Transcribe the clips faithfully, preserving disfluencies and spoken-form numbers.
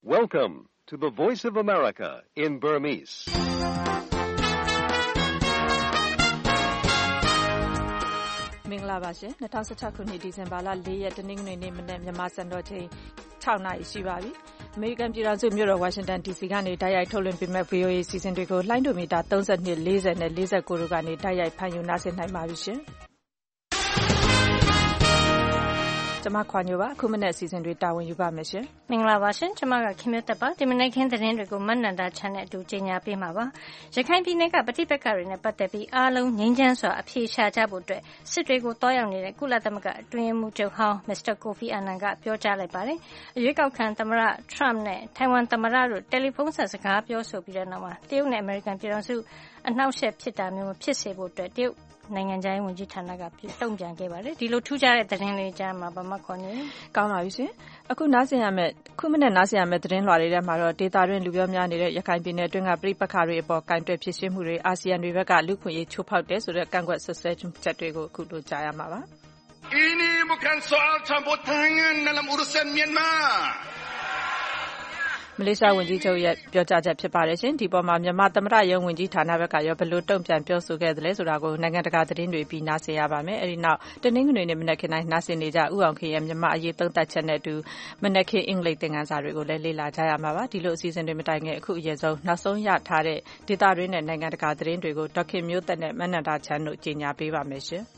Welcome to the Voice of America in Burmese. ။မင်္ဂလာပါရှင်။၂၀၁၆ခုနှစ်ဒီဇင်ဘာလ၄ရက်တနင်္ဂနွေနေ့မနက်မြန်မာစံတော်ချိန်၆နာရီရှိပါပြီ။အမေရိကန်ပြည်ထောင်စုမြို့တော်ဝါရှင်တန်ဒီစီကနေတိုက်ရိုက်ထုတ်လွှင့်ပေးမယ့် ဗွီအိုအေ စီစဉ်တွေကိုလှိုင်းဒိုမီတာ၃၂ ၄၀နဲ့၄၉တို့ကနေတိုက်ရိုက်ဖန်ယူနားဆင်နိုင်ပါပြီရှင်။ကျမခွာညိုပါအခုမနေ့အစီအစဉ်တွေတာဝန်ယူပါမယ်ရှင်မင်္ဂလာပါရှင်ကျမကခင်မြတ်တက်ပါဒီမနေ့ခင်းသတင်းတွေကိုမတ်နန္ဒာချန်နဲ့အတူကြီးညာပေးမှာပါရခိုင်ပြည်နယ်ကပဋိပက္ခတွေနဲ့ပတ်သက်ပြီးအားလုံးငြိမ်းချမ်းစွာအဖြေရှာကြဖို့အတွက်စစ်တွေကိုတောရောက်နေတဲ့ကုလသမဂ္ဂအတွင်းမှုချုပ်ဟောင်းမစ္စတာကိုဖီအာနန်ကပြောကြားလိုက်ပါတယ်အရွေးကောက်ခံသမ္မတထရမ့်နဲ့ထိုင်ဝမ်သမ္မတတို့တယ်လီဖုန်းဆက်စကားပြောဆိုပြီးတဲ့နောက်မှာတရုတ်နဲ့အမေရိကန်ပြည်ထောင်စုအနှောက်အယှက်ဖြစ်တာမျိုးမဖြစ်စေဖို့အတွက်တရုတ်နိုင်ငံခြားရေးဝန်ကြီးဌာနကတုံ့ပြန်ခဲ့ပါတယ်ဒီလိုထူးခြားတဲ့သတင်းလေးကြားမှာဗမာခွန်နေကောင်းပါပြီရှင်အခုနားဆင်ရမယ့်ခုမနေ့နားဆင်ရမယ့်သတင်းလွှာတွေထဲမှာတော့ဒေတာတွင်လူပြောများနေတဲ့ရခိုင်ပြည်နယ်အတွင်းကပြိပက္ခတွေအပေါ်ကင်တွယ်ဖြစ်ရှင်းမှုတွေအာဆီယံတွေဘက်ကလူခွင့်ရေးချိုးဖောက်တယ်ဆိုတဲ့ကန့်ကွက်ဆွဆွဲချက်တွေကိုအခုလိုကြားရမှာပါ Ini bukan soal campur tangan dalam urusan Myanmar မလေးရှားဝန်ကြီးချုပ်ရဲ့ပြောကြားချက်ဖြစ်ပါတယ်ရှင်ဒီပေါ်မှာမြန်မာသမ္မတရုံးဝန်ကြီးဌာနဘက်ကရောဘယ်လိုတုံ့ပြန်ပြောဆိုခဲ့သလဲဆိုတာကိုနိုင်ငံတကာသတင်းတွေပြီးနားဆင်ရပါမယ်အဲဒီနောက်တနင်္ဂနွေနေ့မနက်ခင်းတိုင်းနားဆင်နေကြဥအောင်ခေရဲ့မြန်မာအရေးသုံးသပ်ချက်နဲ့အတူမနက်ခင်းအင်္ဂလိပ်သင်ခန်းစာတွေကိုလည်းလေ့လာကြရမှာပါဒီလိုအစီအစဉ်တွေမတိုင်ခင်အခုအရင်ဆုံးနောက်ဆုံးရထားတဲ့ဒေတာတွင်းနဲ့နိုင်ငံတကာသတင်းတွေကိုဒေါက်ခင်မျိုးသက်နဲ့မနန္ဒာချမ်းတို့ကြီးညာပေးပါမယ်ရှင်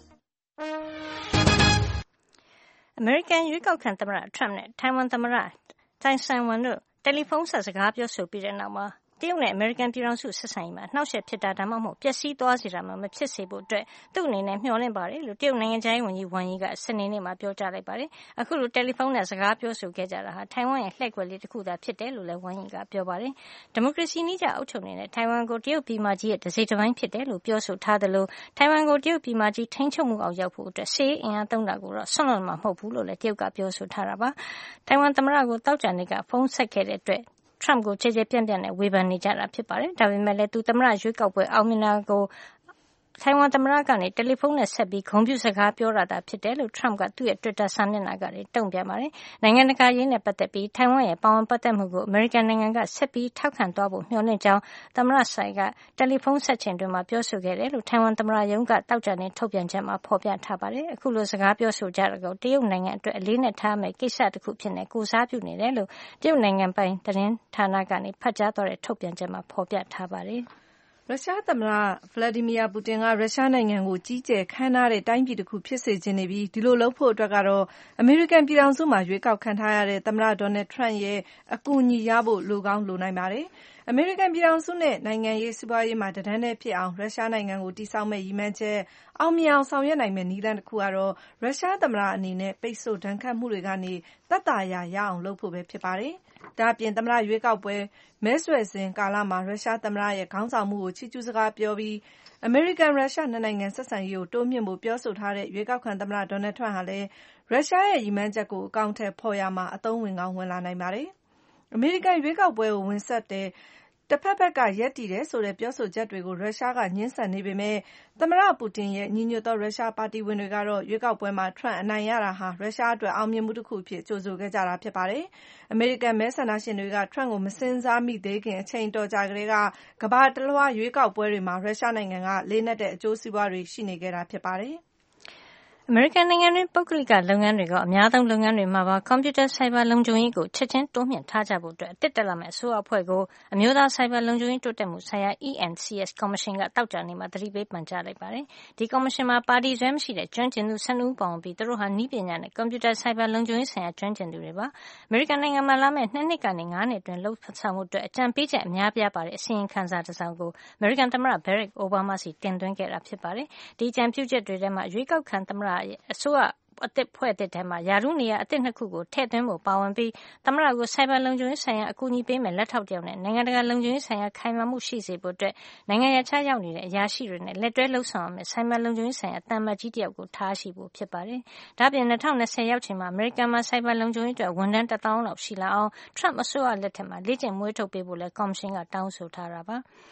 အမေရိကန်ရွေးကောက်ခံသမ္မတထရမ့်နဲ့ထိုင်ဝမ်သမ္မတတိုင်ဆန်ဝမ်တို့တယ်လီဖုန်းဆက်စကားပြောဆိုပြီးတဲ့နောက်မှာတရုတ်နဲ့အမေရိကန်ပြည်ထောင်စုဆက်ဆံရေးမှာနှောက်ယှက်ဖြစ်တာဒါမှမဟုတ်ပျက်စီးသွားစေတာမှမဖြစ်စေဖို့အတွက်သူ့အနေနဲ့မျှော်လင့်ပါတယ်လို့တရုတ်နိုင်ငံခြားရေးဝန်ကြီးဝမ်ယီကစနေနေ့မှာပြောကြားလိုက်ပါတယ်။အခုလိုတယ်လီဖုန်းနဲ့စကားပြောဆိုခဲ့ကြတာဟာထိုင်ဝမ်ရဲ့လှည့်ကွက်လေးတစ်ခုသာဖြစ်တယ်လို့လည်းဝမ်ယီကပြောပါတယ်။ဒီမိုကရေစီနည်းကျအုပ်ချုပ်နေတဲ့ထိုင်ဝမ်ကိုတရုတ်ပြည်မကြီးရဲ့တစိမ့်တစ်ပိုင်းဖြစ်တယ်လို့ပြောဆိုထားသလိုထိုင်ဝမ်ကိုတရုတ်ပြည်မကြီးထိန်းချုပ်မှုအောက်ရောက်ဖို့အတွက်စစ်ရေးအင်အားသုံးတာကိုတော့ဆွန့်လွတ်မှာမဟုတ်ဘူးလို့လည်းတရုတ်ကပြောဆိုထားတာပါ။ထိုင်ဝမ်သမ္မတကိုတောက်ကြနေကဖုန်းဆက်ခဲ့တဲ့အတွက်ထရမ့်ကိုခြေခြေပြန့်ပြန့်နဲ့ဝေဖန်နေကြတာဖြစ်ပါတယ်။ဒါပေမဲ့လည်းသူသမ္မတရွေးကောက်ပွဲအောင်မြင်တာကိုထိုင်ဝမ်သမ္မတကနေတယ်လီဖုန်းနဲ့ဆက်ပြီးဂုဏ်ပြုစကားပြောတာသာဖြစ်တယ်လို့ထရမ့်ကသူ့ရဲ့ Twitter စာမျက်နှာကနေတုံ့ပြန်ပါတယ်။နိုင်ငံတကာရေးနဲ့ပတ်သက်ပြီးထိုင်ဝမ်ရဲ့ပါဝင်ပတ်သက်မှုကိုအမေရိကန်နိုင်ငံကဆက်ပြီးထောက်ခံသွားဖို့မျှော်လင့်ကြောင်းသမ္မတဆိုင်ကတယ်လီဖုန်းဆက်ချိန်တွင်မှပြောဆိုခဲ့တယ်လို့ထိုင်ဝမ်သမ္မတရုံးကတောက်ကြနေထုတ်ပြန်ချက်မှာဖော်ပြထားပါတယ်။အခုလိုစကားပြောဆိုကြတာကိုတရုတ်နိုင်ငံအတွက်အလေးနဲ့ထားမယ်ကိစ္စတစ်ခုဖြစ်နေကိုစားပြုနေတယ်လို့တရုတ်နိုင်ငံပိုင်သတင်းဌာနကနေဖတ်ကြားသွားတဲ့ထုတ်ပြန်ချက်မှာဖော်ပြထားပါတယ်။ရုရှားသမ္မတဗလာဒီမီယာပူတင်ကရုရှားနိုင်ငံကိုကြီးကျယ်ခမ်းနားတဲ့တိုင်းပြည်တစ်ခုဖြစ်စေချင်နေပြီးဒီလိုလုပ်ဖို့အတွက်ကတော့အမေရိကန်ပြည်ထောင်စုမှာရွေးကောက်ခံထားရတဲ့သမ္မတဒေါ်နယ်ထရန့်ရဲ့အကူအညီရဖို့လိုကောင်းလိုနိုင်ပါတယ်။အမေရိကန်ပြည်ထောင်စုနဲ့နိုင်ငံရေးစီးပွားရေးမှာတဒန်းတည်းဖြစ်အောင်ရုရှားနိုင်ငံကိုတည်ဆောက်မဲ့ရည်မှန်းချက်အောင်မြင်အောင်ဆောင်ရွက်နိုင်မဲ့နည်းလမ်းတစ်ခုကတော့ရုရှားသမ္မတအနေနဲ့ပိတ်ဆို့ဒဏ်ခတ်မှုတွေကနေသက်သာရာရအောင်လုပ်ဖို့ပဲဖြစ်ပါတယ်။ဒါအပြင်သမ္မတရွေးကောက်ပွဲမဲဆွယ်စဉ်ကာလမှာရုရှားသမ္မတရဲ့ခေါင်းဆောင်မှုကိုချီးကျူးစကားပြောပြီးအမေရိကန်ရုရှားနှစ်နိုင်ငံဆက်ဆံရေးကိုတိုးမြှင့်ဖို့ပြောဆိုထားတဲ့ရွေးကောက်ခံသမ္မတဒေါ်နယ်ထရန့်ဟာလည်းရုရှားရဲ့ရည်မှန်းချက်ကိုအကောင့်ထဲဖော်ရမှာအသုံးဝင်ကောင်းဝင်လာနိုင်ပါတယ်။အမေရိကန်ရွေးကောက်ပွဲကိုဝင်ဆက်တဲ့တစ်ဖက်ဖက်ကရက်တည်တယ်ဆိုတဲ့ပြောဆိုချက်တွေကိုရုရှားကညှင်းဆန်နေပေမဲ့သမ္မတပူတင်ရဲ့ညီညွတ်သောရုရှားပါတီဝင်တွေကတော့ရွေးကောက်ပွဲမှာထရန့်အနိုင်ရတာဟာရုရှားအတွက်အောင်မြင်မှုတစ်ခုအဖြစ်ကြိုဆိုခဲ့ကြတာဖြစ်ပါတယ်။အမေရိကန်မဲဆန္ဒရှင်တွေကထရန့်ကိုမစင်စားမိသေးခင်အချိန်တော်ကြာကလေးကကမ္ဘာတလွှားရွေးကောက်ပွဲတွေမှာရုရှားနိုင်ငံကလေးနက်တဲ့အကျိုးစီးပွားတွေရှိနေခဲ့တာဖြစ်ပါတယ်။အမေရိကန်နိုင်ငံတွင်းပုဂ္ဂလိကလုပ်ငန်းတွေကအများဆုံးလုပ်ငန်းတွေမှာပါကွန်ပျူတာဆိုင်ဘာလုံခြုံရေးကိုချက်ချင်းတိုးမြှင့်ထားကြဖို့အတွက်အသစ်တက်လာမယ့်အစိုးရအဖွဲ့ကိုအမျိုးသားဆိုင်ဘာလုံခြုံရေးတိုးတက်မှုဆိုင်ရာ E N C S ကော်မရှင်ကတောက်ကြနေမှာသတိပေးပန်ကြားလိုက်ပါတယ်။ဒီကော်မရှင်မှာပါတီဆွဲမရှိတဲ့ကျွမ်းကျင်သူ၁၂ဦးပါဝင်ပြီးသူတို့ဟာနည်းပညာနဲ့ကွန်ပျူတာဆိုင်ဘာလုံခြုံရေးဆိုင်ရာကျွမ်းကျင်သူတွေပါ။အမေရိကန်နိုင်ငံမှာလာမယ့်နှစ်နှစ်ကနေငါးနှစ်အတွင်းလှုပ်ဆောင်မှုအတွက်အကြံပေးချက်အများပြားပါတဲ့အစီရင်ခံစာတစ်စောင်ကိုအမေရိကန်သမ္မတဘရက်အိုဘားမားစီတင်သွင်းခဲ့တာဖြစ်ပါတယ်။ဒီအကြံပြုချက်တွေထဲမှာရွေးကောက်ခံသမ္မတရဲ့အစိုးရအသစ်ဖွဲ့အသစ်ထဲမှာယာရုနေရအသစ်နှစ်ခုကိုထည့်သွင်းဖို့ပါဝင်ပြီးသမ္မတကိုဆိုင်ဘာလုံခြုံရေးဆိုင်ရာအကူအညီပေးမယ်လက်ထောက်တယောက်နဲ့နိုင်ငံတကာလုံခြုံရေးဆိုင်ရာခိုင်မာမှုရှိစေဖို့အတွက်နိုင်ငံရခြားရောက်နေတဲ့အရာရှိတွေနဲ့လက်တွဲလှုပ်ဆောင်ရမယ်ဆိုင်ဘာလုံခြုံရေးဆိုင်ရာတန်မတ်ကြီးတယောက်ကိုထားရှိဖို့ဖြစ်ပါတယ်။ဒါ့အပြင်၂၀၂၀ရောက်ချိန်မှာအမေရိကန်မှာဆိုင်ဘာလုံခြုံရေးအတွက်ဝန်ထမ်းတစ်သောင်းလောက်ရှိလာအောင်ထရန့်အစိုးရလက်ထက်မှာလေ့ကျင့်မွေးထုတ်ပေးဖို့လည်းကော်မရှင်ကတောင်းဆိုထားတာပါ။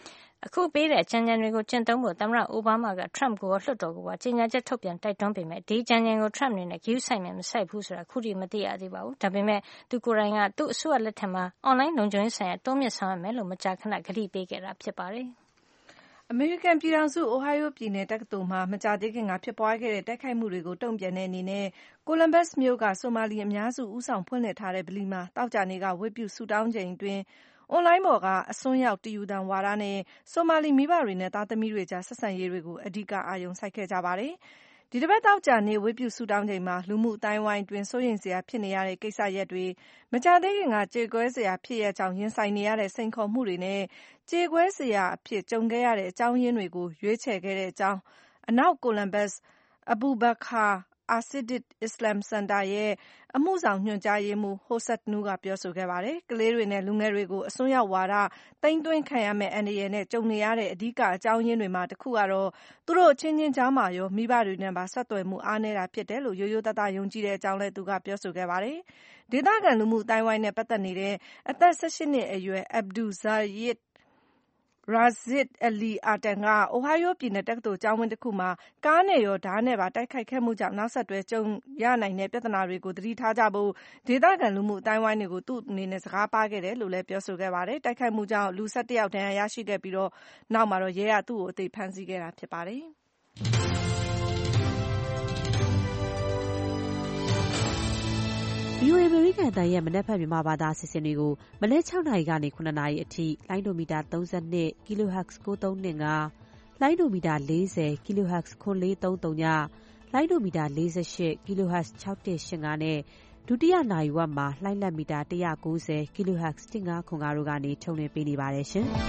အခုပေးတဲ့အကြံဉာဏ်တွေကိုကျင့်သုံးဖို့သမ္မတအိုဘားမားက Trump ကိုရောလွှတ်တော်ကိုပါကြေညာချက်ထုတ်ပြန်တိုက်တွန်းပေမဲ့ဒီအကြံဉာဏ်ကို Trump အနေနဲ့ဂရုစိုက်မယ်မစိုက်ဘူးဆိုတာခုထိမသိရသေးပါဘူး။ဒါပေမဲ့သူကိုယ်တိုင်ကသူ့အစိုးရလက်ထက်မှာအွန်လိုင်းလုံခြုံရေးဆိုင်ရာတိုးမြင့်ဆောင်ရွက်မယ်လို့မကြာခဏကတိပေးခဲ့တာဖြစ်ပါတယ်။အမေရိကန်ပြည်ထောင်စုအိုဟိုင်းယိုပြည်နယ်တက္ကသိုလ်မှာမကြာသေးခင်ကဖြစ်ပွားခဲ့တဲ့တိုက်ခိုက်မှုတွေကိုတုံ့ပြန်တဲ့အနေနဲ့ကိုလံဘတ်မြို့ကဆိုမာလီအများစုဦးဆောင်ဖွင့်လှစ်ထားတဲ့ဗလီမှာသောကြာနေ့ကဝတ်ပြုဆုတောင်းချိန်အတွင်းအွန်လိုင်းပေါ်ကအစွန်းရောက်တယူသန်ဝါဒနဲ့ဆိုမာလီမိဘတွေနဲ့သားသမီးတွေကြားဆက်ဆံရေးတွေကိုအဓိကအာရုံစိုက်ခဲ့ကြပါတယ်။ဒီတစ်ပတ်သောကြာနေ့ဝတ်ပြုဆုတောင်းချိန်မှာလူမှုအတိုင်းဝိုင်းတွင်စိုးရိမ်စရာဖြစ်နေရတဲ့ကိစ္စရပ်တွေမကြာသေးခင်ကကြေကွဲစရာဖြစ်ရကြောင်းရင်ဆိုင်နေရတဲ့စိန်ခေါ်မှုတွေနဲ့ကြေကွဲစရာအဖြစ်ကြုံခဲ့ရတဲ့အကြောင်းရင်းတွေကိုရွေးချယ်ခဲ့တဲ့အကြောင်းအနောက်ကိုလံဘတ်အဘူဘခါအာဆစ်ဒစ်အစ္စလာမ်စင်တာရဲ့အမှုဆောင်ညွှန်ကြားရေးမှူးဟိုဆက်နူးကပြောဆိုခဲ့ပါတယ်။ကလေးတွေနဲ့လူငယ်တွေကိုအစွန်းရောက်ဝါဒသိမ်းသွင်းခံရမယ့်အန္တရာယ်နဲ့ကြုံနေရတဲ့အဓိကအကြောင်းရင်းတွေမှာတစ်ခုကတော့သူတို့အချင်းချင်းကြားမှာရောမိဘတွေနဲ့ပါဆက်သွယ်မှုအားနည်းတာဖြစ်တယ်လို့ရိုးရိုးသားသားယုံကြည်တဲ့အကြောင်းလည်းသူကပြောဆိုခဲ့ပါတယ်။ဒေသခံလူမှုအတိုင်းဝိုင်းနဲ့ပတ်သက်နေတဲ့အသက်၁၈နှစ်အရွယ်အဗ်ဒူဇာယစ်ရာဇစ်အလီအာတန်ကအိုဟိုင်းယိုပြည်နယ်တက္ကသိုလ်ကျောင်းဝင်းတစ်ခုမှာကားနဲ့ရောဓာတ်နဲ့ပါတိုက်ခိုက်ခဲ့မှုကြောင့်နောက်ဆက်တွဲကြုံရနိုင်တဲ့ပြဿနာတွေကိုသတိထားကြဖို့ဒေသခံလူမှုအတိုင်းဝိုင်းတွေကိုသူ့အနေနဲ့စကားပါခဲ့တယ်လို့လည်းပြောဆိုခဲ့ပါတယ်။တိုက်ခိုက်မှုကြောင့်လူ၁၁ယောက်ဒဏ်ရာရရှိခဲ့ပြီးတော့နောက်မှာတော့ရဲကသူ့ကိုအသေဖမ်းဆီးခဲ့တာဖြစ်ပါတယ်။ဗီအိုအေ အမေရိကန်အသံရဲ့မနက်ဖြန်မြန်မာဘာသာအစီအစဉ်တွေကိုမနက်၆နာရီကနေ၇နာရီအထိလိုင်းဒိုမီတာ၃၂ kilohertz ၉၃၂၅လိုင်းဒိုမီတာ၄၀ kilohertz ၉၄၃၃ညလိုင်းဒိုမီတာ၄၈ kilohertz ၆၁၈၅နဲ့ဒုတိယနာရီဝက်မှာလိုင်းလက်မီတာ၁၉၀ kilohertz ၁၅ခွန်၅တို့ကနေထုတ်လွှင့်ပေးနေပါတယ်ရှင်။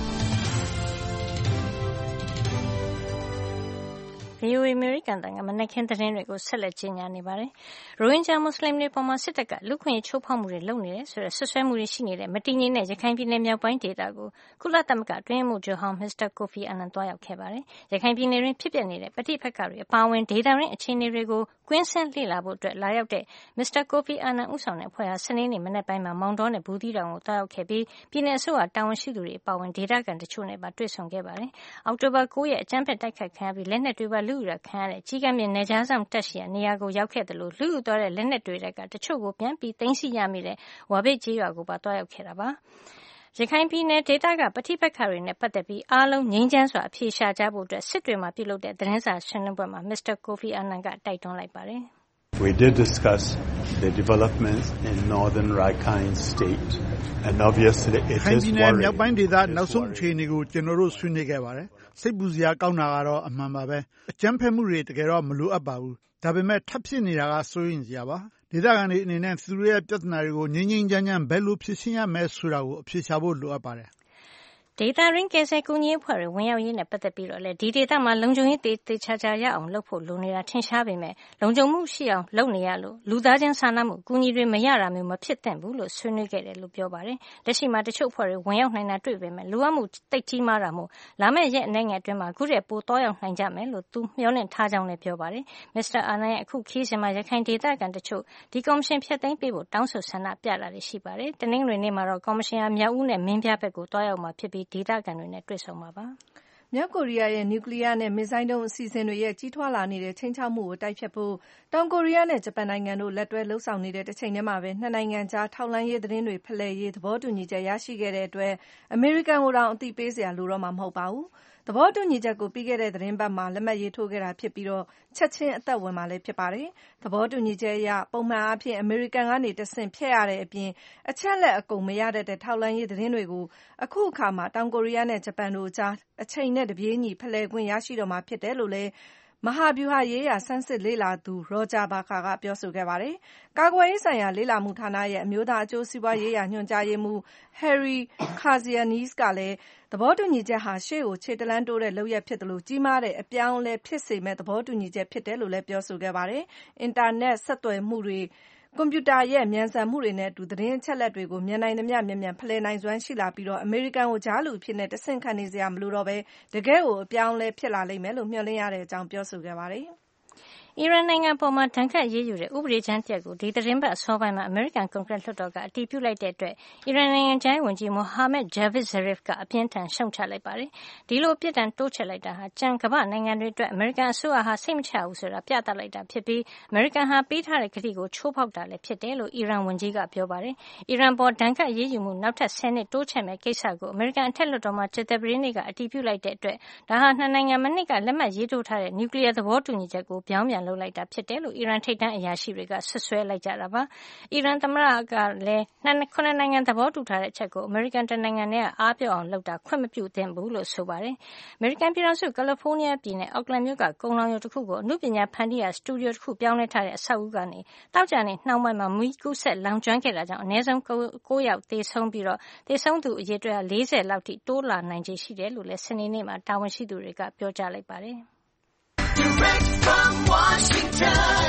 ဗီအိုအေ အမေရိကန်အသံကမနက်ခင်းသတင်းတွေကိုဆက်လက်ကြေညာနေပါတယ်။ရိုဟင်ဂျာမွတ်စလင်တွေပေါ်မှာစစ်တပ်ကလူ့အခွင့်အရေးချိုးဖောက်မှုတွေလုပ်နေတယ်ဆိုတဲ့ဆွဆွဲမှုတွေရှိနေတဲ့မတည်ငြိမ်တဲ့ရခိုင်ပြည်နယ်မြောက်ပိုင်းဒေသကိုကုလသမဂ္ဂအတွင်းရေးမှူးချုပ်ဟောင်းမစ္စတာကိုဖီအာနန်သွားရောက်ခဲ့ပါတယ်။ရခိုင်ပြည်နယ်တွင်းဖြစ်ပျက်နေတဲ့ပဋိပက္ခတွေအပါအဝင်ဒေသတွင်းအခြေအနေတွေကိုကွင်းဆင်းလေ့လာဖို့အတွက်လာရောက်တဲ့မစ္စတာကိုဖီအာနန်ဦးဆောင်တဲ့အဖွဲ့ဟာစနေနေ့မနက်ပိုင်းမှာမောင်တောနဲ့ဘူးသီးတောင်ကိုသွားရောက်ခဲ့ပြီးပြည်နယ်အစိုးရတာဝန်ရှိသူတွေအပါအဝင်ဒေသခံတချို့နဲ့ပါတွေ့ဆုံခဲ့ပါတယ်။အောက်တိုဘာ၉ရက်အကြမ်းဖက်တိုက်ခိုက်ခံရပြီးလက်နက်တွေပါလူယူတာခံရတဲ့ကြီးကမ်းမြေနယ်ခြားဆောင်တပ်ရှိရာနေရာကိုရောက်ခဲ့တယ်လို့လူယူသွားတဲ့လက်နက်တွေကတချို့ကိုပြန်ပြီးသိမ်းဆည်းရမိတဲ့ဝါဘိတ်ကျေးရွာကိုပါသွားရောက်ခဲ့တာပါ။ရခိုင်ပြည်နယ်ဒေသကပဋိပက္ခတွေနဲ့ပတ်သက်ပြီးအားလုံးငြိမ်းချမ်းစွာအဖြေရှာကြဖို့အတွက်စစ်တွေမှာပြုလုပ်တဲ့သတင်းစာရှင်းလင်းပွဲမှာမစ္စတာကိုဖီအာနန်ကတိုက်တွန်းလိုက်ပါတယ်။ We did discuss the developments in northern Rakhine state and obviously it is worrying. မြောက်ပိုင်းဒေသနောက်ဆုံးအခြေအနေကိုကျွန်တော်တို့ဆွေးနွေးခဲ့ပါတယ်။စိတ်ပူစရာကောင်းတာကတော့အမှန်ပါပဲ။အကြမ်းဖက်မှုတွေတကယ်တော့မလိုအပ်ပါဘူး။ဒါပေမဲ့ထပ်ဖြစ်နေတာကစိုးရိမ်စရာပါ။ဒေသခံတွေအနေနဲ့သူတို့ရဲ့ပြဿနာတွေကိုငြိမ်းငြိမ်းချမ်းချမ်းဘယ်လိုဖြေရှင်းရမလဲဆိုတာကိုအဖြေရှာဖို့လိုအပ်ပါတယ်။ဒေသရင်းကယ်ဆယ်ကူညီရေးအဖွဲ့တွေဝင်ရောက်ရေးနဲ့ပတ်သက်ပြီးတော့လေဒီဒေသမှာလုံခြုံရေးတေတေချာချာရအောင်လုပ်ဖို့လိုနေတာထင်ရှားပေမဲ့လုံခြုံမှုရှိအောင်လုပ်နေရလို့လူသားချင်းစာနာမှုကူညီတွေမရတာမျိုးမဖြစ်သင့်ဘူးလို့ဆွေးနွေးခဲ့တယ်လို့ပြောပါတယ်။လက်ရှိမှာတချို့အဖွဲ့တွေဝင်ရောက်နိုင်တာတွေ့ပေမဲ့လူအမှုတိတ်ကြီးမားတာမို့လာမယ့်ရက်အနေငယ်အတွင်းမှာခုတည်းပိုတောရောက်နိုင်ကြမယ်လို့သူမျှော်လင့်ထားကြောင်းလည်းပြောပါတယ်။မစ္စတာအာနန်ရဲ့အခုခီးစဉ်မှာရခိုင်ဒေသခံတချို့ဒီကော်မရှင်ဖျက်သိမ်းပေးဖို့တောင်းဆိုဆန္ဒပြတာတွေရှိပါတယ်။တနင်္ဂနွေနေ့မှာတော့ကော်မရှင်ဟာမြောက်ဦးနဲ့မင်းပြားဘက်ကိုတောရောက်မှာဖြစ်ပြီးဒေသခံတွေနဲ့တွေ့ဆုံမှာပါ။မြောက်ကိုရီးယားရဲ့နျူကလ িয়ার နဲ့မစ်ဇိုင်းဒုံးအစီအစဉ်တွေရဲ့ကြီးထွားလာနေတဲ့ခြိမ်းခြောက်မှုကိုတိုက်ဖျက်ဖို့တောင်ကိုရီးယားနဲ့ဂျပန်နိုင်ငံတို့လက်တွဲလှုပ်ဆောင်နေတဲ့တစ်ချိန်တည်းမှာပဲနှစ်နိုင်ငံကြားထောက်လှမ်းရေးသတင်းတွေဖလှယ်ရေးသဘောတူညီချက်ရရှိခဲ့တဲ့အတွက်အမေရိကန်ကိုတောင်အသိပေးစရာလိုတော့မှာမဟုတ်ပါဘူး။သဘောတူညီချက်ကိုပြီးခဲ့တဲ့သတင်းပတ်မှာလက်မှတ်ရေးထိုးခဲ့တာဖြစ်ပြီးတော့ချက်ချင်းအသက်ဝင်မှာလည်းဖြစ်ပါတယ်။သဘောတူညီချက်အရပုံမှန်အားဖြင့်အမေရိကန်ကနေတဆင့်ဖျက်ရတဲ့အပြင်အချက်လက်အကုန်မရတတ်တဲ့ထောက်လှမ်းရေးသတင်းတွေကိုအခုအခါမှာတောင်ကိုရီးယားနဲ့ဂျပန်တို့ကြားအချိန်နဲ့တပြေးညီဖလှယ်ခွင့်ရရှိတော့မှာဖြစ်တယ်လို့လည်းမဟာဗျူဟာရေးရာဆန်းစစ်လေ့လာသူရောဂျာဘာခါကပြောဆိုခဲ့ပါတယ်။ကာကွယ်ရေးဆိုင်ရာလေ့လာမှုဌာနရဲ့အမျိုးသားအကျိုးစီးပွားရေးရာညွှန်ကြားရေးမှူး Harry Kazianis ကလည်းသဘောတူညီချက်ဟာရှေ့ကိုခြေတလန်းတိုးတဲ့လုပ်ရပ်ဖြစ်တယ်လို့ကြီးမားတဲ့အပြောင်းအလဲဖြစ်စေမဲ့သဘောတူညီချက်ဖြစ်တယ်လို့လည်းပြောဆိုခဲ့ပါတယ်။အင်တာနက်ဆက်သွယ်မှုတွေကွန်ပျူတာရဲ့မြန်ဆန်မှုတွေနဲ့အတူသတင်းအချက်အလက်တွေကိုမြန်နိုင်သမျှမြန်မြန်ဖလှယ်နိုင်စွမ်းရှိလာပြီးတော့အမေရိကန်ကိုကြားလူအဖြစ်နဲ့တဆင့်ခံနေစရာမလိုတော့ဘဲတကယ်ကိုအပြောင်းအလဲဖြစ်လာလိမ့်မယ်လို့မျှော်လင့်ရတဲ့အကြောင်းပြောဆိုခဲ့ပါတယ်။အီရန်နိုင်ငံပေါ်မှာဒဏ်ခတ်အရေးယူတဲ့ဥပဒေကြမ်းတရပ်ကိုဒီသတင်းပတ်အစောပိုင်းမှာအမေရိကန်ကွန်ဂရက်လွှတ်တော်ကအတည်ပြုလိုက်တဲ့အတွက်အီရန်နိုင်ငံခြားရေးဝန်ကြီးမိုဟာမက်ဂျာဗစ်ဇရီဖ်ကအပြင်းထန်ရှုံချလိုက်ပါတယ်။ဒီလိုပြစ်ဒဏ်တိုးချဲ့လိုက်တာဟာကြံကမ္ဘာနိုင်ငံတွေအတွက်အမေရိကန်အစိုးရဟာစိတ်မချဘူးဆိုတာပြသလိုက်တာဖြစ်ပြီးအမေရိကန်ဟာပေးထားတဲ့ကတိကိုချိုးဖောက်တာလည်းဖြစ်တယ်လို့အီရန်ဝန်ကြီးကပြောပါတယ်။အီရန်ပေါ်ဒဏ်ခတ်အရေးယူမှုနောက်ထပ်ဆယ်နှစ်တိုးချဲ့မဲ့ကိစ္စကိုအမေရိကန်အထက်လွှတ်တော်မှာကြာသပတေးနေ့ကအတည်ပြုလိုက်တဲ့အတွက်ဒါဟာနှစ်နိုင်ငံမနှစ်ကလက်မှတ်ရေးထိုးထားတဲ့နျူကလ িয়ার သဘောတူညီချက်ကိုပြောင်းပြန်လုပ်လိုက်တာဖြစ်တယ်လို့အီရန်ထိပ်တန်းအရာရှိတွေကဆွဆွဲလိုက်ကြတာပါ။အီရန်သမ္မတကလည်းခုနှစ်နိုင်ငံသဘောတူထားတဲ့အချက်ကိုအမေရိကန်တနိုင်ငံနဲ့အားပြော့အောင်လုပ်တာခွင့်မပြုသင့်ဘူးလို့ဆိုပါတယ်။အမေရိကန်ပြည်ထောင်စုကယ်လီဖိုးနီးယားပြည်နယ်အော့ကလန်မြို့ကကုန်းလောင်ရုံတစ်ခုကိုအမှုပညာဖန်တီးရာစတူဒီယိုတစ်ခုပြောင်းလဲထားတဲ့အဆောက်အဦကနေတောက်ကြနေနှောင်းပိုင်းမှာမီးကူးဆက်လောင်ကျွမ်းခဲ့တာကြောင့်အနည်းဆုံး၉ယောက်သေဆုံးပြီးတော့သေဆုံးသူအရေအတွက်၄၀လောက်ထိတိုးလာနိုင်ခြေရှိတယ်လို့လည်းစနေနေ့မှာတာဝန်ရှိသူတွေကပြောကြားလိုက်ပါတယ်။ Direct from Washington,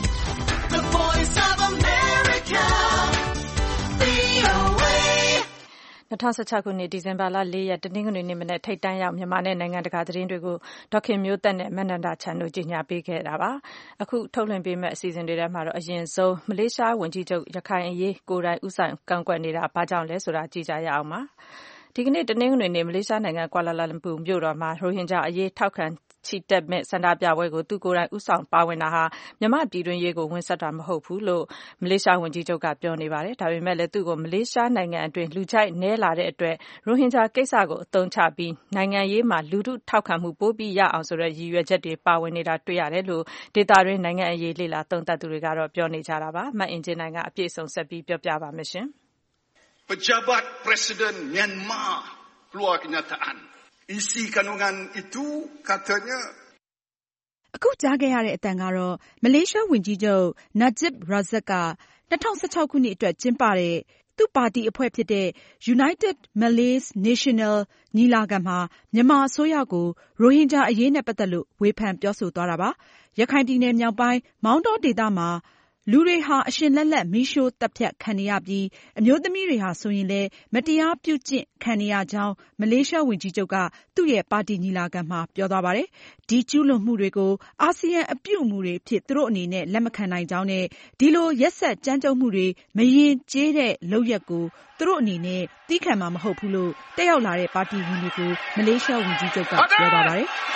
the Voice of America,ဗွီအိုအေ၂၀၁၆ခုနှစ်ဒီဇင်ဘာလ၄ရက်တနင်္ဂနွေနေ့မနက်ထိပ်တန်းရောက်မြန်မာနဲ့နိုင်ငံတကာသတင်းတွေကိုဒေါခင်မျိုးသက်နဲ့မနန္ဒာချန်တို့ကြီးညာပေးခဲ့တာပါ။အခုထုတ်လွှင့်ပေးမယ့်အစီအစဉ်တွေထဲမှာတော့အရင်ဆုံးမလေးရှားဝန်ကြီးချုပ်ရခိုင်အရေးကိုယ်တိုင်ဦးဆောင်ကန့်ကွက်နေတာဘာကြောင့်လဲဆိုတာကြည့်ကြရအောင်ပါ။ဒီကနေ့တနင်္ဂနွေနေ့မလေးရှားနိုင်ငံကွာလာလမ်ပူမြို့တော်မှာရိုဟင်ဂျာအရေးထောက်ခံချီတက်မဲ့ဆန္ဒပြပွဲကိုသူကိုယ်တိုင်ဦးဆောင်ပါဝင်တာဟာမြန်မာပြည်တွင်းရေးကိုဝင်ဆက်တာမဟုတ်ဘူးလို့မလေးရှားဝန်ကြီးချုပ်ကပြောနေပါတယ်။ဒါပေမဲ့လည်းသူ့ကိုမလေးရှားနိုင်ငံအတွင်းလူကြိုက်နဲလာတဲ့အတွက်ရိုဟင်ဂျာကိစ္စကိုအသုံးချပြီးနိုင်ငံရေးမှာလူထုထောက်ခံမှုပိုပြီးရအောင်ဆိုတဲ့ရည်ရွယ်ချက်တွေပါဝင်နေတာတွေ့ရတယ်လို့ဒေသတွင်းနိုင်ငံအရေးလေ့လာသုံးသပ်သူတွေကတော့ပြောနေကြတာပါ။မအင်ဂျင်နိုင်ကအပြည့်စုံဆက်ပြီးပြောပြပါမယ်ရှင်။ Pejabat Presiden Myanmar keluar kenyataan isi kandungan itu katanya အခုကြားခဲ့ရတဲ့အတန်ကတော့မလေးရှားဝန်ကြီးချုပ်နာဂျစ်ရာဇက်က၂၀၁၆ခုနှစ်အတွက်ကျင်းပတဲ့သူ့ပါတီအဖွဲ့ဖြစ်တဲ့ United Malays National ညီလာခံမှာမြန်မာအစိုးရကိုရိုဟင်ဂျာအရေးနဲ့ပတ်သက်လို့ဝေဖန်ပြောဆိုသွားတာပါ။ရခိုင်ပြည်နယ်မြောက်ပိုင်းမောင်တောဒေသမှာလူတွေဟာအရှင်လက်လက်မီးရှို့တပ်ဖြတ်ခံနေရပြီးအမျိုးသမီးတွေဟာဆိုရင်လည်းမတရားပြုကျင့်ခံနေရကြောင်းမလေးရှားဝန်ကြီးချုပ်ကသူ့ရဲ့ပါတီညီလာခံမှာပြောသွားပါတယ်။ဒီကျူးလွန်မှုတွေကိုအာဆီယံအပြုအမူတွေဖြစ်သူတို့အနေနဲ့လက်မခံနိုင်ကြောင်းနဲ့ဒီလိုရက်စက်ကြမ်းကြုတ်မှုတွေမရင်ကျေးတဲ့လုပ်ရက်ကိုသူတို့အနေနဲ့သီးခံမှာမဟုတ်ဘူးလို့တက်ရောက်လာတဲ့ပါတီဝင်တွေကိုမလေးရှားဝန်ကြီးချုပ်ကပြောသွားပါတယ်။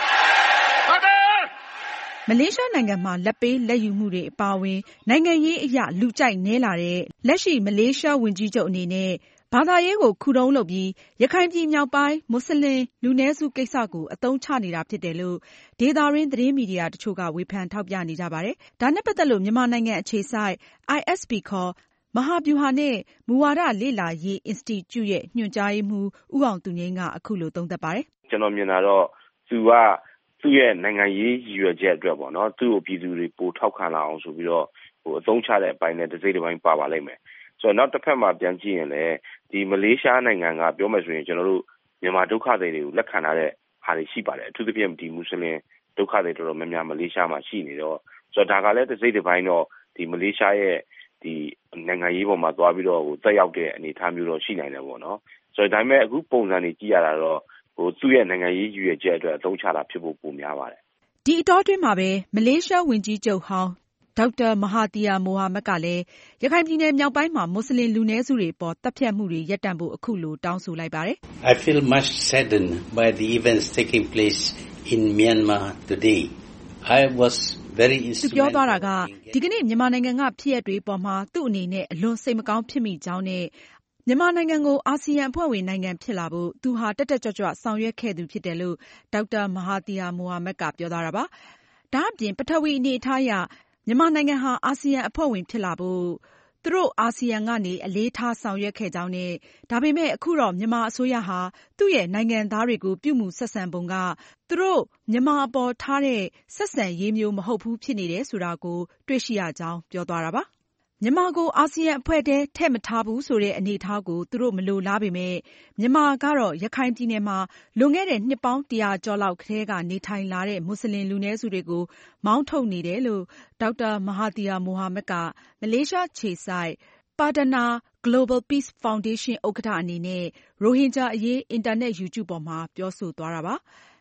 မလေးရှားနိုင်ငံမှာလက်ပေးလက်ယူမှုတွေအပါအဝင်နိုင်ငံရေးအရလူကြိုက်နဲလာတဲ့လက်ရှိမလေးရှားဝန်ကြီးချုပ်အနေနဲ့ဘာသာရေးကိုခုတုံးလုပ်ပြီးရခိုင်ပြည်မြောက်ပိုင်းမွတ်စလင်လူနည်းစုကိစ္စကိုအသုံးချနေတာဖြစ်တယ်လို့ဒေသရင်းသတင်းမီဒီယာတချို့ကဝေဖန်ထောက်ပြနေကြပါတယ်။ဒါနဲ့ပတ်သက်လို့မြန်မာနိုင်ငံအခြေစိုက် အိုင် အက်စ် ပီ ခေါ်မဟာဗျူဟာနဲ့မူဝါဒလေ့လာရေးအင်စတီကျုရဲ့ညွှန်ကြားရေးမှူးဦးအောင်သူငြိမ်းကအခုလိုသုံးသပ်ပါတယ်။ကျွန်တော်မြင်တာတော့သူကသူ့ရဲ့နိုင်ငံရေးရည်ရွယ်ချက်အတွက်ပေါ့နော်သူ့ကိုပြည်သူတွေပိုထောက်ခံလာအောင်ဆိုပြီးတော့ဟိုအသုံးချတဲ့အပိုင်းနဲ့တစ်စိတ်တစ်ပိုင်းပါပါလိမ့်မယ်ဆိုတော့နောက်တစ်ဖက်မှာပြန်ကြည့်ရင်လည်းဒီမလေးရှားနိုင်ငံကပြောမယ်ဆိုရင်ကျွန်တော်တို့မြန်မာဒုက္ခသည်တွေကိုလက်ခံထားတဲ့ဟာတွေရှိပါတယ်အထူးသဖြင့်ဒီမွတ်စလင်ဒုက္ခသည်တော်တော်များများမလေးရှားမှာရှိနေတော့ဆိုတော့ဒါကလည်းတစ်စိတ်တစ်ပိုင်းတော့ဒီမလေးရှားရဲ့ဒီနိုင်ငံရေးပေါ်မှာသွားပြီးတော့ဟိုတက်ရောက်တဲ့အနေအထားမျိုးတော့ရှိနိုင်တယ်ပေါ့နော်ဆိုတော့ဒါပေမဲ့အခုပုံစံတွေကြည့်ရတာတော့ဟိုသူ့ရဲ့နိုင်ငံရေးရည်ရွယ်ချက်အတွက်အသုံးချတာဖြစ်ဖို့ပိုများပါတယ်။ဒီအတောအတွင်းမှာပဲမလေးရှားဝန်ကြီးချုပ်ဟောင်းဒေါက်တာမဟာသီယာမိုဟာမက်ကလည်းရခိုင်ပြည်နယ်မြောက်ပိုင်းမှာမွတ်စလင်လူနည်းစုတွေပေါ်တပ်ဖြတ်မှုတွေရပ်တန့်ဖို့အခုလိုတောင်းဆိုလိုက်ပါတယ်။ I feel much saddened by the events taking place in Myanmar today. I was very instrumental. သူပြောသွားတာကဒီကနေ့မြန်မာနိုင်ငံကဖြစ်ရပ်တွေပေါ်မှာသူ့အနေနဲ့အလွန်စိတ်မကောင်းဖြစ်မိကြောင်းနဲ့မြန်မာနိုင်ငံကိုအာဆီယံအဖွဲ့ဝင်နိုင်ငံဖြစ်လာဖို့သူဟာတက်တက်ကြွကြွဆောင်ရွက်ခဲ့သူဖြစ်တယ်လို့ဒေါက်တာမဟာသီယာမိုဟာမက်ကပြောသွားတာပါ။ဒါအပြင်ပထဝီအနေအထားအရမြန်မာနိုင်ငံဟာအာဆီယံအဖွဲ့ဝင်ဖြစ်လာဖို့သူတို့အာဆီယံကနေအလေးထားဆောင်ရွက်ခဲ့ကြောင်းနဲ့ဒါပေမဲ့အခုတော့မြန်မာအစိုးရဟာသူ့ရဲ့နိုင်ငံသားတွေကိုပြုမှုဆက်ဆံပုံကသူတို့မြန်မာအပေါ်ထားတဲ့ဆက်ဆံရေးမျိုးမဟုတ်ဘူးဖြစ်နေတယ်ဆိုတာကိုတွေ့ရှိရကြောင်းပြောသွားတာပါ။မြန်မာကိုအာဆီယံအဖွဲ့ထဲထည့်မထားဘူးဆိုတဲ့အနေအထားကိုသူတို့မလိုလားပေမဲ့မြန်မာကတော့ရခိုင်ပြည်နယ်မှာလွန်ခဲ့တဲ့နှစ်ပေါင်းတရာကျော်လောက်ကတည်းကနေထိုင်လာတဲ့မွတ်စလင်လူနည်းစုတွေကိုမောင်းထုတ်နေတယ်လို့ဒေါက်တာမဟာသီယာမိုဟာမက်ကမလေးရှားခြေစိုက် Pardana Global Peace Foundation ဥက္ကဋ္ဌအနေနဲ့ရိုဟင်ဂျာအရေးအင်တာနက် YouTube ပေါ်မှာပြောဆိုသွားတာပါ။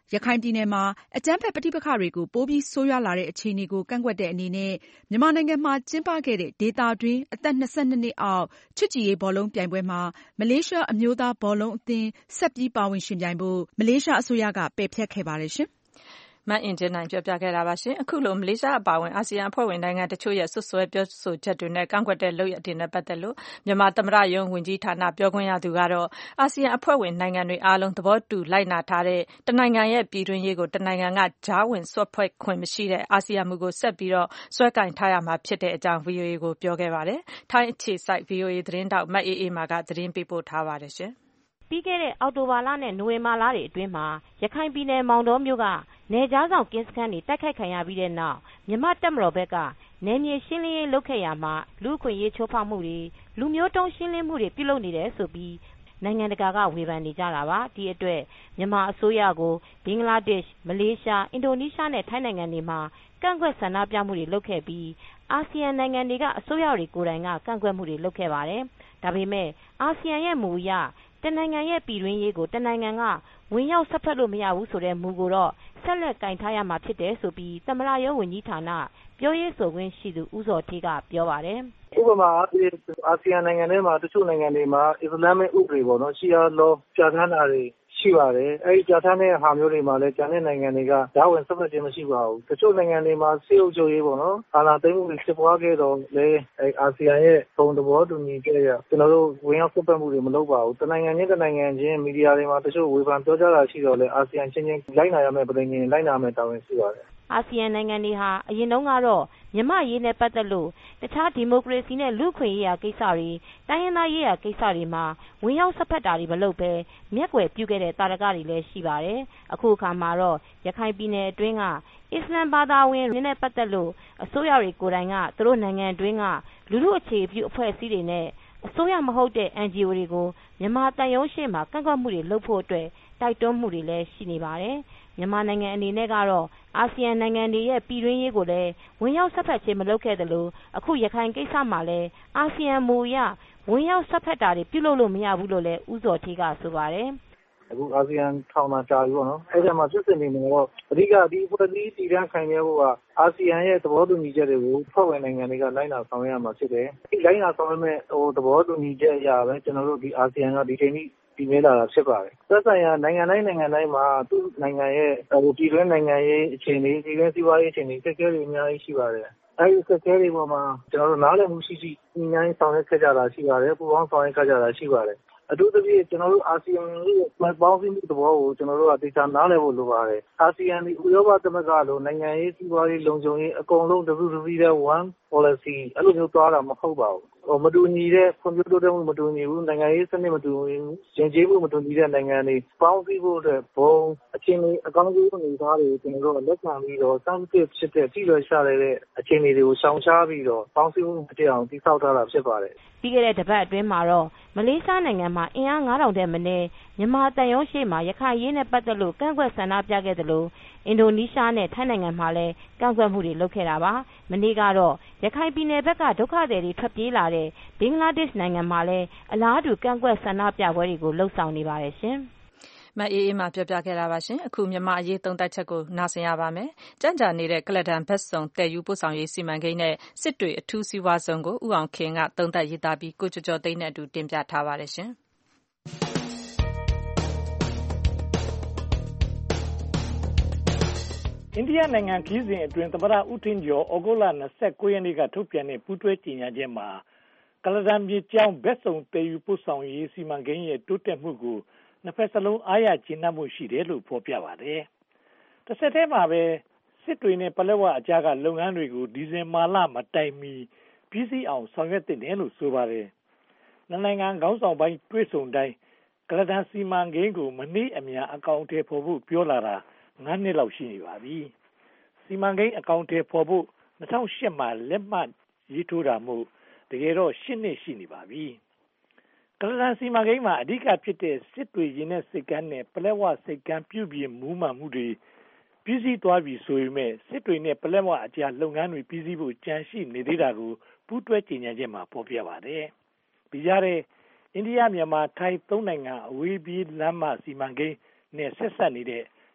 ရခိုင်ပြည်နယ်မှာအကြမ်းဖက်ပဋိပက္ခတွေကိုပိုပြီးဆိုးရွားလာတဲ့အခြေအနေကိုကန့်ကွက်တဲ့အနေနဲ့မြန်မာနိုင်ငံမှာကျင်းပခဲ့တဲ့ဒေသတွင်းအသက်၂၂နှစ်အောက်ချစ်ကြည်ရေးဘောလုံးပြိုင်ပွဲမှာမလေးရှားအမျိုးသားဘောလုံးအသင်းဆက်ပြီးပါဝင်ယှဉ်ပြိုင်ဖို့မလေးရှားအစိုးရကပယ်ဖျက်ခဲ့ပါတယ်ရှင်မအင်ဂျင်နိုင်ပြောပြခဲ့တာပါရှင်အခုလိုမလေးရှားအပါအဝင်အာဆီယံအဖွဲ့ဝင်နိုင်ငံတချို့ရဲ့ဆွဆွဲပြောဆိုချက်တွေနဲ့ကန့်ကွက်တဲ့လုပ်ရပ်တွေနဲ့ပတ်သက်လို့မြန်မာသမ္မတရုံးဝန်ကြီးဌာနပြောခွင့်ရသူကတော့အာဆီယံအဖွဲ့ဝင်နိုင်ငံတွေအားလုံးသဘောတူလိုက်နာထားတဲ့တနိုင်ငံရဲ့ပြည်တွင်းရေးကိုတနိုင်ငံကကြားဝင်ဆွတ်ဖွဲ့ခွင့်မရှိတဲ့အာဆီယံမူကိုဆက်ပြီးတော့ဆွဲကင်ထားရမှာဖြစ်တဲ့အကြောင်း ဗီအိုအေ ကိုပြောခဲ့ပါတယ်ထိုင်းအခြေစိုက် ဗီအိုအေ သတင်းတောက်မအေးအေးမာကသတင်းပေးပို့ထားပါတယ်ရှင်ပြီးခဲ့တဲ့အောက်တိုဘာလနဲ့နိုဝင်ဘာလတွေအတွင်းမှာရခိုင်ပြည်နယ်မောင်တောမြို့ကနယ်ကြားဆောင်ကင်းစခန်းတွေတိုက်ခိုက်ခံရပြီးတဲ့နောက်မြန်မာတပ်မတော်ဘက်ကနယ်မြေရှင်းလင်းရေးလုပ်ခဲ့ရမှာလူ့အခွင့်အရေးချိုးဖောက်မှုတွေလူမျိုးတုံးရှင်းလင်းမှုတွေပြုလုပ်နေတယ်ဆိုပြီးနိုင်ငံတကာကဝေဖန်နေကြတာပါဒီအတွက်မြန်မာအစိုးရကိုဘင်္ဂလားဒေ့ရှ်မလေးရှားအင်ဒိုနီးရှားနဲ့ထိုင်းနိုင်ငံတွေမှာကန့်ကွက်ဆန္ဒပြမှုတွေလုပ်ခဲ့ပြီးအာဆီယံနိုင်ငံတွေကအစိုးရတွေကိုယ်တိုင်ကကန့်ကွက်မှုတွေလုပ်ခဲ့ပါတယ်ဒါပေမဲ့အာဆီယံရဲ့မူအရတနိုင်ငံရဲ့ပြည်တွင်းရေးကိုတနိုင်ငံကဝင်ရောက်ဆက်ဖက်လို့မရဘူးဆိုတဲ့မူကိုတော့ဆက်လက်ကင်ထားရမှာဖြစ်တယ်ဆိုပြီးသမ္မတရုံးဝန်ကြီးဌာနပြောရေးဆိုခွင့်ရှိသူဦးဇော်ဌေးကပြောပါတယ်ဥပမာအားဖြင့်အာဆီယံနိုင်ငံတွေမှာတချို့နိုင်ငံတွေမှာအစ္စလာမစ်ဥပဒေပေါ့နော်ရှီယာလောပြဋ္ဌာန်းတာတွေရှိပါတယ်အဲဒီပြဋ္ဌာန်းတဲ့ဟာမျိုးတွေမှာလည်းကျန်တဲ့နိုင်ငံတွေကဓာတ်ဝင်ဆက်ဖက်ခြင်းမရှိပါဘူးတချို့နိုင်ငံတွေမှာစေအုပ်ချုပ်ရေးပေါ့နော်အာဏာသိမ်းမှုတွေဖြစ်ပွားခဲ့တော့လေအဲအာဆီယံရဲ့ဘုံသဘောတူညီချက်အရကျွန်တော်တို့ဝင်ရောက်ဆက်ဖက်မှုတွေမလုပ်ပါဘူးတနိုင်ငံချင်းတနိုင်ငံချင်းမီဒီယာတွေမှာတချို့ဝေဖန်ပြောကြားတာရှိတော့လေအာဆီယံချင်းချင်းလိုက်နာရမယ့်ပြည်နယ်လိုက်နာမယ့်တာဝန်ရှိပါတယ်အာဆီယံနိုင်ငံတွေဟာအရင်တုန်းကတော့မြန်မာရေးနဲ့ပတ်သက်လို့တခြားဒီမိုကရေစီနဲ့လူ့ခွင့်ရေးရာကိစ္စတွေတိုင်းရင်းသားရေးရာကိစ္စတွေမှာဝင်ရောက်ဆက်ဖက်တာတွေမလုပ်ဘဲမျက်ကွယ်ပြုခဲ့တဲ့တာရကတွေလည်းရှိပါတယ်အခုအခါမှာတော့ရခိုင်ပြည်နယ်အတွင်းကအစ္စလမ်ဘာသာဝင်တွေနဲ့ပတ်သက်လို့အစိုးရတွေကိုယ်တိုင်ကသူတို့နိုင်ငံအတွင်းကလူလူအခြေပြုအဖွဲ့အစည်းတွေနဲ့အစိုးရမဟုတ်တဲ့ အန်ဂျီအို တွေကိုမြန်မာတန်ရုံးရှေ့မှာကန့်ကွက်မှုတွေလုပ်ဖို့အတွက်တိုက်တွန်းမှုတွေလည်းရှိနေပါတယ်မြန်မာနိုင်ငံအနေနဲ့ကတော့အာဆီယံနိုင်ငံတွေရဲ့ပြည်တွင်းရေးကိုလည်းဝင်ရောက်ဆက်ဖက်ခြင်းမလုပ်ခဲ့သလိုအခုရခိုင်ကိစ္စမှာလည်းအာဆီယံမူအရဝင်ရောက်ဆက်ဖက်တာတွေပြုလုပ်လို့မရဘူးလို့လည်းဦးဇော်ဌေးကဆိုပါတယ်အခုအာဆီယံထောင်မှာကြာပြီပေါ့နော်အဲ့ဒီမှာဖြစ်စဉ်တွေမှာတော့အဓိကဒီအဖွဲ့အစည်းတည်တံ့ခိုင်မြဲဖို့ကအာဆီယံရဲ့သဘောတူညီချက်တွေကိုဖွဲ့ဝင်နိုင်ငံတွေကလိုက်နာဆောင်ရွက်ရမှာဖြစ်တယ်ဒီလိုက်နာဆောင်ရွက်မဲ့ဟိုသဘောတူညီချက်အရာပဲကျွန်တော်တို့ဒီအာဆီယံကဒီချိန်ကြီးဒီမဲလာတာဖြစ်ပါတယ်သက်ဆိုင်ရာနိုင်ငံတိုင်းနိုင်ငံတိုင်းမှာသူ့နိုင်ငံရဲ့ဟိုပြည်တွင်းနိုင်ငံရေးအခြေအနေပြည်တွင်းစီးပွားရေးအခြေအနေစက်ခဲတွေအများကြီးရှိပါတယ်အဲဒီစက်ခဲတွေပေါ်မှာကျွန်တော်တို့နားလည်မှုရှိရှိညှိနှိုင်းဆောင်ရွက်ခဲ့ကြတာရှိပါတယ်ပူးပေါင်းဆောင်ရွက်ခဲ့ကြတာရှိပါတယ်အထူးသဖြင့်ကျွန်တော်တို့အာဆီယံရဲ့ပေါင်းစည်းမှုသဘောကိုကျွန်တော်တို့ကသိချာနားလည်ဖို့လိုပါတယ်အာဆီယံဒီဥရောပသမဂ္ဂလိုနိုင်ငံရေးစီးပွားရေးလုံခြုံရေးအကုန်လုံး W W E တဲ့ one policy အဲ့လိုမျိုးသွားတာမဟုတ်ပါဘူးဟိုမတူညီတဲ့ဖွံ့ဖြိုးတိုးတက်မှုမတူညီဘူးနိုင်ငံရေးစနစ်မတူညီဘူးယဉ်ကျေးမှုမတူညီတဲ့နိုင်ငံတွေပေါင်းစည်းဖို့အတွက်ဘုံအခြေအနေအကောင်းဆုံးအနေအထားတွေကျွန်တော်တို့လက်ခံပြီးတော့စမ်းသစ်ဖြစ်တဲ့ပြည်လွယ်ရှားတဲ့အခြေအနေတွေကိုရှောင်ရှားပြီးတော့ပေါင်းစည်းမှုတည်အောင်တည်ဆောက်ထားတာဖြစ်ပါတယ်ပြီးခဲ့တဲ့တပတ်အတွင်းမှာတော့မလေးရှားနိုင်ငံမှာအင်အား၅ထောင်တဲ့မနည်းမြန်မာတန်ရုံးရှိမှာရခိုင်ရေးနဲ့ပတ်သက်လို့ကန့်ကွက်ဆန္ဒပြခဲ့သလိုအင်ဒိုနီးရှားနဲ့ထိုင်းနိုင်ငံမှာလည်းကန့်ကွက်မှုတွေလုပ်ခဲ့တာပါမနေ့ကတော့ရခိုင်ပြည်နယ်ဘက်ကဒုက္ခသည်တွေထွက်ပြေးလာတဲ့ဘင်္ဂလားဒေ့ရှ်နိုင်ငံမှာလည်းအလားတူကန့်ကွက်ဆန္ဒပြပွဲတွေကိုလှုပ်ဆောင်နေပါတယ်ရှင်မအေးအေးမှပြောပြခဲ့တာပါရှင်အခုမြန်မာအရေးသုံးသပ်ချက်ကိုနားဆင်ရပါမယ်ကြံ့ကြာနေတဲ့ကလဒန်ဘက်စုံတည်ယူပို့ဆောင်ရေးစီမံကိန်းနဲ့စစ်တွေအထူးစီးပွားဆောင်ကိုဦးအောင်ခင်ကသုံးသပ်ရေးသားပြီးကိုကျော်ကျော်သိန်းနဲ့အတူတင်ပြထားပါတယ်ရှင်အိန္ဒိယနိုင်ငံခရီးစဉ်အတွင်းသမ္မတဦးထင်ကျော်ဩဂုတ်လ၂၉ရက်နေ့ကထုတ်ပြန်တဲ့ပူးတွဲကြေညာချက်မှာကလဒန်မြေကြောင်းဘက်စုံတည်ယူပို့ဆောင်ရေးစီမံကိန်းရဲ့တိုးတက်မှုကိုနှစ်ဖက်စလုံးအားရကျေနပ်မှုရှိတယ်လို့ဖော်ပြပါတယ်။တစ်ဆက်တည်းမှာပဲစစ်တွေနဲ့ပလက်ဝအကြားကလုပ်ငန်းတွေကိုဒီဇင်ဘာလမတိုင်မီပြီးစီးအောင်ဆောင်ရွက်တင်တယ်လို့ဆိုပါတယ်။နိုင်ငံခေါင်းဆောင်ပိုင်းတွေ့ဆုံတိုင်းကလဒန်စီမံကိန်းကိုမနည်းအများအကောင့်အထည်ဖော်ဖို့ပြောလာတာငါးနှစ်လောက်ရှိနေပါပြီ။စီမံကိန်းအကောင့်အထည်ဖော်ဖို့၂၀၀၈မှာလက်မှတ်ရေးထိုးတာမို့တကယ်တော့၈နှစ်ရှိနေပါပြီ။ကလဒန်စီမံကိန်းမှာအဓိကဖြစ်တဲ့စစ်တွေရင်းနဲ့စိတ်ကမ်းနဲ့ပလက်ဝစိတ်ကမ်းပြုပြင်မူးမှန်မှုတွေပြည်စည်းသွားပြီဆိုပေမဲ့စစ်တွေနဲ့ပလက်ဝအကြားလုပ်ငန်းတွေပြည်စည်းဖို့ကြံရှိနေသေးတာကိုပူးတွဲကြေညာချက်မှာဖော်ပြပါတယ်။ဒီကြားထဲအိန္ဒိယမြန်မာထိုင်းသုံးနိုင်ငံအဝေးပြေးလမ်းမစီမံကိန်းနဲ့ဆက်ဆက်နေတဲ့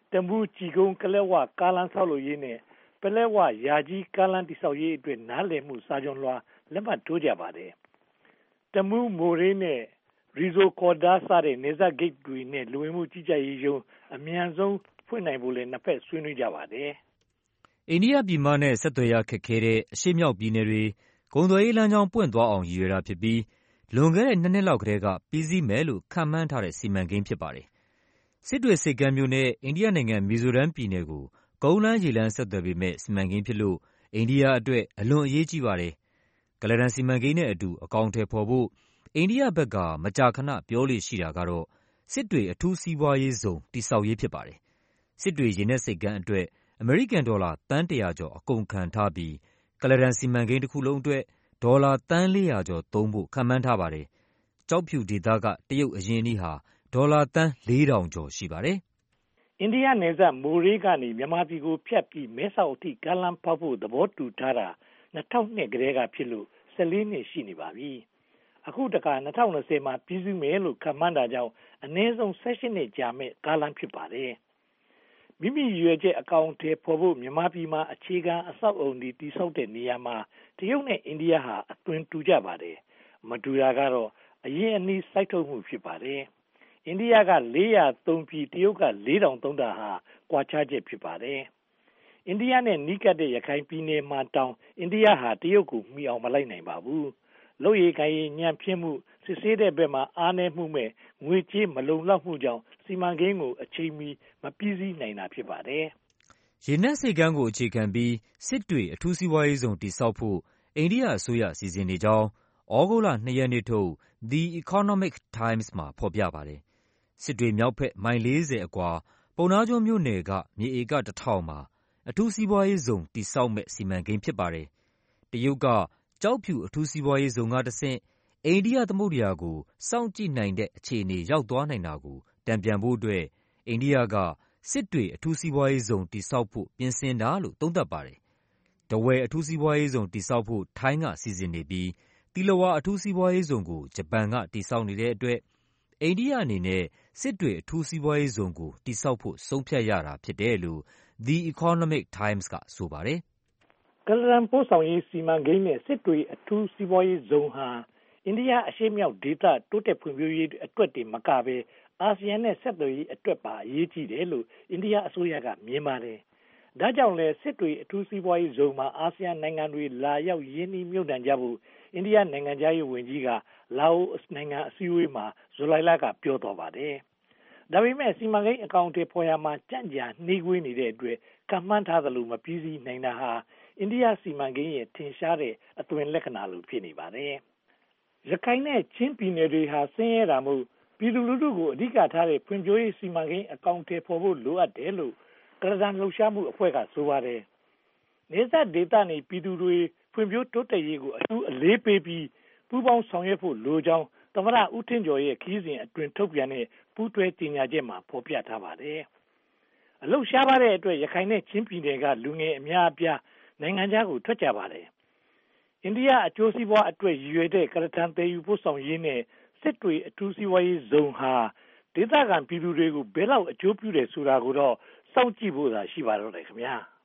တမူကြည်ကုန်းကလက်ဝကားလမ်းဆောက်လုပ်ရေးနဲ့ပလဲဝယာကြီးကားလမ်းတည်ဆောက်ရေးအတွက်နားလည်မှုစာချုပ်လွှာလက်မှတ်ထိုးကြပါတယ်။တမူမိုရေးနဲ့ရီဇိုကော်ဒါစတဲ့နေဇက်ဂိတ်တွေနဲ့လူဝင်မှုကြီးကြပ်ရေးရုံးအမြန်ဆုံးဖွင့်နိုင်ဖို့လည်းနှစ်ဖက်ဆွေးနွေးကြပါတယ်။အိန္ဒိယပြည်မနဲ့ဆက်သွယ်ရခက်ခဲတဲ့အရှေ့မြောက်ပြည်နယ်တွေကုန်သွယ်ရေးလမ်းကြောင်းပွင့်သွားအောင်ရည်ရွယ်တာဖြစ်ပြီးလွန်ခဲ့တဲ့နှစ်နှစ်လောက်ကတည်းကပြီးစီးမယ်လို့ခန့်မှန်းထားတဲ့စီမံကိန်းဖြစ်ပါတယ်။စစ်တွေဆိပ်ကမ်းမြို့နဲ့အိန္ဒိယနိုင်ငံမီဇိုရမ်ပြည်နယ်ကိုကုန်းလမ်းရေလမ်းဆက်သွယ်ပေးမယ့်စီမံကိန်းဖြစ်လို့အိန္ဒိယအတွက်အလွန်အရေးကြီးပါတယ်။ကုလားတန်စီမံကိန်းနဲ့အတူအကောင်အထည်ဖော်ဖို့အိန္ဒိယဘက်ကမကြာခဏပြောလေ့ရှိတာကတော့စစ်တွေအထူးစီးပွားရေးဇုန်တည်ဆောက်ရေးဖြစ်ပါတယ်။စစ်တွေရေနက်ဆိပ်ကမ်းအတွက်အမေရိကန်ဒေါ်လာသန်းတရာကျော်အကုန်ခံထားပြီးကုလားတန်စီမံကိန်းတစ်ခုလုံးအတွက်ဒေါ်လာသန်းလေးရာကျော်သုံးဖို့ခန့်မှန်းထားပါတယ်။ကျောက်ဖြူဒေသကတရုတ်အရင်းအနှီးဟာဒေါ်လာသန်းလေးထောင်ကျော်ရှိပါတယ်။အိန္ဒိယနယ်စပ်မိုရေးကနေမြန်မာပြည်ကိုဖြတ်ပြီးမဲဆောက်အထိကားလမ်းဖောက်ဖို့သဘောတူထားတာနှစ်ထောင်နှစ်ကတည်းကဖြစ်လို့ဆယ်လေးနှစ်ရှိနေပါပြီ။အခုတခါ၂၀၂၀မှာပြီးစီးမယ်လို့ခန့်မှန်းတာကြောင့်အနည်းဆုံး၁၈နှစ်ကြာမယ့်ကားလမ်းဖြစ်ပါတယ်။မိမိရွယ်ချက်အကောင်အထည်ဖော်ဖို့မြန်မာပြည်မှာအခြေခံအဆောက်အုံတွေတည်ဆောက်တဲ့နေရာမှာတရုတ်နဲ့အိန္ဒိယဟာအသွင်တူကြပါတယ်။မတူတာကတော့အရင်းအနှီးစိုက်ထုတ်မှုဖြစ်ပါတယ်။အိန္ဒိယကလေးရာသုံးပြီးတရုတ်ကလေးထောင်သုံးတာဟာကွာခြားချက်ဖြစ်ပါတယ်။အိန္ဒိယနဲ့နီးကပ်တဲ့ရခိုင်ပြည်နယ်မှာတောင်အိန္ဒိယဟာတရုတ်ကိုမီအောင်မလိုက်နိုင်ပါဘူး။လုပ်ရည်ကိုင်ရည်ညံ့ဖျင်းမှုစစ်ဆေးတဲ့ဘက်မှာအားနည်းမှုမဲ့ငွေကြေးမလုံလောက်မှုကြောင့်စီမံကိန်းကိုအချိန်မီမပြီးစီးနိုင်တာဖြစ်ပါတယ်။ရေနက်ဆိပ်ကမ်းကိုအခြေခံပြီးစစ်တွေအထူးစီးပွားရေးဇုန်တည်ဆောက်ဖို့အိန္ဒိယအစိုးရစီစဉ်နေကြောင်းဩဂုတ်လနှစ်ရက်နေ့ထုတ် The Economic Times မှာဖော်ပြပါတယ်။စစ်တွေမြောက်ဘက်မိုင်လေးဆယ်အကွာပုဏ္ဏားကျွန်းမြို့နယ်ကမြေဧကတစ်ထောင်မှာအထူးစီးပွားရေးဇုန်တည်ဆောက်မဲ့စီမံကိန်းဖြစ်ပါတယ်။တရုတ်ကကျောက်ဖြူအထူးစီးပွားရေးဇုန်ကတဆင့်အိန္ဒိယသမုဒ္ဒရာကိုစောင့်ကြည့်နိုင်တဲ့အခြေအနေရောက်သွားနိုင်တာကိုတန်ပြန်ဖို့အတွက်အိန္ဒိယကစစ်တွေအထူးစီးပွားရေးဇုန်တည်ဆောက်ဖို့ပြင်ဆင်တာလို့သုံးသပ်ပါတယ်။ထားဝယ်အထူးစီးပွားရေးဇုန်တည်ဆောက်ဖို့ထိုင်းကစီစဉ်နေပြီးသီလဝါအထူးစီးပွားရေးဇုန်ကိုဂျပန်ကတည်ဆောက်နေတဲ့အတွက်အိန္ဒိယအနေနဲ့စစ်တွေအထူးစီးပွားရေးဇုန်ကိုတည်ဆောက်ဖို့ဆုံးဖြတ်ရတာဖြစ်တယ်လို့ The Economic Times ကဆိုပါတယ်။ကုလားတန်ပို့ဆောင်ရေးစီမံကိန်းနဲ့စစ်တွေအထူးစီးပွားရေးဇုန်ဟာအိန္ဒိယအရှေ့မြောက်ဒေသတိုးတက်ဖွံ့ဖြိုးရေးအတွက်တည်းမကဘဲအာဆီယံနဲ့ဆက်သွယ်ရေးအတွက်ပါအရေးကြီးတယ်လို့အိန္ဒိယအစိုးရကမြင်ပါတယ်။ဒါကြောင့်လည်းစစ်တွေအထူးစီးပွားရေးဇုန်မှာအာဆီယံနိုင်ငံတွေလာရောက်ရင်းနှီးမြှုပ်နှံကြဖို့အိန္ဒိယနိုင်ငံခြားရေးဝန်ကြီးကလာအိုနိုင်ငံအစည်းအဝေးမှာဇူလိုင်လကပြောသွားပါတယ်။ဒါပေမဲ့စီမံကိန်းအကောင့်တွေပေါ်ရမှာကြံ့ကြာနှေးကွေးနေတဲ့အတွက်ကမှန်းထားသလိုမပြီးစီးနိုင်တာဟာအိန္ဒိယစီမံကိန်းရဲ့ထင်ရှားတဲ့အသွင်လက္ခဏာလိုဖြစ်နေပါတယ်။ရခိုင်နဲ့ချင်းပြည်နယ်တွေဟာဆင်းရဲတာမို့ပြည်သူလူထုကိုအဓိကထားတဲ့ဖွံ့ဖြိုးရေးစီမံကိန်းအကောင့်တွေပေါ်ဖို့လိုအပ်တယ်လို့ကုလားတန်လှုပ်ရှားမှုအဖွဲ့ကဆိုပါတယ်။နေဆက်ဒေသနေပြည်သူတွေဖွံ့ဖြိုးတိုးတက်ရေးကိုအထူးအလေးပေးပြီးပူးပေါင်းဆောင်ရွက်ဖို့လိုကြောင်းသမ္မတဦးထင်ကျော်ရဲ့ခရီးစဉ်အတွင်ထုတ်ပြန်တဲ့ပူးတွဲကြေညာချက်မှာဖော်ပြထားပါတယ်။အလှုပ်ရှားပါတဲ့အတွက်ရခိုင်နဲ့ချင်းပြည်နယ်ကလူငယ်အများအပြားနိုင်ငံခြားကိုထွက်ကြပါတယ်။အိန္ဒိယအကျိုးစီးပွားအတွက်ရည်ရွယ်တဲ့ကုလားတန်သယ်ယူပို့ဆောင်ရေးနဲ့စစ်တွေအထူးစီးပွားရေးဇုန်ဟာဒေသခံပြည်သူတွေကိုဘယ်လောက်အကျိုးပြုတယ်ဆိုတာကိုတော့စောင့်ကြည့်ဖို့သာရှိပါတော့တယ်ခင်ဗျာ။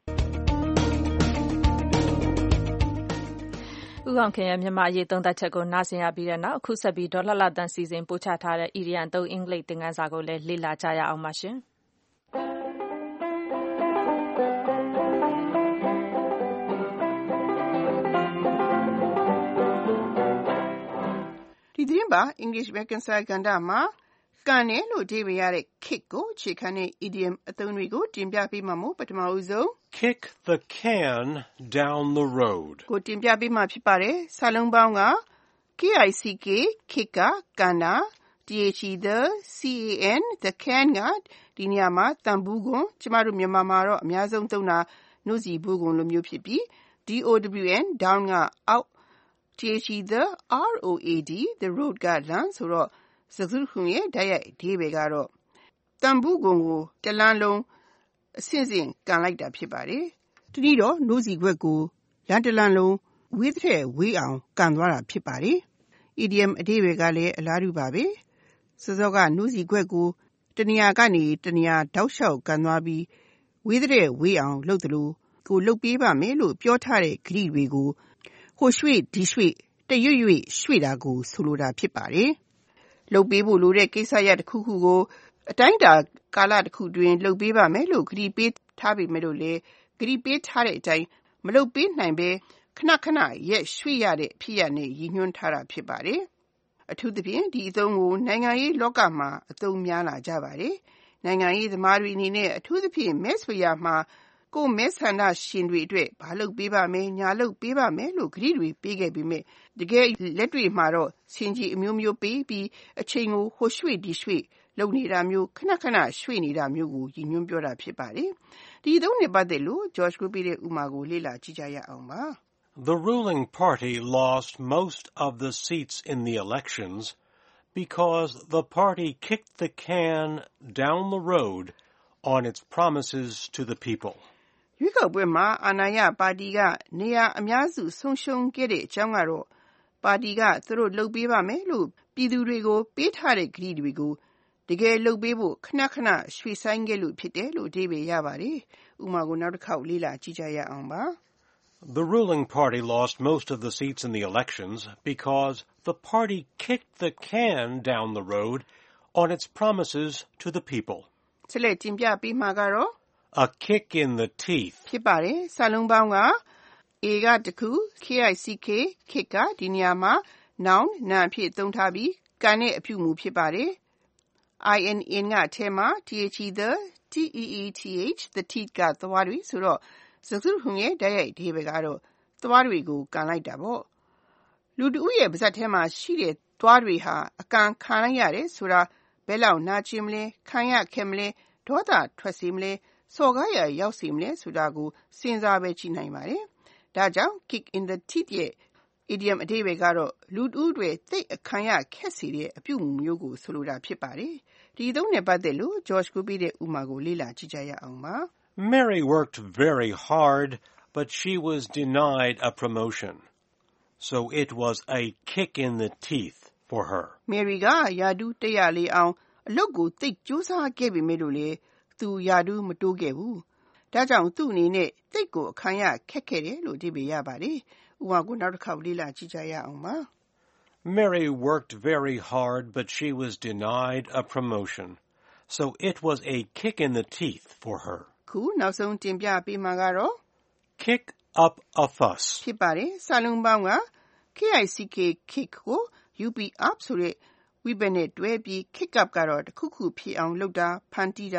ဦးအောင်ခင်ရဲ့မြန်မာအရေးသုံးသပ်ချက်ကိုနားဆင်ရပြီးတဲ့နောက်အခုဆက်ပြီးဒေါ်လှလှသန်းစီစဉ်ပို့ချထားတဲ့ အီရန်သုံးအင်္ဂလိပ်သင်ခန်းစာကိုလည်းလေ့လာကြရအောင်ပါရှင်။ဒီသတင်းပါ English Reconcile ကဏ္ဍမှာကန်တယ်လို့အဓိပ္ပာယ်ရတဲ့ kick ကိုအခြေခံတဲ့ idiom အသုံးတွေကိုတင်ပြပေးမှာမို့ပထမဦးဆုံး kick the can down the road ကိုတင်ပြပေးမှာဖြစ်ပါတယ်။စာလုံးပေါင်းက kick kick ကကန်တာ the can the can ကဒီနေရာမှာတန်ဘူးကွန်ကျမတို့မြန်မာမှာတော့အများဆုံးသုံးတာနှုတ်စီဘူးကွန်လိုမျိုးဖြစ်ပြီး down down ကအောက်the road the road ကလမ်းဆိုတော့စကားစုတခုရဲ့တိုက်ရိုက်အဓိပ္ပာယ်ကတော့တန်ဘူးကွန်ကိုတလမ်းလုံးအဆင့်ဆင့်ကန်လိုက်တာဖြစ်ပါတယ်။တနည်းတော့နှုတ်စီခွက်ကိုလမ်းတလမ်းလုံးဝေးတဲ့ဝေးအောင်ကန်သွားတာဖြစ်ပါတယ်။ idiom အဓိပ္ပာယ်ကလည်းအလားတူပါပဲ။စောစောကနှုတ်စီခွက်ကိုတနေရာကနေတနေရာတောက်လျှောက်ကန်သွားပြီးဝေးတဲ့ဝေးအောင်လုပ်သလိုကိုလုပ်ပေးပါမယ်လို့ပြောထားတဲ့ဂရိတွေကိုဟိုရွှေ့ဒီရွှေ့တရွရွ့ရွှေ့တာကိုဆိုလိုတာဖြစ်ပါတယ်။လုပ်ပေးဖို့လိုတဲ့ကိစ္စရပ်တစ်ခုခုကိုအတိုင်းအတာကာလတစ်ခုတွင်လုပ်ပေးပါမယ်လို့ဂရိပေးထားပေမဲ့လို့လေဂရိပေးထားတဲ့အတိုင်းမလုပ်ပေးနိုင်ဘဲခဏခဏရက်ရွှေ့ရတဲ့အဖြစ်ရနဲ့ရည်ညွှန်းထားတာဖြစ်ပါတယ်။အထူးသဖြင့်ဒီအသုံးကိုနိုင်ငံရေးလောကမှာအသုံးများလာကြပါတယ်။နိုင်ငံရေးသမားတွေအနေနဲ့အထူးသဖြင့်မဲဆွေရမှာကိုမဲဆန္ဒရှင်တွေအတွက်ဘာလုပ်ပေးပါမယ်ညာလုပ်ပေးပါမယ်လို့ဂရိတွေပေးခဲ့ပြီးမြဲတကယ်လက်တွေမှာတော့စင်ကြီးအမျိုးမျိုးပေးပြီးအချိန်ကိုဟိုရွှေ့ဒီရွှေ့လုပ်နေတာမျိုးခဏခဏရွှေ့နေတာမျိုးကိုရည်ညွှန်းပြောတာဖြစ်ပါတယ်။ဒီသုံးနဲ့ပတ်သက်လို့ George ကိုပေးတဲ့ဥမာကိုလေ့လာကြည့်ကြရအောင်ပါ။ The ruling party lost most of the seats in the elections because the party kicked the can down the road on its promises to the people. ရွေးကောက်ပွဲမှာအာဏာရပါတီကနေရာအများစုဆုံးရှုံးခဲ့တဲ့အကြောင်းကတော့ပါတီကသူတို့လုပ်ပေးပါမယ်လို့ပြည်သူတွေကိုပေးထားတဲ့ဂရုတွေကိုတကယ်လုပ်ပေးဖို့ခဏခဏရွှေ့ဆိုင်းခဲ့လို့ဖြစ်တယ်လို့အဓိပ္ပာယ်ရပါတယ်။ဥပမာကိုနောက်တစ်ခေါက်လေ့လာကြည့်ကြရအောင်ပါ။ The ruling party lost most of the seats in the elections because the party kicked the can down the road on its promises to the people. ဆက်လက်တင်ပြပေးမှာကတော့ A kick in the teeth. ဖြစ်ပါတယ်။စာလုံးပေါင်းက A ကတခု K-I-C-K kick ကဒီနေရာမှာ noun နာမ်အဖြစ်သုံးထားပြီးကန်တဲ့အပြုမူဖြစ်ပါတယ်။ I-N-N ကအထဲမှာ T-H-E the T-E-E-T-H the teeth ကသွားတွေဆိုတော့စကားစုခုရဲ့တိုက်ရိုက်အဓိပ္ပာယ်ကတော့သွားတွေကိုကန်လိုက်တာပေါ့။လူတဦးရဲ့ပါးစပ်ထဲမှာရှိတဲ့သွားတွေဟာအကန်ခံလိုက်ရတယ်ဆိုတာဘယ်လောက်နာကျင်မလဲခံရခဲ့မလဲဒေါသထွက်စေမလဲစော်ကားရရောက်စေမလဲဆိုတာကိုစဉ်းစားပဲကြည့်နိုင်ပါတယ်။ဒါကြောင့် kick in the teeth ရဲ့ idiom အဓိပ္ပာယ်ကတော့လူတဦးတွေသိအခံရခက်စေတဲ့အပြုမူမျိုးကိုဆိုလိုတာဖြစ်ပါတယ်။ဒီသုံးနဲ့ပတ်သက်လို့ George ကိုပေးတဲ့ဥပမာကိုလေ့လာကြည့်ကြရအောင်ပါ။ Mary worked very hard, but she was denied a promotion. So it was a kick in the teeth for her. Mary ကယာဒူးတက်ရလေအောင်အလုပ်ကိုသိကြိုးစားခဲ့ပေမဲ့လို့လေသူယာဒူးမတိုးခဲ့ဘူး။ဒါကြောင့်သူ့အနေနဲ့သိကိုအခံရခက်ခဲ့တယ်လို့အဓိပ္ပာယ်ရပါတယ်။ဥပမာကိုနောက်တစ်ခေါက်လေ့လာကြည့်ကြရအောင်ပါ။ Mary worked very hard, but she was denied a promotion. So it was a kick in the teeth for her. ခုနောက်ဆုံးတင်ပြပေးမှာကတော့ kick up a fuss. ဖြစ်ပါတယ်။စာလုံးပေါင်းက K-I-C-K kick ကို U P up ဆိုတဲ့ဝိဘတ်နဲ့တွဲပြီး kick up ကတော့တစ်ခုခုဖြစ်အောင်လုပ်တာဖန်တီးတာ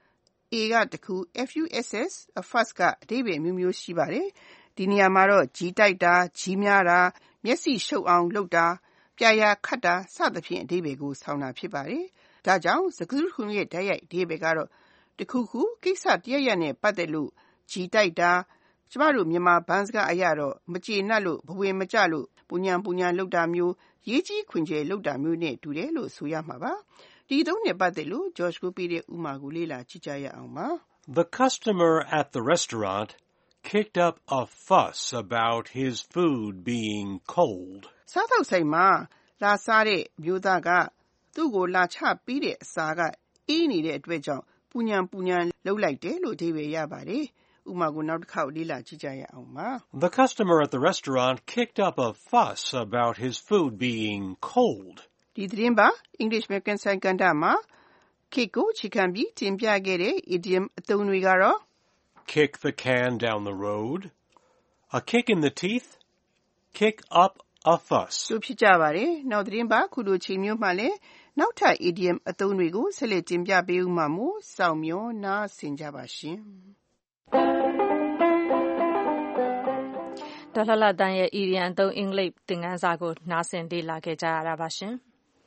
A ကတစ်ခု F U S S a fuss ကအဓိပ္ပာယ်မျိုးမျိုးရှိပါတယ်။ဒီနေရာမှာတော့ကြီးတိုက်တာကြီးများတာမျက်စိရှုပ်အောင်လုပ်တာပြာရာခတ်တာစသဖြင့်အဓိပ္ပာယ်ကိုဆောင်တာဖြစ်ပါတယ်။ဒါကြောင့်စကားစုခုရဲ့တိုက်ရိုက်အဓိပ္ပာယ်ကတော့တခုခုကိစ္စတရရနဲ့ပတ်သက်လို့ကြီးတိုက်တာကျမတို့မြန်မာဘန်းစကားအရတော့မကျေနပ်လို့ဘဝင်မကြလို့ပူညာပူညာလုပ်တာမျိုးရေးကြီးခွင်ကျဲလုပ်တာမျိုးနဲ့တူတယ်လို့ဆိုရမှာပါဒီသုံးနဲ့ပတ်သက်လို့ George ကိုပေးတဲ့ဥမာကိုလေ့လာကြည့်ကြရအောင်ပါ The customer at the restaurant kicked up a fuss about his food being cold. စားသောက်ဆိုင်မှာလာစားတဲ့မျိုးသားကသူ့ကိုလာချပေးတဲ့အစာကအေးနေတဲ့အတွက်ကြောင့်ပူညာပူညာလုပ်လိုက်တယ်လို့အဓိပ္ပာယ်ရပါတယ်ဥပမာကိုနောက်တစ်ခေါက်လေ့လာကြည့်ကြရအောင်ပါ The customer at the restaurant kicked up a fuss about his food being cold. ဒီသတင်းပါ English American ဆိုင်ကဏ္ဍမှာ kick ကိုအခြေခံပြီးတင်ပြခဲ့တဲ့ idiom အသုံးတွေကတော့ kick the can down the road, a kick in the teeth, kick up a fuss. တို့ဖြစ်ကြပါတယ်နောက်သတင်းပါခုလိုချိန်မျိုးမှလည်းနောက်ထပ် idiom အသုံးတွေကိုဆက်လက်တင်ပြပေးဦးမှာမို့စောင့်မျှော်နားဆင်ကြပါရှင်ဒေါ်လှလှတန်းရဲ့ idiom အသုံးအင်္ဂလိပ်သင်ခန်းစာကိုနားဆင်လေ့လာခဲ့ကြရတာပါရှင်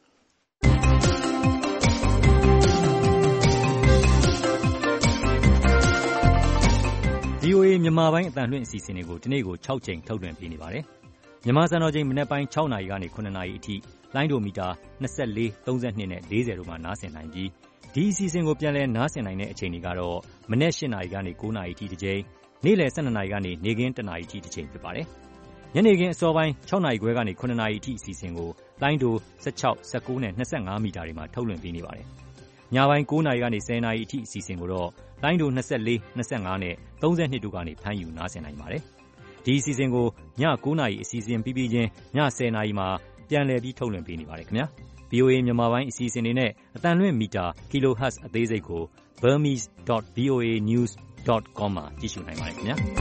ဗွီအိုအေ မြန်မာပိုင်းအသံလွှင့်အစီအစဉ်တွေကိုဒီနေ့ကို၆ကြိမ်ထုတ်လွှင့်ပေးနေပါတယ်။မြန်မာစံတော်ချိန်မနက်ပိုင်း၆နာရီကနေ၇နာရီအထိလိုင်းဒိုမီတာ၂၄၊၃၂နဲ့၄၀တို့မှာနားဆင်နိုင်ပြီးဒီအစီအစဉ်ကိုပြန်လည်နားဆင်နိုင်တဲ့အချိန်တွေကတော့မနက်၈နာရီကနေ၉နာရီအထိတစ်ကြိမ်နေ့လယ်၁၂နာရီကနေနေ့ခင်း၁နာရီအထိတစ်ကြိမ်ဖြစ်ပါတယ်။ညနေခင်းအစောပိုင်း၆နာရီခွဲကနေ၇နာရီအထိအစီအစဉ်ကိုလိုင်းဒို၁၆၊၁၉နဲ့၂၅မီတာတွေမှာထုတ်လွှင့်ပေးနေပါတယ်။ညပိုင်း၉နာရီကနေ၁၀နာရီအထိအစီအစဉ်ကိုတော့လိုင်းဒို၂၄၊၂၅နဲ့၃၂တို့ကနေဖမ်းယူနားဆင်နိုင်ပါတယ်။ဒီအစီအစဉ်ကိုည၉နာရီအစီအစဉ်ပြီးပြီးချင်းည၁၀နာရီမှာပြန်လည်ပြီးထုတ်လွှင့်ပေးနေပါတယ်ခင်ဗျာ။ ဗွီအိုအေ မြန်မာပိုင်းအစီအစဉ်တွေနဲ့အသံလွှင့်မီတာ kilohertz အသေးစိတ်ကို burmese dot voa news dot com မှာကြည့်ရှုနိုင်ပါတယ်ခင်ဗျာ။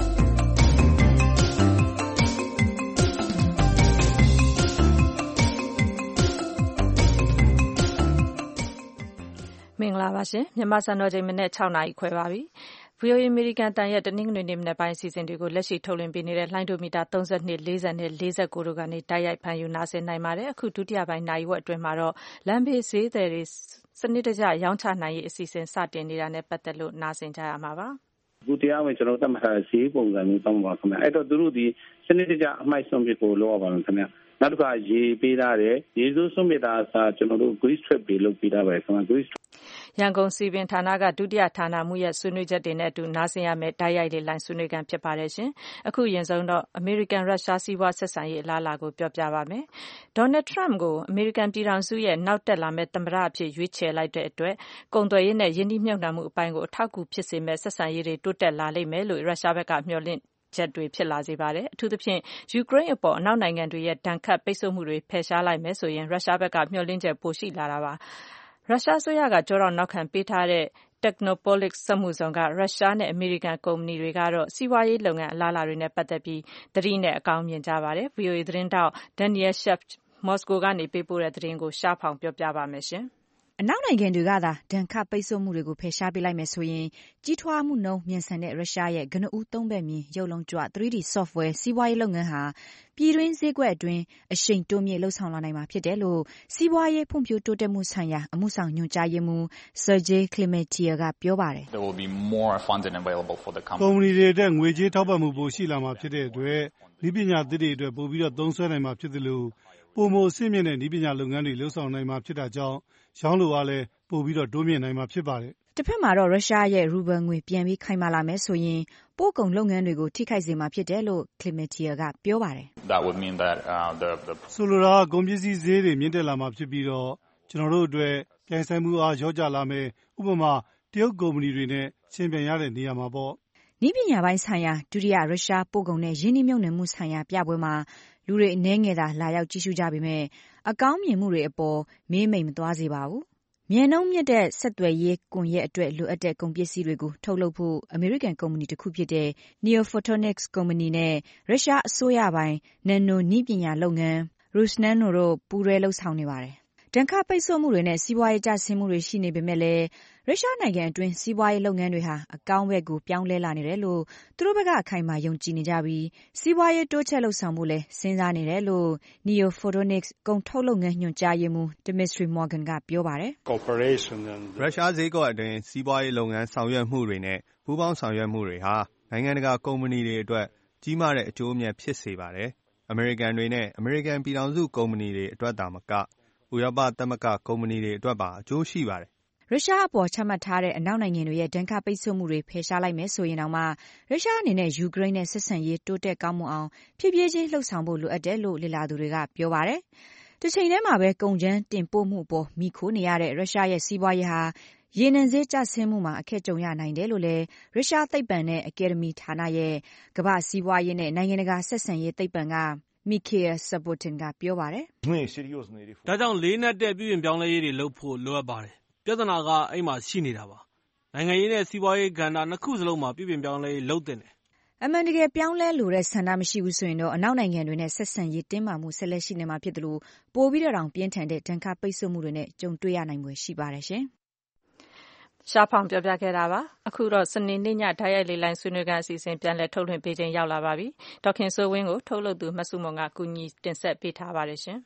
မင်္ဂလာပါရှင်မြန်မာစံတော်ချိန်မနေ့၆နာရီခွဲပါပြီ ဗွီအိုအေ အမေရိကန်တန်ရဲ့တနင်္ဂနွေနေ့မနက်ပိုင်းအစီအစဉ်တွေကိုလက်ရှိထုတ်လွှင့်ပေးနေတဲ့လှိုင်းဒိုမီတာ၃၂၊၄၀နဲ့၄၉တို့ကနေတိုက်ရိုက်ဖမ်းယူနားဆင်နိုင်ပါတယ်အခုဒုတိယပိုင်းနာရီဝက်အတွင်းမှာတော့လမ်းဘေးဈေးသည်တွေစနစ်တကျရောင်းချနိုင်ရေးအစီအစဉ်စတင်နေတာနဲ့ပတ်သက်လို့နားဆင်ကြရမှာပါအခုတရားဝင်ကျွန်တော်တတ်မှတ်ထားတဲ့ဈေးပုံစံမျိုးတောင်းပါခင်ဗျအဲ့တော့သူတို့ဒီစနစ်တကျအမှိုက်ဆုံးပြကိုလောက်ရပါမယ်ခင်ဗျနောက်တစ်ခါရေပေးထားတယ်ရေစိုးဆုံးပြတာအစားကျွန်တော်တို့ grease trap တွေလုပ်ပေးထားပါတယ်ခင်ဗျ grease ရန်ကုန်စီပင်ဌာနကဒုတိယဌာနမှူးရဲ့ဆွေးနွေးချက်တွေနဲ့အတူနားဆင်ရမယ့်တိုက်ရိုက်လေးလိုင်းဆွေးနွေးခန်းဖြစ်ပါတယ်ရှင်အခုရင်ဆုံးတော့အမေရိကန်ရုရှားစီးပွားဆက်ဆံရေးအလားအလာကိုပြောပြပါမယ်ဒေါ်နယ်ထရမ့်ကိုအမေရိကန်ပြည်ထောင်စုရဲ့နောက်တက်လာမယ့်သမ္မတအဖြစ်ရွေးချယ်လိုက်တဲ့အတွက်ကုန်သွယ်ရေးနဲ့ယင်းနှိမ့်မြုပ်နှံမှုအပိုင်းကိုအထောက်အကူဖြစ်စေမယ့်ဆက်ဆံရေးတွေတိုးတက်လာလိမ့်မယ်လို့ရုရှားဘက်ကမျှော်လင့်ချက်တွေဖြစ်လာစေပါတယ်အထူးသဖြင့်ယူကရိန်းအပေါ်အနောက်နိုင်ငံတွေရဲ့ဒဏ်ခတ်ပိတ်ဆို့မှုတွေဖယ်ရှားလိုက်မယ်ဆိုရင်ရုရှားဘက်ကမျှော်လင့်ချက်ပိုရှိလာတာပါရုရှားအစိုးရကကြောတော့နောက်ခံပေးထားတဲ့ Technopolix စက်မှုဇုံကရုရှားနဲ့အမေရိကန်ကုမ္ပဏီတွေကတော့စီးပွားရေးလုပ်ငန်းအလားအလာတွေနဲ့ပတ်သက်ပြီးသတိနဲ့အကောင်းမြင်ကြပါတယ် ဗွီအိုအေ သတင်းထောက် Daniel Scheff မော်စကိုကနေပေးပို့တဲ့သတင်းကိုရှားဖောင်ပြောပြပါမယ်ရှင်အနောက်နိုင်ငံတွေကသာဒဏ်ခတ်ပိတ်ဆို့မှုတွေကိုဖယ်ရှားပေးလိုက်မယ်ဆိုရင်ကြီးထွားမှုနှုန်းမြန်ဆန်တဲ့ရုရှားရဲ့ကနဦးသုံးဘက်မြင်ရုပ်လုံးကြွ three D software စီးပွားရေးလုပ်ငန်းဟာပြည်တွင်းဈေးကွက်အတွင်းအရှိန်တိုးမြင့်လှုပ်ဆောင်လာနိုင်မှာဖြစ်တယ်လို့စီးပွားရေးဖွံ့ဖြိုးတိုးတက်မှုဆိုင်ရာအမှုဆောင်ညွှန်ကြားရေးမှူး Sergey Klimetier ကပြောပါတယ်။ There will be more funding available for the company. ကုမ္ပဏီတွေအတွက်ငွေကြေးထောက်ပံ့မှုပိုရှိလာမှာဖြစ်တဲ့အတွက်နည်းပညာသစ်တွေအတွက်ပိုပြီးတော့သုံးစွဲနိုင်မှာဖြစ်တယ်လို့ပိုမိုအဆင့်မြင့်တဲ့နည်းပညာလုပ်ငန်းတွေလှုပ်ဆောင်နိုင်မှာဖြစ်တာကြောင့်ရောင်းလိုအားလည်းပိုပြီးတော့တိုးမြင့်နိုင်မှာဖြစ်ပါတယ်။တစ်ဖက်မှာတော့ရုရှားရဲ့ရူဘယ်ငွေပြန်ပြီးခိုင်မာလာမယ်ဆိုရင်ပို့ကုန်လုပ်ငန်းတွေကိုထိခိုက်စေမှာဖြစ်တယ်လို့ Klimetier ကပြောပါတယ်။ That would mean that uh, the the ဆိုလိုတာကုန်ပစ္စည်းဈေးတွေမြင့်တက်လာမှာဖြစ်ပြီးတော့ကျွန်တော်တို့အတွက်ပြိုင်ဆိုင်မှုအားလျော့ကျလာမယ်ဥပမာတရုတ်ကုမ္ပဏီတွေနဲ့ရှင်ပြိုင်ရတဲ့နေရာမှာပေါ့နည်းပညာပိုင်းဆိုင်ရာဒုတိယရုရှားပို့ကုန်နဲ့ယင်းနှိမ့်မြုပ်နှံမှုဆိုင်ရာပြပွဲမှာလူတွေအနည်းငယ်သာလာရောက်ကြည့်ရှုကြပေမဲ့အကောင်းမြင်မှုတွေအပေါ်မေးမိန်မသွားစေပါဘူး။မြန်နှုန်းမြင့်တဲ့ဆက်သွယ်ရေးကွန်ရက်အတွက်လိုအပ်တဲ့ကုန်ပစ္စည်းတွေကိုထုတ်လုပ်ဖို့အမေရိကန်ကုမ္ပဏီတစ်ခုဖြစ်တဲ့ Neophotonics ကုမ္ပဏီနဲ့ရုရှားအစိုးရပိုင်း Nano နည်းပညာလုပ်ငန်း Rusnano တို့ပူးတွဲလှုပ်ဆောင်နေပါတယ်။ဒဏ်ခတ်ပိတ်ဆို့မှုတွေနဲ့စီးပွားရေးကျဆင်းမှုတွေရှိနေပေမဲ့လည်းရုရှားနိုင်ငံအတွင်းစီးပွားရေးလုပ်ငန်းတွေဟာအကောင်းဘက်ကိုပြောင်းလဲလာနေတယ်လို့သူတို့ဘက်ကအခိုင်အမာယုံကြည်နေကြပြီးစီးပွားရေးတိုးချဲ့လှုပ်ဆောင်မှုလည်းစဉ်းစားနေတယ်လို့ Neophotonics ကုန်ထုတ်လုပ်ငန်းညွှန်ကြားရေးမှူး Dmitry Morgan ကပြောပါတယ်။ Cooperation and ရုရှားဈေးကွက်အတွင်းစီးပွားရေးလုပ်ငန်းဆောင်ရွက်မှုတွေနဲ့ပူးပေါင်းဆောင်ရွက်မှုတွေဟာနိုင်ငံတကာကုမ္ပဏီတွေအတွက်ကြီးမားတဲ့အကျိုးအမြတ်ဖြစ်စေပါတယ်။အမေရိကန်တွေနဲ့အမေရိကန်ပြည်ထောင်စုကုမ္ပဏီတွေအတွက်သာမကဥရောပသမဂ္ဂကုမ္ပဏီတွေအတွက်ပါအကျိုးရှိပါတယ်ရုရှားအပေါ်ချမှတ်ထားတဲ့အနောက်နိုင်ငံတွေရဲ့ဒဏ်ခတ်ပိတ်ဆို့မှုတွေဖယ်ရှားလိုက်မယ်ဆိုရင်တောင်မှရုရှားအနေနဲ့ယူကရိန်းနဲ့ဆက်ဆံရေးတိုးတက်ကောင်းမွန်အောင်ဖြည်းဖြည်းချင်းလှုပ်ဆောင်ဖို့လိုအပ်တယ်လို့လေ့လာသူတွေကပြောပါတယ်။တစ်ချိန်တည်းမှာပဲကုန်ကျန်းတင်ပို့မှုအပေါ်မိခိုးနေရတဲ့ရုရှားရဲ့စီးပွားရေးဟာရေနံဈေးကျဆင်းမှုမှာအခက်ကြုံရနိုင်တယ်လို့လည်းရုရှားသိပ္ပံနဲ့အကယ်ဒမီဌာနရဲ့ကမ္ဘာစီးပွားရေးနဲ့နိုင်ငံတကာဆက်ဆံရေးသိပ္ပံကMikhail Sabotin ကပြောပါတယ်။ဒါကြောင့်လေးနက်တဲ့ပြုပြင်ပြောင်းလဲရေးတွေလုပ်ဖို့လိုအပ်ပါတယ်။ပြဿနာကအဲ့မှာရှိနေတာပါ။နိုင်ငံရေးနဲ့စီးပွားရေးကဏ္ဍနှစ်ခုစလုံးမှာပြုပြင်ပြောင်းလဲရေးလုပ်သင့်တယ်။အမှန်တကယ်ပြောင်းလဲလိုတဲ့ဆန္ဒမရှိဘူးဆိုရင်တော့အနောက်နိုင်ငံတွေနဲ့ဆက်ဆံရေးတင်းမာမှုဆက်လက်ရှိနေမှာဖြစ်တယ်လို့ပိုပြီးတော့ပြင်းထန်တဲ့ဒဏ်ခတ်ပိတ်ဆို့မှုတွေနဲ့ကြုံတွေ့ရနိုင်ွယ်ရှိပါတယ်ရှင်။ရှားဖောင်ပြောပြခဲ့တာပါအခုတော့စနေနေ့ညဓာတ်ရိုက်လေးလိုင်းဆွေးနွေးခန်းအစီအစဉ်ပြန်လည်ထုတ်လွှင့်ပေးခြင်းရောက်လာပါပြီဒေါခင်စိုးဝင်းကိုထုတ်လုပ်သူမဆုမွန်ကကူညီတင်ဆက်ပေးထားပါတယ်ရှင်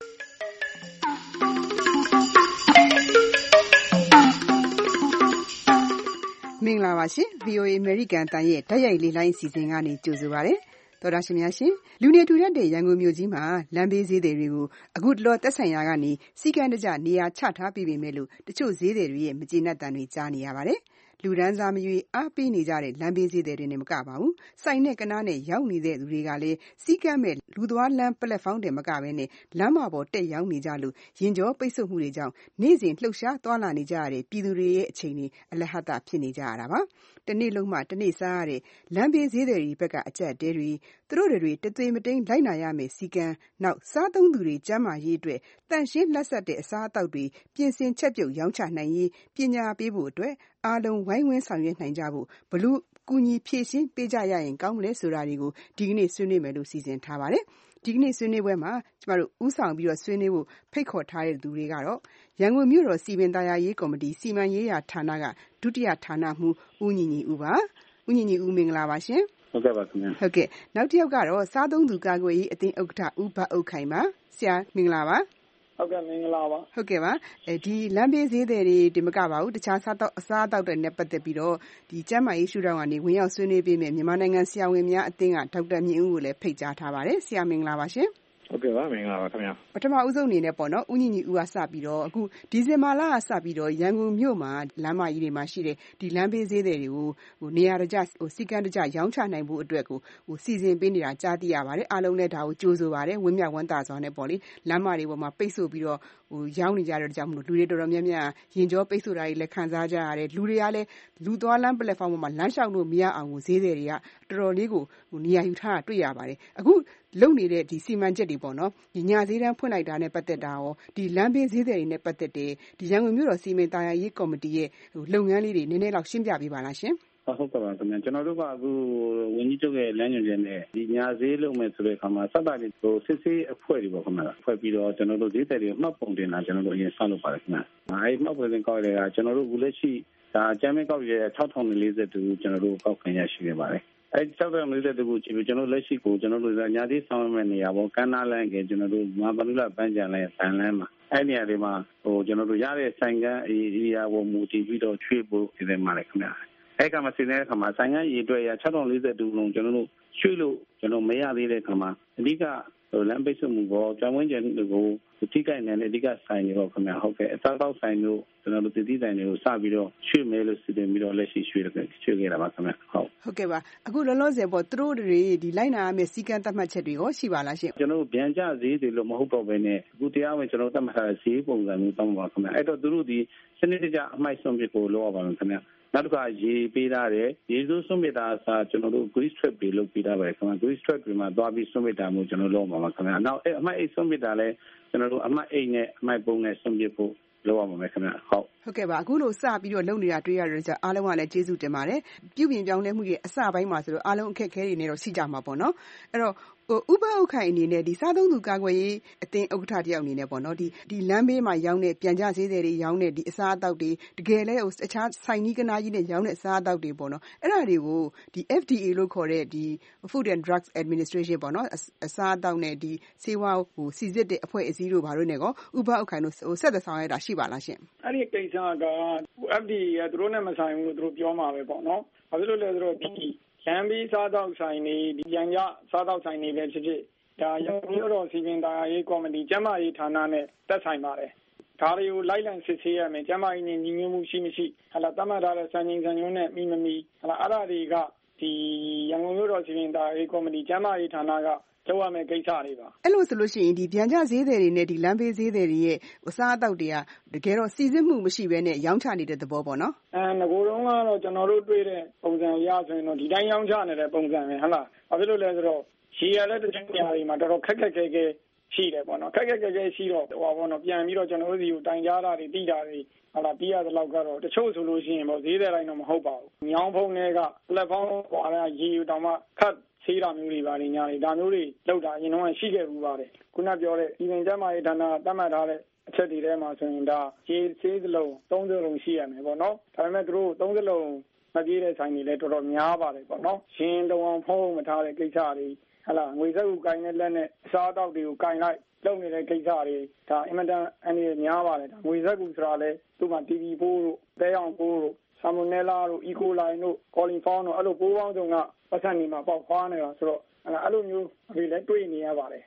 မင်္ဂလာပါရှင် ဗီအိုအေ American တန်ရဲ့ဓာတ်ရိုက်လေးလိုင်းအစီအစဉ်ကနေကြိုဆိုပါရစေတော်တာရှင်များရှင်လူနေထူထပ်တဲ့ရန်ကုန်မြို့ကြီးမှာလမ်းဘေးဈေးတွေကိုအခုတလောသက်ဆိုင်ရာကနေစီကံတကြနေရာချထားပြီးပေမဲ့လို့တချို့ဈေးတွေရဲ့မကျေနပ်တမ်းတွေကြားနေရပါတယ်လူဒန်းစားမရွေးအားပေးနေကြတဲ့လမ်းဘေးဈေးသည်တွေနဲ့မကပါဘူး။စိုက်နဲ့ကနားနဲ့ရောက်နေတဲ့သူတွေကလည်းစီးကမ်းမဲ့လူသွားလမ်းပလက်ဖောင်းတွေမကဘဲနဲ့လမ်းမပေါ်တက်ရောက်နေကြလို့ရင်ကျော်ပိတ်ဆို့မှုတွေကြောင့်နေ့စဉ်လှုပ်ရှားသွားလာနေကြရတဲ့ပြည်သူတွေရဲ့အချိန်တွေအလဟဿဖြစ်နေကြရတာပါ။တနေ့လုံးမှတနေ့စားရတဲ့လမ်းဘေးဈေးသည်တွေဘက်ကအကျပ်တဲတွေသူတို့တွေတသွေးမတိန်လိုက်နာရမယ်စီကံနောက်စားသုံးသူတွေကျန်းမာရေးအတွက်တန်ရှင်းလက်ဆက်တဲ့အစားအသောက်တွေပြင်ဆင်ချက်ပြုတ်ရောင်းချနိုင်ရေးပညာပေးဖို့အတွက်အားလုံးဝိုင်းဝန်းဆောင်ရွက်နိုင်ကြဖို့ဘလို့ကူညီဖြည့်ရှင်းပေးကြရရင်ကောင်းမလဲဆိုတာတွေကိုဒီကနေ့ဆွေးနွေးမယ်လို့စီစဉ်ထားပါတယ်။ဒီကနေ့ဆွေးနွေးပွဲမှာကျမတို့ဥဆောင်ပြီးတော့ဆွေးနွေးဖို့ဖိတ်ခေါ်ထားတဲ့သူတွေကတော့ရန်ကုန်မြို့တော်စီမံသားယာရေးကော်မတီစီမံရေးရာဌာနကဒုတိယဌာနမှူးဦးညီညီဦးပါ။ဦးညီညီဦးမင်္ဂလာပါရှင်။ဟုတ်ကဲ့ပါခင်ဗျာ။ဟုတ်ကဲ့နောက်တစ်ယောက်ကတော့စားသုံးသူကာကွယ်ရေးအသင်းဥက္ကဋ္ဌဦးဘအုတ်ခိုင်ပါ။ဆရာမင်္ဂလာပါ။ဟုတ်ကဲ့မင်္ဂလာပါဟုတ်ကဲ့ပါအဲဒီလမ်းဘေးဈေးသည်တွေဒီမကပါဘူးတခြားစားတော့အစားအသောက်တွေနဲ့ပတ်သက်ပြီးတော့ဒီကျန်းမာရေးရှုထောင့်ကနေဝင်ရောက်ဆွေးနွေးပေးမယ်မြန်မာနိုင်ငံဆရာဝန်များအသင်းကဒေါက်တာမြင့်ဦးကိုလည်းဖိတ်ကြားထားပါတယ်ဆရာမင်္ဂလာပါရှင်ဟုတ်ကဲ့ပါမင်္ဂလာပါခင်ဗျာပထမဦးဆုံးအနေနဲ့ပေါ့နော်ဦးညီညီဦးကစပြီးတော့အခုဒီဇင်ဘာလကစပြီးတော့ရန်ကုန်မြို့မှာလမ်းမကြီးတွေမှာရှိတဲ့ဒီလမ်းဘေးဈေးတွေကိုဟိုနေရာတကျဟိုစီကံတကျရောင်းချနိုင်ဖို့အတွက်ကိုဟိုစီစဉ်ပေးနေတာကြားသိရပါတယ်အားလုံးလည်းဒါကိုကြိုးဆိုပါတယ်ဝင်းမြဝန်းတာစွာနဲ့ပေါ့လေလမ်းမတွေပေါ်မှာပိတ်ဆို့ပြီးတော့ဟိုရောင်းနေကြတဲ့ကြောင့်မလို့လူတွေတော်တော်များများရင်ကျော်ပိတ်ဆို့တာတွေလည်းခံစားကြရတယ်လူတွေကလည်းလူသွားလမ်းပလက်ဖောင်းပေါ်မှာလမ်းလျှောက်လို့မရအောင်ကိုဈေးတွေကတော်တော်လေးကိုဟိုနေရာယူထားတာတွေ့ရပါတယ်အခုလုံနေတဲ့ဒီစီမံချက်တွေပေါ့နော်ဒီညဈေးတန်းဖွင့်လိုက်တာနဲ့ပတ်သက်တာရောဒီလမ်းဘေးဈေးတွေနဲ့ပတ်သက်တဲ့ဒီရန်ကုန်မြို့တော်စီမံသားယာရေးကော်မတီရဲ့ဟိုလုပ်ငန်းလေးတွေနည်းနည်းလောက်ရှင်းပြပေးပါလားရှင်ဟုတ်ကဲ့ပါခင်ဗျာကျွန်တော်တို့ကအခုဝန်ကြီးချုပ်ရဲ့လမ်းညွှန်ချက်နဲ့ဒီညာဈေးလုပ်မယ်ဆိုတဲ့အခါမှာစတာတွေဟိုစစ်ဆေးအဖွဲ့တွေပေါ့ခင်ဗျာဖွဲ့ပြီးတော့ကျွန်တော်တို့ဈေးတွေမှတ်ပုံတင်တာကျွန်တော်တို့အရင်စလုပ်ပါတယ်ခင်ဗျာအဲဒီမှတ်ပုံတင်ကောက်ရတဲ့ကကျွန်တော်တို့အခုလက်ရှိဒါအကြမ်းမဲ့ကောက်ရတဲ့၆ထောင်လေးဆယ်တူကျွန်တော်တို့ကောက်ခံရရှိနေပါတယ်အဲ၆ထောင်လေးဆယ်တူကိုကြည့်ပြီးကျွန်တော်လက်ရှိကိုကျွန်တော်တို့ညာဈေးဆောင်ရမယ့်နေရာပေါ့ကမ်းနားလမ်းကကျွန်တော်တို့မဟာဗန္ဓုလပန်းချံလမ်းဆန်လမ်းမှာအဲ့နေရာတွေမှာဟိုကျွန်တော်တို့ရတဲ့ဆိုင်ကန်းအေရီယာကိုမူတည်ပြီးတော့ချွေးဖို့ဒီထဲမှာလည်းခင်ဗျာအဲ့ကမှစီနေတဲ့အခါမှာဆိုင်ကန်းရေအတွက်ရ၆ထောင်လေးဆယ်တူလုံးကျွန်တော်တို့ရွှေ့လို့ကျွန်တော်မရသေးတဲ့အခါမှာအဓိကဟိုလမ်းပိတ်ဆို့မှုပေါ်ကျောင်းဝင်းကျန်တွေကိုထိခိုက်နေတဲ့အဓိကဆိုင်တွေတော့ခင်ဗျာဟုတ်ကဲ့အစားတောက်ဆိုင်တို့ကျွန်တော်တို့တည်တည်ဆိုင်တွေကိုစပြီးတော့ရွှေ့မယ်လို့စီစဉ်ပြီးတော့လက်ရှိရွှေ့တယ်ရွှေ့ခဲ့တာပါခင်ဗျာဟုတ်ဟုတ်ကဲ့ပါအခုလောလောဆယ်ပေါ့သူတို့တွေဒီလိုက်နာရမယ့်စီကံသတ်မှတ်ချက်တွေရောရှိပါလားရှင်ကျွန်တော်တို့ဗျံကျဈေးတွေလို့မဟုတ်တော့ဘဲနဲ့အခုတရားဝင်ကျွန်တော်သတ်မှတ်ထားတဲ့ဈေးပုံစံမျိုးတောင်းပါခင်ဗျာအဲ့တော့သူတို့ဒီစနစ်တကျအမိုက်ဆုံးပြကိုလောက်ရပါမယ်ခင်ဗျာနောက်တစ်ခါရေပေးထားတယ်ရေစိုးစွန့်ပစ်တာအစားကျွန်တော်တို့ grease trap တွေလုပ်ပေးထားပါတယ်ခင်ဗျာ grease trap တွေမှာသွားပြီးစွန့်ပစ်တာမျိုးကျွန်တော်လုပ်ပါမှာခင်ဗျာနောက်အမိုက်အိတ်စွန့်ပစ်တာလည်းကျွန်တော်တို့အမိုက်အိတ်နဲ့အမိုက်ပုံနဲ့စွန့်ပစ်ဖို့လောက်ရမှာမယ်ခင်ဗျာဟုတ်ဟုတ်ကဲ့ပါအခုလို့စပြီးတော့လုပ်နေတာတွေ့ရတဲ့ကြောင့်အားလုံးကလည်းကျေးဇူးတင်ပါတယ်ပြုပြင်ပြောင်းလဲမှုတွေအစပိုင်းမှာဆိုတော့အားလုံးအခက်အခဲတွေနဲ့တော့ရှိကြမှာပေါ့နော်အဲ့တော့ဟိုဥပဥခိုင်အနေနဲ့ဒီစားသုံးသူကာကွယ်ရေးအသင်းဥက္ကဋ္ဌတယောက်အနေနဲ့ပေါ့နော်ဒီဒီလမ်းဘေးမှာရောင်းတဲ့ပြန်ကြဈေးတွေရောင်းတဲ့ဒီအစားအသောက်တွေတကယ်လဲဟိုအခြားဆိုင်နီးကနားကြီးနဲ့ရောင်းတဲ့အစားအသောက်တွေပေါ့နော်အဲ့ဒါတွေကိုဒီ F D A လို့ခေါ်တဲ့ဒီ Food and Drugs Administration ပေါ့နော်အစားအသောက်နဲ့ဒီဆေးဝါးဟိုစီစစ်တဲ့အဖွဲ့အစည်းတို့ဘာလို့ ਨੇ ကောဥပဥခိုင်တို့ဟိုဆက်သက်ဆောင်ရတာရှိပါလားရှင်အဲ့ဒီကိစ္စက F D A ကသူတို့နဲ့မဆိုင်ဘူးလို့သူတို့ပြောမှာပဲပေါ့နော်ဘာဖြစ်လို့လဲဆိုတော့ဒီရန်ပြီးစားတော့ဆိုင်နေဒီရန်ကြစားတော့ဆိုင်နေပဲဖြစ်ဖြစ်ဒါရန်မြို့တော်စီမံသားယာရေးကော်မတီကျန်းမာရေးဌာနနဲ့တက်ဆိုင်ပါတယ်ဒါတွေကိုလိုက်လံစစ်ဆေးရမယ်ကျန်းမာရေးနဲ့ညီညွတ်မှုရှိမရှိဟာလာတတ်မှတ်ထားတဲ့စံချိန်စံညွှန်းနဲ့မိမမီဟာလာအဲ့ဒါတွေကဒီရန်ကုန်မြို့တော်စီမံသားယာရေးကော်မတီကျန်းမာရေးဌာနကလောက်ရမယ့်ကိစ္စတွေပါအဲ့လိုဆိုလို့ရှိရင်ဒီဗျံကြဈေးတွေနဲ့ဒီလမ်းဘေးဈေးတွေရဲ့အစားအသောက်တွေကတကယ်တော့စီစစ်မှုမရှိဘဲနဲ့ရောင်းချနေတဲ့သဘောပေါ့နော်အဲငကိုယ်တော့ကတော့ကျွန်တော်တို့တွေ့တဲ့ပုံစံရဆိုရင်တော့ဒီတိုင်းရောင်းချနေတဲ့ပုံစံပဲဟုတ်လားဘာဖြစ်လို့လဲဆိုတော့ရှီရတဲ့တချို့နေရာတွေမှာတော်တော်ခက်ခက်ခဲခဲရှိတယ်ပေါ့နော်ခက်ခက်ခဲခဲရှိတော့ဟိုပါပေါ့နော်ပြန်ပြီးတော့ကျွန်တော်တို့စီကိုတိုင်ကြားတာတွေတိတာတွေဟာလာပြီးရတဲ့လောက်ကတော့တချို့ဆိုလို့ရှိရင်ပေါ့ဈေးတဲ့တိုင်းတော့မဟုတ်ပါဘူးညောင်းဖုံးတွေကပလက်ဖောင်းဟွာရရေယူတောင်မှခတ်ဆေးတာမျိုးတွေပါနေညာတွေဒါမျိုးတွေလောက်တာအရင်တော့ရှိခဲ့ဘူးပါတယ်ခုနပြောတဲ့ဒီပင်ကျမရေးဌာနတတ်မှတ်ထားတဲ့အချက်တွေထဲမှာဆိုရင်ဒါရေဆေးစလုံးသုံးစလုံးရှိရမယ်ပေါ့နော်ဒါပေမဲ့သူတို့သုံးစလုံးမပြေးတဲ့ဆိုင်တွေလည်းတော်တော်များပါတယ်ပေါ့နော်ရှင်တောင်ဖုံးမထားတဲ့ကိစ္စတွေဟလာငွေစက်ကိုကင်တဲ့လက်နဲ့အစားအသောက်တွေကိုကင်လိုက်လုပ်နေတဲ့ကိစ္စတွေဒါအင်မတန်အနေနဲ့များပါတယ်ဒါငွေစက်ကူဆိုတာလဲသူ့မှာ တီ ဗီ ပိုးတို့တဲအောင်ပိုးတို့ဆာမိုနယ်လာတို့အီကိုလိုင်တို့ကော်လီဖောင်းတို့အဲ့လိုပိုးပေါင်းစုံကပတ်စံနေမှာပေါက်ခွားနေတာဆိုတော့အဲ့လိုမျိုးတွေလည်းတွေ့နေရပါတယ်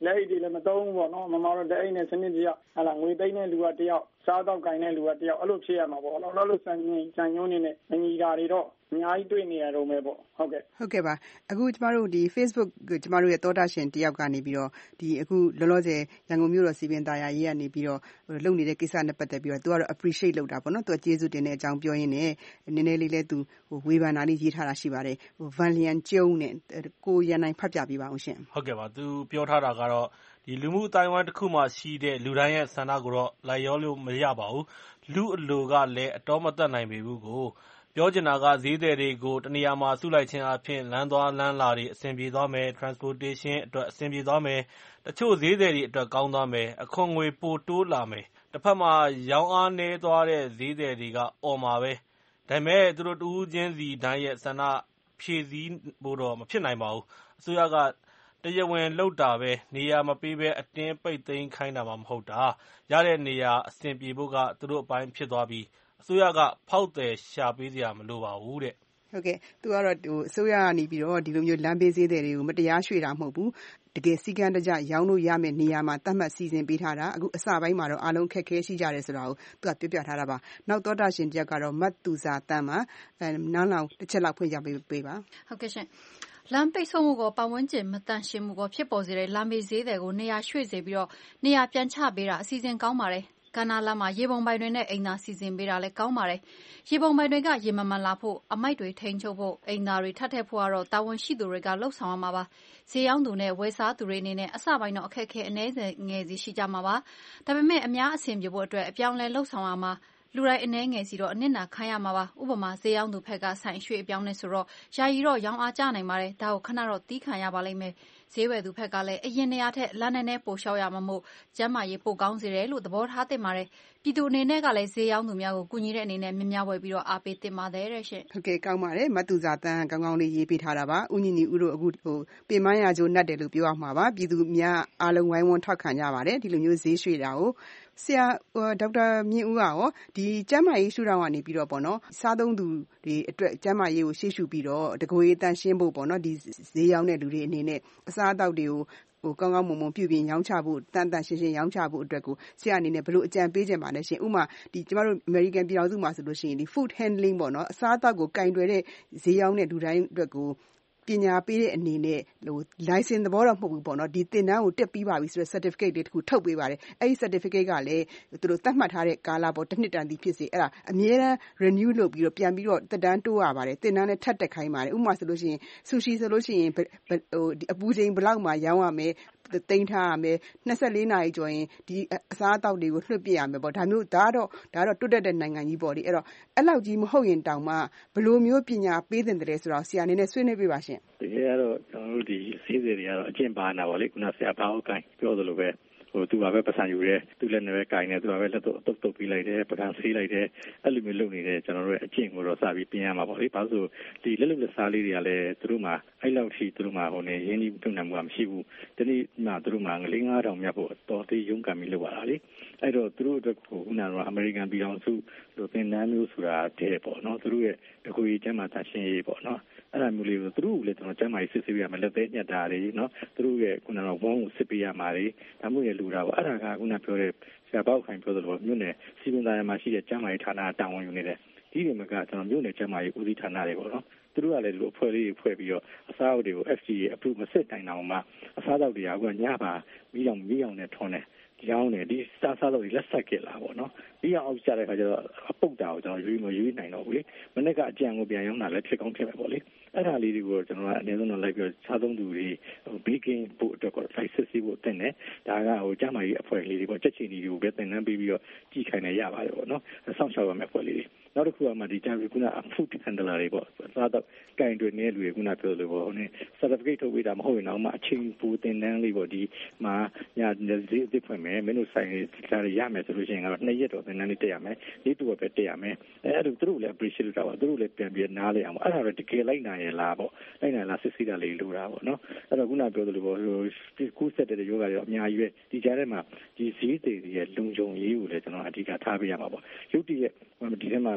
လက်အိတ်တွေလည်းမသုံးဘူးပေါ့နော်မမတို့လက်အိတ်နဲ့စနစ်တကျဟာလာငွေသိမ်းတဲ့လူကတယောက်စားတော့ကိုင်းတဲ့လူကတယောက်အဲ့လိုဖြစ်ရမှာပေါ့နော်လို့စံညင်စံညွှန်းနေတဲ့ညီတာတွေတော့အများကြီးတွေ့နေရတော့မယ်ပေါ့ဟုတ်ကဲ့ဟုတ်ကဲ့ပါအခုကျမတို့ဒီ Facebook ကျမတို့ရဲ့သောတာရှင်တယောက်ကနေပြီးတော့ဒီအခုလောလောဆယ်ရန်ကုန်မြို့တော်စီပင်သာယာရေးကနေပြီးတော့လုပ်နေတဲ့ကိစ္စနဲ့ပတ်သက်ပြီးတော့သူကတော့ appreciate လုပ်တာပေါ့နော်သူကကျေးဇူးတင်တဲ့အကြောင်းပြောရင်းနဲ့နည်းနည်းလေးလဲသူဟိုဝေဖန်တာလေးရေးထားတာရှိပါတယ်ဟို Van Lian ကျုံနဲ့ကိုရန်နိုင်ဖတ်ပြပေးပါအောင်ရှင်ဟုတ်ကဲ့ပါသူပြောထားတာကတော့ဒီလူမှုအတိုင်းအဝိုင်းတစ်ခုမှရှိတဲ့လူတိုင်းရဲ့ဆန္ဒကိုတော့လိုက်ရောလို့မရပါဘူးလူအလိုကလည်းအတော်မတတ်နိုင်ပေဘူးကိုပြောချင်တာကဈေးသည်တွေကိုတနေရာမှာစုလိုက်ခြင်းအပြင်လမ်းသွားလမ်းလာတွေအဆင်ပြေသွားမယ် transportation အတွက်အဆင်ပြေသွားမယ်တချို့ဈေးသည်တွေအတွက်ကောင်းသွားမယ်အခွန်ငွေပိုတိုးလာမယ်တစ်ဖက်မှာရောင်းအားနည်းသွားတဲ့ဈေးသည်တွေကအော်မှာပဲဒါပေမဲ့သူတို့တူးချင်းစီတိုင်းရဲ့ဆန္ဒဖြည့်ဆည်းဖို့တော့မဖြစ်နိုင်ပါဘူးအစိုးရကတရားဝင်လုပ်တာပဲနေရာမပေးဘဲအတင်းပိတ်သိမ်းခိုင်းတာမှမဟုတ်တာရတဲ့နေရာအဆင်ပြေဖို့ကသူတို့အပိုင်းဖြစ်သွားပြီးအစိုးရကဖောက်တယ်ရှာပေးစရာမလိုပါဘူးတဲ့ဟုတ်ကဲ့သူကတော့ဟိုအစိုးရကနေပြီးတော့ဒီလိုမျိုးလမ်းဘေးဈေးတွေကိုမတရားရွှေ့တာမဟုတ်ဘူးတကယ်စီကံတကြရောင်းလို့ရမယ့်နေရာမှာတတ်မှတ်စီစဉ်ပေးထားတာအခုအစပိုင်းမှာတော့အားလုံးခက်ခဲရှိကြတယ်ဆိုတာကိုသူကပြပြထားတာပါနောက်သောတာရှင်တယောက်ကတော့မတ်သူစာတန်းမှာအဲနောက်လောက်တစ်ချက်လောက်ဖွင့်ကြပေးပေးပါဟုတ်ကဲ့ရှင်လမ်းပိတ်ဆို့မှုကိုပတ်ဝန်းကျင်မတန်ရှင်းမှုကိုဖြစ်ပေါ်စေတဲ့လမ်းဘေးဈေးတွေကိုနေရာရွှေ့စေပြီးတော့နေရာပြန်ချပေးတာအစီအစဉ်ကောင်းပါတယ်ကန္နာလမ်းမှာရေပုံပိုင်တွေနဲ့အိမ်သာစီစဉ်ပေးတာလည်းကောင်းပါတယ်ရေပုံပိုင်တွေကရေမမှန်လာဖို့အမိုက်တွေထိန်းချုပ်ဖို့အိမ်သာတွေထပ်ထည့်ဖို့ကတော့တာဝန်ရှိသူတွေကလှုပ်ဆောင်ရမှာပါဈေးရောင်းသူနဲ့ဝယ်စားသူတွေအနေနဲ့အစပိုင်းတော့အခက်အခဲအနည်းငယ်စီရှိကြမှာပါဒါပေမဲ့အများအဆင်ပြေဖို့အတွက်အပြောင်းလဲလှုပ်ဆောင်ရမှာလူတိုင်းအနည်းငယ်စီတော့အနစ်နာခံရမှာပါဥပမာဈေးရောင်းသူဖက်ကဆိုင်ရွှေ့အပြောင်းလဲဆိုတော့ယာယီတော့ရောင်းအားကျနိုင်ပါတယ်ဒါကိုခဏတော့တီးခံရပါလိမ့်မယ်ဈေးဝယ်သူဖက်ကလည်းအရင်နေရာထက်လမ်းနဲ့နဲ့ပိုလျှောက်ရမှာမို့ကျန်းမာရေးပိုကောင်းစေတယ်လို့သဘောထားသင့်ပါတယ်ပြည်သူအနေနဲ့ကလည်းဈေးရောင်းသူများကိုကူညီတဲ့အနေနဲ့မြများဝယ်ပြီးတော့အားပေးသင့်ပါတယ်တဲ့ရှင်ဟုတ်ကဲ့ကောင်းပါတယ်မတူစာတန်းကောင်းကောင်းလေးရေးပေးထားတာပါဥညီညီဦးတို့အခုဟိုပင်မရကြိုးနတ်တယ်လို့ပြောရမှာပါပြည်သူများအားလုံးဝိုင်းဝန်းထောက်ခံကြပါတယ်ဒီလိုမျိုးဈေးရွှေ့တာကိုဆရာဒေါက်တာမြင့်ဦးကရောဒီကျန်းမာရေးရှုထောင့်ကနေပြီးတော့ပေါ့နော်စားသုံးသူတွေအတွက်ကျန်းမာရေးကိုရှေ့ရှုပြီးတော့တကိုယ်ရေးတန်ရှင်းဖို့ပေါ့နော်ဒီဈေးရောင်းတဲ့လူတွေအနေနဲ့အစားအသောက်တွေကိုဟိုကောင်းကောင်းမွန်မွန်ပြုပြင်ရောင်းချဖို့တန်တန်ရှင်းရှင်းရောင်းချဖို့အတွက်ကိုဆရာအနေနဲ့ဘယ်လိုအကြံပေးချင်ပါလဲရှင်ဥပမာဒီကျမတို့ American ပြည်ထောင်စုမှာဆိုလို့ရှိရင်ဒီ food handling ပေါ့နော်အစားအသောက်ကိုကင်တွယ်တဲ့ဈေးရောင်းတဲ့လူတိုင်းအတွက်ကိုပညာပေးတဲ့အနေနဲ့ဟို license သဘောတော့မဟုတ်ဘူးပေါ့နော်ဒီသင်တန်းကိုတက်ပြီးပါပြီဆိုတော့ certificate လေးတစ်ခုထုတ်ပေးပါတယ်အဲ့ဒီ certificate ကလည်းသူတို့သတ်မှတ်ထားတဲ့ကာလပေါ့တစ်နှစ်တန်သည်ဖြစ်စေအဲ့ဒါအမြဲတမ်း renew လုပ်ပြီးတော့ပြန်ပြီးတော့သက်တမ်းတိုးရပါတယ်သင်တန်းနဲ့ထပ်တက်ခိုင်းပါတယ်ဥပမာဆိုလို့ရှိရင် sushi ဆိုလို့ရှိရင်ဟိုဒီအပူချိန်ဘယ်လောက်မှရောင်းရမယ်တိန်းထားရမယ်နှစ်ဆယ့်လေးနာရီကျော်ရင်ဒီအစားအသောက်တွေကိုလွှတ်ပြရမယ်ပေါ့ဒါမျိုးဒါတော့ဒါတော့တွတ်တက်တဲ့နိုင်ငံကြီးပေါ့လေအဲ့တော့အဲ့လောက်ကြီးမဟုတ်ရင်တောင်မှဘယ်လိုမျိုးပညာပေးသင့်တယ်ဆိုတော့ဆရာအနေနဲ့ဆွေးနွေးပြပါရှင်တကယ်ကတော့ကျွန်တော်တို့ဒီစီးစီတွေကတော့အကျင့်ပါနာပေါ့လေခုနဆရာဘာဟုတ်ကိုင်းပြောသလိုပဲဟိုသူကပဲပတ်စံယူရဲသူလည်းလည်းပဲကိုင်းနေသူကပဲလက်တော့အတုတ်တုတ်ပြီးလိုက်တယ်ပကံဆေးလိုက်တယ်အဲ့လိုမျိုးလုပ်နေတဲ့ကျွန်တော်တို့ရဲ့အကျင့်ကိုတော့စပြီးပြင်ရမှာပေါ့လေဘာလို့ဆိုဒီလက်လုံလက်စားလေးတွေကလည်းသူတို့မှာအဲ့လောက်ထိသူတို့မှာဟိုနေရင်းနှီးပြုံးနှံမှုကမရှိဘူးဒီနေ့မှသူတို့မှာငလေးငါးတောင်မြတ်ဖို့တော်သေးရုန်းကန်ပြီးလုပ်ရတာလေအဲ့တော့သူတို့အတွက်ကိုခုနကတော့အမေရိကန်ပြည်ထောင်စုလိုသင်တန်းမျိုးဆိုတာတဲ့ပေါ့နော်သူတို့ရဲ့တခုကြီးကျမ်းမာတန်ရှင်းရေးပေါ့နော်အဲ့ဒါမျိုးလေးကိုသူတို့ကလည်းကျွန်တော်ကျမ်းမာရေးစစ်ဆေးရမယ်လက်သေးညက်တာတွေနော်သူတို့ရဲ့ခုနကတော့ဝန်းကိုစစ်ပေးရမှာတွေဒါမျိုးရဲ့လူတာပေါ့အဲ့ဒါကခုနပြောတဲ့ဆရာပေါက်ခိုင်ပြောသလိုမြို့နယ်စီပင်သားရမှာရှိတဲ့ကျမ်းမာရေးဌာနတာဝန်ယူနေတယ်ဒီတွေမှာကကျွန်တော်မြို့နယ်ကျမ်းမာရေးဦးစီးဌာနတွေပေါ့နော်သူတို့ကလည်းဒီလိုအဖွဲ့လေးတွေဖွဲ့ပြီးတော့အစားအသောက်တွေကို F D A approve မစစ်တိုင်အောင်မှအစားအသောက်တွေကအခုညပါမီးအောင်မီးအောင်နဲ့ထွန်းတယ်ကြောင်းတယ်ဒီစားစားတော့လက်ဆက်ခဲ့လာပေါ့နော်ပြီးအောင်အောက်ကျတဲ့ခါကျတော့အပုတ်တာကိုကျွန်တော်ရွေးမရွေးနိုင်တော့ဘူးလေမနေ့ကအကြံကိုပြန်ရောင်းတာလည်းဖြစ်ကောင်းဖြစ်မယ်ပေါ့လေအဲ့ဒါလေးတွေကိုကျွန်တော်ကအနည်းဆုံးတော့လိုက်ပြီးစားသုံးသူတွေဘေးကင်းဖို့အတွက်ကိုဖိုက်စစ်စီဖို့တင်တယ်ဒါကဟိုကျမကြီးအဖွဲ့လေးတွေပေါ့ချက်ချီတွေပဲတင်နှမ်းပြီးပြီးတော့ကြည့်ခိုင်းနေရပါတယ်ပေါ့နော်စောင့်ရှောက်ရမယ့်အဖွဲ့လေးတွေနောက်တစ်ခုကမှဒီကျန်ခုနအဖုတ်ဟန်ဒလာတွေပေါ့စားတော့ကင်တွေနေလူတွေခုနပြောလို့ပေါ့ဟိုနေ certificate ထုတ်ပေးတာမဟုတ်ရင်တော့မှအချိန်ပူတင်နှမ်းလေးပေါ့ဒီမှာညာဒီဒီဖွင့်မယ်မင်းတို့ဆိုင်စားရရမယ်ဆိုလို့ရှိရင်ကတော့နှစ်ရက်တော့တင်နှမ်းလေးတက်ရမယ်လေးတူပဲတက်ရမယ်အဲအဲ့ဒါသူတို့လည်း appreciate လုပ်တာပါသူတို့လည်းပြန်ပြီးနားလဲအောင်အဲ့ဒါတော့တကယ်လိုက်နိုင်ရလားပေါ့လိုက်နိုင်လားစစ်စစ်တာလေးလိုတာပေါ့နော်အဲ့တော့ခုနပြောသလိုပေါ့ဟိုကူးဆက်တဲ့ယောဂတွေတော့အများကြီးပဲဒီကြားထဲမှာဒီဈေးတွေရဲ့လုံခြုံရေးကိုလည်းကျွန်တော်အဓိကထားပေးရမှာပေါ့ရုပ်တရက်ဒီထဲမှာ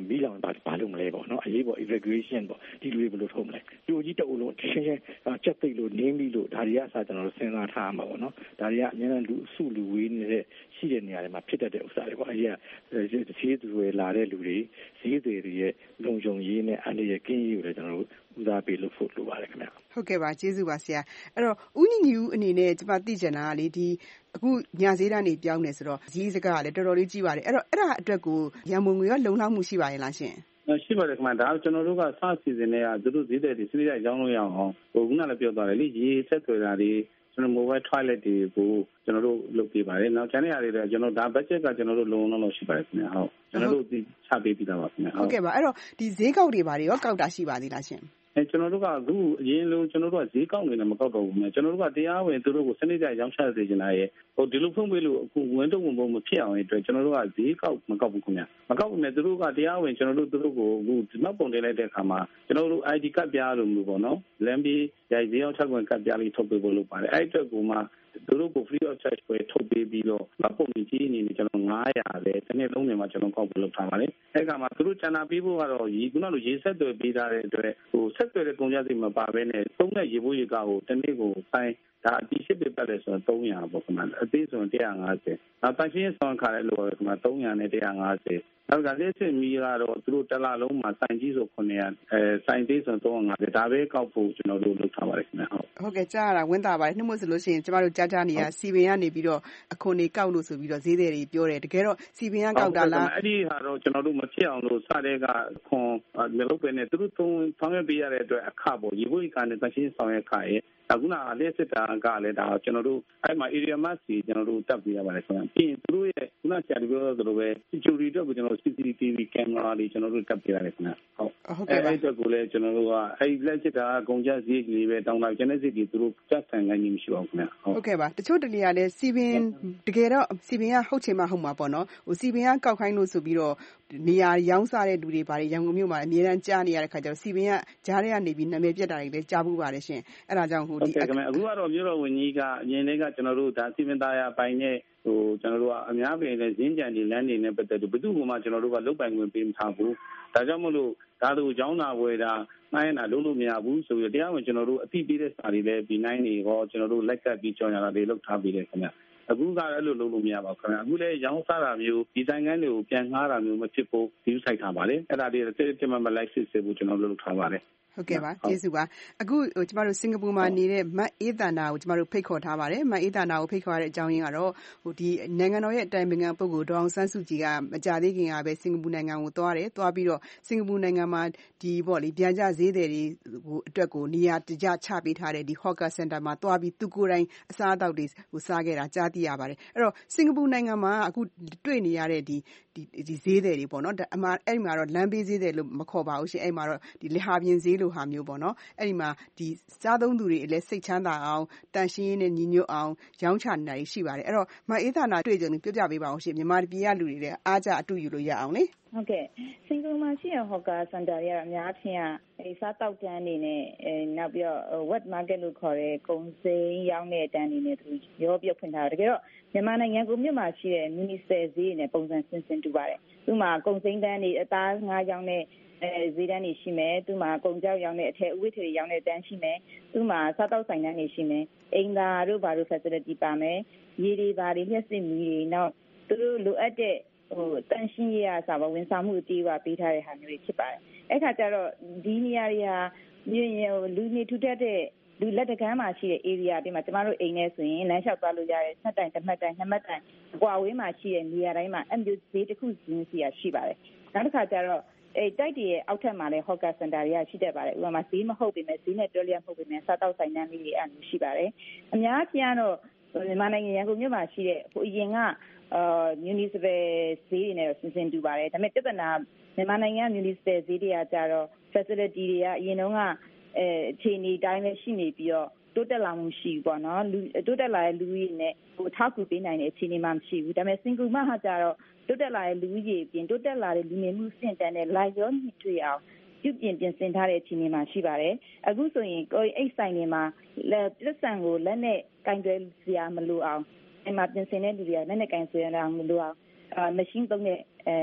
မီးလောင်ပါဘာလို့မလဲပေါ့နော်အရေးပေါ် evacuation ပေါ့ဒီလူတွေဘယ်လိုထုတ်မလဲလူကြီးတအုပ်လုံးရှင်းရှင်းကြက်သိလို့နင်းပြီးလို့ဒါတွေကအစားကျွန်တော်တို့စဉ်းစားထားမှာပေါ့နော်ဒါတွေကအများနဲ့လူစုလူဝေးနေတဲ့ရှိတဲ့နေရာတွေမှာဖြစ်တတ်တဲ့ဥစ္စာတွေပေါ့အဲဒီကဈေးသူတွေလာတဲ့လူတွေဈေးတွေရဲ့လုံခြုံရေးနဲ့အနေနဲ့ကင်းရေးကိုလည်းကျွန်တော်တို့ဦးစားပေးလို့ဖို့လိုပါတယ်ခင်ဗျဟုတ်ကဲ့ပါကျေးဇူးပါဆရာအဲ့တော့ဦးညီညီဦးအနေနဲ့ကျွန်မသိချင်တာကလေဒီအခုညာဈေးတန်းနေပြောင်းနေဆိုတော့ဈေးစကားကလည်းတော်တော်လေးကြီးပါတယ်အဲ့တော့အဲ့ဒါအတွက်ကိုရန်ပုံငွေရောလုံလောက်မှုရှိပါရဲ့လားရှင်ရှိပါတယ်ခင်ဗျာဒါကျွန်တော်တို့ကစစီစဉ်နေတာသူတို့ဈေးတဲ့ဒီစနစ်ရရောင်းလို့ရအောင်ဟိုခုနလည်းပြောသွားတယ်လေရေဆက်သွယ်တာတွေကျွန်တော် mobile toilet တွေကိုကျွန်တော်တို့လုပ်ပေးပါတယ်နောက်ကျန်တဲ့နေရာတွေလည်းကျွန်တော်ဒါ budget ကကျွန်တော်တို့လုံအောင်လုပ်ရှိပါတယ်ခင်ဗျာဟုတ်ကျွန်တော်တို့ဒီချပေးပြီးသားပါခင်ဗျာဟုတ်ကဲ့ပါအဲ့တော့ဒီဈေးကောက်တွေဘာတွေရောကောက်တာရှိပါသေးလားရှင်အဲကျွန်တော်တို့ကအခုအရင်လိုကျွန်တော်တို့ကဈေးကောက်နေတယ်မကောက်တော့ဘူးမြကျွန်တော်တို့ကတရားဝင်သူတို့ကိုစနစ်ကြရောင်းချစေချင်တာရဲ့ဟိုဒီလိုဖွင့်ပေးလို့အခုဝင်တော့ဝင်ဖို့မဖြစ်အောင်အတွက်ကျွန်တော်တို့ကဈေးကောက်မကောက်ဘူးခင်ဗျမကောက်ဘူးမြသူတို့ကတရားဝင်ကျွန်တော်တို့သူတို့ကိုအခုဒီမှတ်ပုံတင်လိုက်တဲ့အခါမှာကျွန်တော်တို့ I D ကတ်ပြားလို့မျိုးပေါ့နော်လမ်းပြီးရိုက်ဈေးအောင်ချက်ကွန်ကတ်ပြားလေးထုတ်ပေးဖို့လုပ်ပါတယ်အဲ့အတွက်ကိုမှသူတို့ကို free of charge ပဲထုတ်ပေးပြီးတော့မှတ်ပုံတင်ကြီးအနေနဲ့ကျွန်တော်nine hundredပဲတစ်နှစ်လုံးနေမှာကျွန်တော်ကောက်ဖို့လုပ်ထားပါတယ်အဲ့ကမှာသူတို့ကျန်တာပေးဖို့ကတော့ရေခုနလိုရေဆက်သွယ်ပေးထားတဲ့အတွက်ဟိုဆက်သွယ်တဲ့ကုန်ကြစိတ်မပါဘဲနဲ့သုံးတဲ့ရေပိုးရေကားကိုတစ်နေ့ကိုဆိုင်ဒါအတိရှိပြပတ်လဲဆိုတော့three hundredပေါ့ခင်ဗျအသေးဆိုone hundred fiftyနောက်တိုင်းချင်းဆောင်ခါလဲလို့ပဲခင်ဗျthree hundredနဲ့one hundred fiftyနောက်ကလက်စစ်မီကတော့သူတို့တစ်လလုံးမှာစိုင်ကြီးဆိုnine hundredအဲစိုင်သေးဆိုthree hundred fiftyဒါပဲကောက်ဖို့ကျွန်တော်တို့လုပ်ထားပါတယ်ခင်ဗျဟုတ်ဟုတ်ကဲ့ကြားရတာဝင်းတာပါတယ်နှမို့ဆိုလို့ရှိရင်ကျမတို့ကြားကြားနေရစီပင်ကနေပြီးတော့အခွန်တွေကောက်လို့ဆိုပြီးတော့ဈေးတွေပြောတယ်တကယ်တော့စီပင်ကကောက်တာလားအဲ့ဒီဟာတော့ကျွန်တော်တို့မဖြစ်အောင်လို့စတဲ့ကခွန်မလုပ်ပဲနဲ့သူတို့သုံးဆောင်ရွက်ပေးရတဲ့အတွက်အခပေါ့ရေဖို့ကနဲ့တချင်းဆောင်ရွက်ခရဲ့အခုနအလေးစစ်တာကလည်းဒါကျွန်တော်တို့အဲ့မှာ area mask ကြီးကျွန်တော်တို့တက်ပြရပါတယ်ခင်ဗျပြီးရင်သူတို့ရဲ့ခုနဆရာပြောသလိုပဲ security တော့ကျွန်တော် C C T V camera တွေကျွန်တော်တို့တက်ပြရတယ်ခင်ဗျဟုတ်ဟုတ်ကဲ့အဲ့အတွက်ကိုလည်းကျွန်တော်တို့ကအဲ့လက်စစ်တာကုန်ကျစရိတ်ကြီးပဲတောင်းတာကျန်တဲ့စရိတ်ကြီးသူတို့တက်ဆန်နိုင်နေမရှိပါဘူးခင်ဗျဟုတ်ကဲ့ပါတချို့တလေကလည်းစီပင်တကယ်တော့စီပင်ကဟုတ်ချင်မှဟုတ်မှာပေါ့နော်ဟိုစီပင်ကကောက်ခိုင်းလို့ဆိုပြီးတော့နေရာရောင်းစားတဲ့လူတွေပါတယ်ရန်ကုန်မြို့မှာအများအားကြားနေရတဲ့ခါကျတော့စီပင်ကကြားထဲကနေပြီးနာမည်ပြတ်တာတွေလည်းကြားဘူးပါတယ်ရှင်အဲ့ဒါကြောင့်ဟိုဒီအခုကတော့မြို့တော်ဝန်ကြီးကအရင်လေးကကျွန်တော်တို့ဒါစီမံသားရပိုင်းနဲ့ဟိုကျွန်တော်တို့ကအများပြည်နဲ့ဈေးကြံတွေလမ်းတွေနဲ့ပတ်သက်လို့ဘယ်သူမှကျွန်တော်တို့ကလုတ်ပိုင်ခွင့်ပေးမထားဘူးဒါကြောင့်မို့လို့ဒါတို့ကျောင်းသားဝယ်တာနိုင်တာလုံးလို့မရဘူးဆိုပြီးတရားဝင်ကျွန်တော်တို့အတိပေးတဲ့စာတွေလည်းဒီနိုင်တွေဟောကျွန်တော်တို့လက်ကပ်ပြီးကြော်ညာတာတွေလုပ်ထားပြီးတယ်ခင်ဗျအခုကလည်းလို့လုံးလို့မရပါဘူးခင်ဗျအခုလည်းရောင်းစားတာမျိုးဒီဆိုင်ကန်းတွေကိုပြန်ငှားတာမျိုးမဖြစ်ဖို့ဒီစိုက်ထားပါလေအဲ့ဒါတွေတစ်တစ်မှမလိုက်စစ်စစ်ဘူးကျွန်တော်လုပ်ထားပါတယ်ဟုတ်ကဲ့ပါကျေးဇူးပါအခုကျမတို့စင်ကာပူမှာနေတဲ့မတ်အေးတန်နာကိုကျမတို့ဖိတ်ခေါ်ထားပါတယ်မတ်အေးတန်နာကိုဖိတ်ခေါ်ရတဲ့အကြောင်းရင်းကတော့ဟိုဒီနိုင်ငံတော်ရဲ့အတိုင်ပင်ခံပုဂ္ဂိုလ်ဒေါအောင်ဆန်းစုကြည်ကမကြာသေးခင်ကပဲစင်ကာပူနိုင်ငံကိုသွားတယ်သွားပြီးတော့စင်ကာပူနိုင်ငံမှာဒီပေါ့လေပြန်ကြဈေးတွေဟိုအတွက်ကိုနေရာတကျချပေးထားတဲ့ဒီ Hawker Center မှာသွားပြီးသူကိုယ်တိုင်အစားအသောက်တွေဟိုစားခဲ့တာကြားသိရပါတယ်အဲ့တော့စင်ကာပူနိုင်ငံမှာအခုတွေ့နေရတဲ့ဒီဒီဒီဈေးတွေပေါ့နော်အမှအဲ့မှာတော့လမ်းဘေးဈေးတွေလို့မခေါ်ပါဘူးရှင်အဲ့မှာတော့ဒီလေဟာပြင်ဈေးလိုဟာမျိုးပေါ့နော်အဲ့ဒီမှာဒီစားသုံးသူတွေလည်းစိတ်ချမ်းသာအောင်တန်ရှင်းရေးနဲ့ညီညွတ်အောင်ရောင်းချနေတာရှိပါတယ်အဲ့တော့မအေးသာနာတွေ့ကြုံပြပြပေးပါအောင်ရှင်မြန်မာပြည်ကလူတွေလည်းအားကြအတူယူလို့ရအောင်လေဟုတ်ကဲ့စင်ကာပူမှာရှိတဲ့ Hawker Center တွေကအများဖြင့်အဲစားတောက်တန်းနေနဲ့အဲနောက်ပြီးတော့ wet market လို့ခေါ်တဲ့ကုန်စိမ်းရောင်းတဲ့တန်းနေနဲ့သူရောပြဖွင့်ထားတယ်တကယ်တော့မြန်မာနိုင်ငံကိုမြို့မှာရှိတဲ့ municipal ဈေးနဲ့ပုံစံဆင်းဆင်းတူပါတယ်သူ့မှာကုန်စိမ်းတန်းတွေအသားငါးရောင်းတဲ့အဲဈေးတန်းတွေရှိမယ်သူ့မှာကုန်ကြောက်ရောင်းတဲ့အထည်အဝတ်တွေရောင်းတဲ့တန်းရှိမယ်သူ့မှာစားတောက်ဆိုင်တန်းတွေရှိမယ်အိမ်သာတို့ဘာလို့ facility ပါမယ်ရေတွေဘာတွေလျှက်စစ်မီးတွေနောက်သူတို့လိုအပ်တဲ့ဟိုတန်ရှင်းရရစာပါဝန်ဆောင်မှုအတီးပါပေးထားတဲ့ဟာမျိုးတွေဖြစ်ပါတယ်အဲ့ခါကျတော့ဒီနေရာတွေဟာလူနေထူထပ်တဲ့လူလက်တကမ်းမှာရှိတဲ့ area တွေမှာကျမတို့အိမ်ထဲဆိုရင်လမ်းလျှောက်သွားလို့ရတဲ့ဆက်တိုင်တစ်မှတ်တိုင်နှစ်မှတ်တိုင်အကွာဝေးမှာရှိတဲ့နေရာတိုင်းမှာအမျိုးဈေးတစ်ခုစီးစီရရှိပါတယ်နောက်တစ်ခါကျတော့အဲတိုက်တည်ရဲ့အောက်ထပ်မှာလည်း Hawker Center တွေကရှိတတ်ပါတယ်ဥပမာဈေးမဟုတ်ပေမဲ့ဈေးနဲ့တွဲလျက်မဟုတ်ပေမဲ့စားတောက်ဆိုင်တန်းလေးတွေအဲ့လိုရှိပါတယ်အများကြီးကတော့မြန်မာနိုင်ငံရန်ကုန်မြို့မှာရှိတဲ့ဟိုအရင်ကအာ municipal ဈေးတွေနဲ့ဆင်ဆင်တူပါတယ်ဒါပေမဲ့ပြဿနာမြန်မာနိုင်ငံ municipal ဈေးတွေကကြတော့ facility တွေကအရင်တုန်းကအဲအခြေအနေတိုင်းလည်းရှိနေပြီးတော့တိုးတက်လာမှုရှိဘူးပေါ့နော်လူတိုးတက်လာတဲ့လူကြီးနဲ့ဟိုထောက်ကူပေးနိုင်တဲ့အခြေအနေမှမရှိဘူးဒါပေမဲ့စင်ကူမဟာကြတော့တိုးတက်လာတဲ့လူကြီးပြင်တိုးတက်လာတဲ့လူနေမှုစင်တန်းနဲ့လိုက်ရောညှိတွေ့အောင်ပြုပြင်ပြင်ဆင်ထားတဲ့အခြေအနေမှာရှိပါတယ်အခုဆိုရင်ကိုယ်အိတ်ဆိုင်တွေမှာလက်လက်ဆံကိုလက်နဲ့ကင်တွယ်စရာမလိုအောင်အဲ့မှာပြင်ဆင်တဲ့လူတွေကလက်နဲ့ကင်ဆွဲရအောင်မလိုအောင်အာ machine သုံးတဲ့အဲ